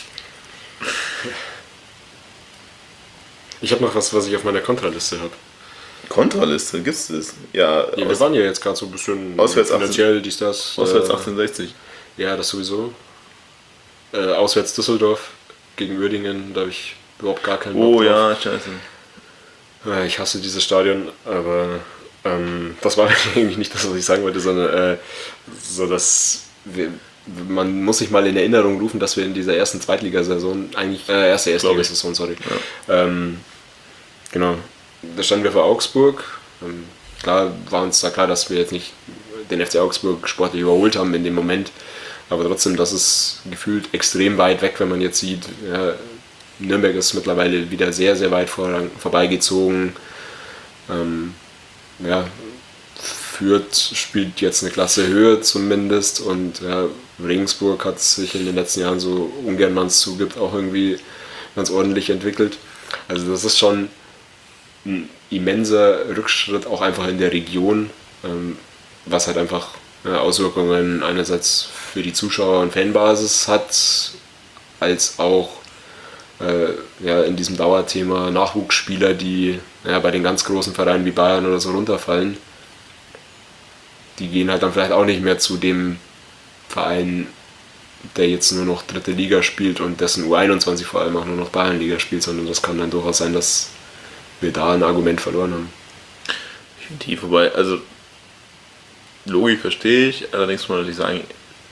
Ich habe noch was, was ich auf meiner Kontraliste habe. Kontraliste, gibt's das? Ja, Ja, wir aus, waren ja jetzt gerade so ein bisschen Auswärts finanziell, dies, das. auswärts äh, achtzehnhundertsechzig. Ja, das sowieso. Äh, auswärts Düsseldorf gegen Uerdingen, da habe ich überhaupt gar keinen Bock Oh drauf. ja, scheiße. Ja, ich hasse dieses Stadion, aber ähm, das war eigentlich nicht das, was ich sagen wollte, sondern äh, so, dass wir, man muss sich mal in Erinnerung rufen, dass wir in dieser ersten Zweitligasaison, eigentlich äh, erste Erstligasaison, sorry, Ja. ähm, genau, da standen wir vor Augsburg. Ähm, klar war uns da klar, dass wir jetzt nicht den F C Augsburg sportlich überholt haben in dem Moment, aber trotzdem, das ist gefühlt extrem weit weg, wenn man jetzt sieht, ja, Nürnberg ist mittlerweile wieder sehr, sehr weit vor, vorbeigezogen. Ähm, ja, Fürth spielt jetzt eine Klasse höher zumindest und ja, Regensburg hat sich in den letzten Jahren, so ungern man es zugibt, auch irgendwie ganz ordentlich entwickelt. Also das ist schon ein immenser Rückschritt auch einfach in der Region, ähm, was halt einfach ja, Auswirkungen einerseits für die Zuschauer und Fanbasis hat, als auch äh, ja, in diesem Dauerthema Nachwuchsspieler, die ja, bei den ganz großen Vereinen wie Bayern oder so runterfallen, die gehen halt dann vielleicht auch nicht mehr zu dem Verein, der jetzt nur noch dritte Liga spielt und dessen U einundzwanzig vor allem auch nur noch Bayernliga spielt, sondern das kann dann durchaus sein, dass wir da ein Argument verloren haben. Definitiv, wobei, also Logik verstehe ich, allerdings muss man natürlich sagen,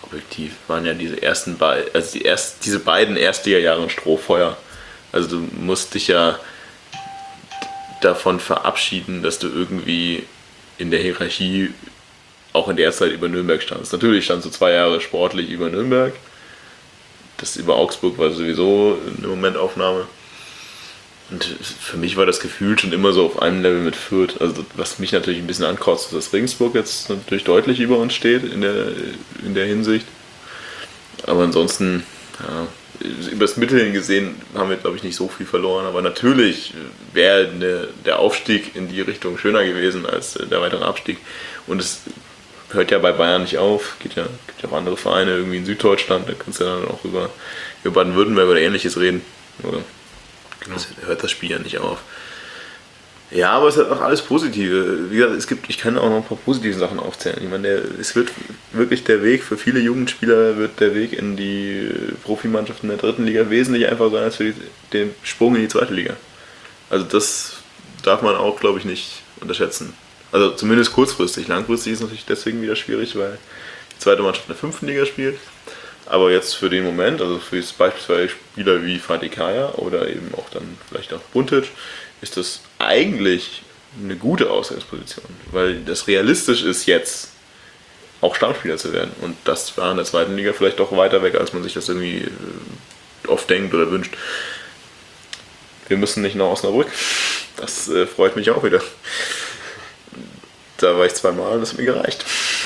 objektiv waren ja diese ersten beiden, also die erst, diese beiden Erstliga-Jahre ein Strohfeuer. Also du musst dich ja davon verabschieden, dass du irgendwie in der Hierarchie auch in der Zeit über Nürnberg standst. Natürlich standst du zwei Jahre sportlich über Nürnberg. Das über Augsburg war sowieso eine Momentaufnahme. Und für mich war das Gefühl schon immer so auf einem Level mit Fürth. Also was mich natürlich ein bisschen ankotzt, ist, dass Regensburg jetzt natürlich deutlich über uns steht in der, in der Hinsicht. Aber ansonsten, ja, über das Mittel hin gesehen haben wir, glaube ich, nicht so viel verloren. Aber natürlich wäre eine, der Aufstieg in die Richtung schöner gewesen als der weitere Abstieg. Und es hört ja bei Bayern nicht auf. Geht ja, gibt ja auch andere Vereine irgendwie in Süddeutschland. Da kannst du ja dann auch über, über Baden-Württemberg oder Ähnliches reden. Oder? Genau. Das hört das Spiel ja nicht auf. Ja, aber es hat auch alles Positive. Wie gesagt, es gibt, ich kann auch noch ein paar positive Sachen aufzählen. Ich meine, der, es wird wirklich der Weg für viele Jugendspieler, wird der Weg in die Profimannschaften der dritten Liga wesentlich einfacher sein als für die, den Sprung in die zweite Liga. Also das darf man auch, glaube ich, nicht unterschätzen. Also zumindest kurzfristig. Langfristig ist es natürlich deswegen wieder schwierig, weil die zweite Mannschaft in der fünften Liga spielt. Aber jetzt für den Moment, also für beispielsweise Spieler wie Fatih Kaya oder eben auch dann vielleicht auch Buntic, ist das eigentlich eine gute Ausgangsposition, weil das realistisch ist, jetzt auch Stammspieler zu werden. Und das war in der zweiten Liga vielleicht doch weiter weg, als man sich das irgendwie oft denkt oder wünscht. Wir müssen nicht nach Osnabrück. Das äh, freut mich auch wieder. Da war ich zweimal und das hat mir gereicht.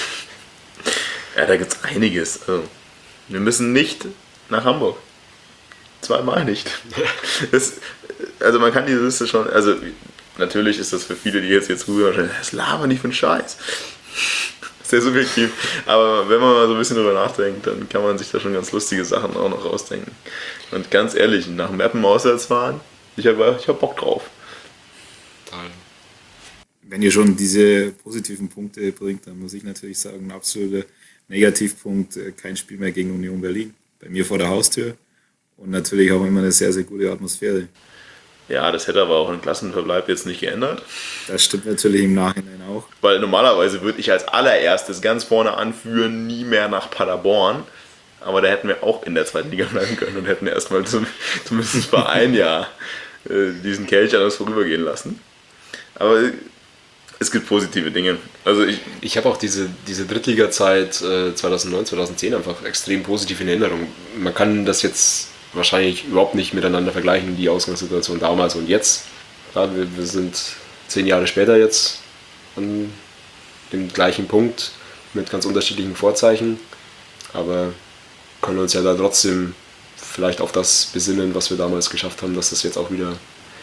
Ja, da gibt es einiges. Also, wir müssen nicht nach Hamburg. Zweimal nicht. Das, also man kann diese Liste schon, also natürlich ist das für viele, die jetzt jetzt zuhören, das labern nicht für einen Scheiß. Sehr subjektiv. Aber wenn man mal so ein bisschen drüber nachdenkt, dann kann man sich da schon ganz lustige Sachen auch noch rausdenken. Und ganz ehrlich, nach Meppen auswärts fahren, ich habe ich hab Bock drauf. Total. Wenn ihr schon diese positiven Punkte bringt, dann muss ich natürlich sagen, ein absoluter Negativpunkt, kein Spiel mehr gegen Union Berlin. Bei mir vor der Haustür und natürlich auch immer eine sehr, sehr gute Atmosphäre. Ja, das hätte aber auch einen Klassenverbleib jetzt nicht geändert. Das stimmt natürlich im Nachhinein auch. Weil normalerweise würde ich als allererstes ganz vorne anführen, nie mehr nach Paderborn. Aber da hätten wir auch in der zweiten Liga bleiben können und hätten erstmal zum, zumindest für ein Jahr äh, diesen Kelch an uns vorübergehen lassen. Aber es gibt positive Dinge. Also ich, ich habe auch diese, diese Drittliga-Zeit äh, zweitausendneun, zweitausendzehn einfach extrem positiv in Erinnerung. Man kann das jetzt wahrscheinlich überhaupt nicht miteinander vergleichen, die Ausgangssituation damals und jetzt. Klar, wir, wir sind zehn Jahre später jetzt an dem gleichen Punkt mit ganz unterschiedlichen Vorzeichen, aber können uns ja da trotzdem vielleicht auf das besinnen, was wir damals geschafft haben, dass das jetzt auch wieder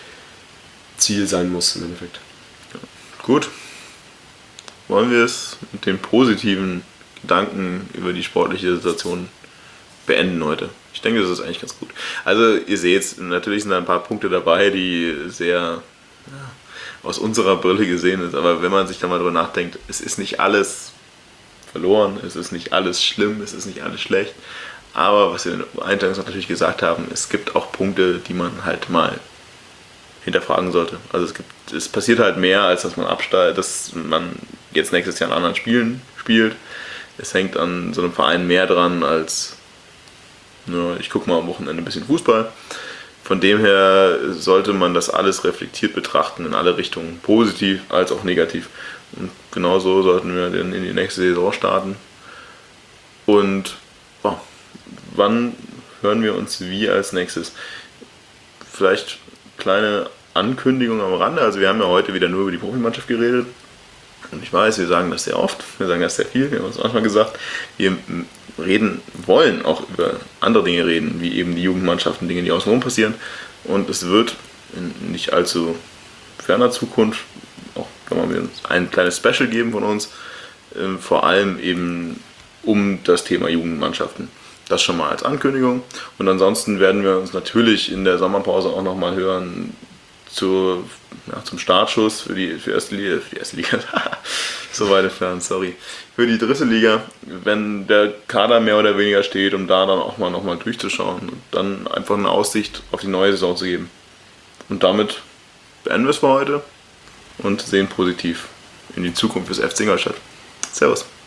Ziel sein muss im Endeffekt. Gut, wollen wir es mit den positiven Gedanken über die sportliche Situation beenden heute. Ich denke, das ist eigentlich ganz gut. Also ihr seht, natürlich sind da ein paar Punkte dabei, die sehr ja, aus unserer Brille gesehen sind, aber wenn man sich da mal drüber nachdenkt, es ist nicht alles verloren, es ist nicht alles schlimm, es ist nicht alles schlecht, aber was wir eingangs natürlich gesagt haben, es gibt auch Punkte, die man halt mal hinterfragen sollte. Also es gibt, es passiert halt mehr, als dass man absteigt, dass man jetzt nächstes Jahr an anderen Spielen spielt. Es hängt an so einem Verein mehr dran als ja, ich gucke mal am Wochenende ein bisschen Fußball. Von dem her sollte man das alles reflektiert betrachten, in alle Richtungen, positiv als auch negativ. Und genauso sollten wir dann in die nächste Saison starten. Und oh, wann hören wir uns wie als nächstes? Vielleicht kleine Ankündigung am Rande. Also wir haben ja heute wieder nur über die Profimannschaft geredet. Und ich weiß, wir sagen das sehr oft, wir sagen das sehr viel, wir haben uns manchmal gesagt, wir reden wollen auch über andere Dinge reden, wie eben die Jugendmannschaften, Dinge, die außenrum passieren. Und es wird in nicht allzu ferner Zukunft auch mal ein kleines Special geben von uns, äh, vor allem eben um das Thema Jugendmannschaften. Das schon mal als Ankündigung. Und ansonsten werden wir uns natürlich in der Sommerpause auch nochmal hören zu, ja, zum Startschuss für die, für erste Liga, für die erste Liga, so weit entfernt, sorry, für die dritte Liga, wenn der Kader mehr oder weniger steht, um da dann auch mal nochmal durchzuschauen und dann einfach eine Aussicht auf die neue Saison zu geben. Und damit beenden wir es für heute und sehen positiv in die Zukunft des F C Ingolstadt. Servus.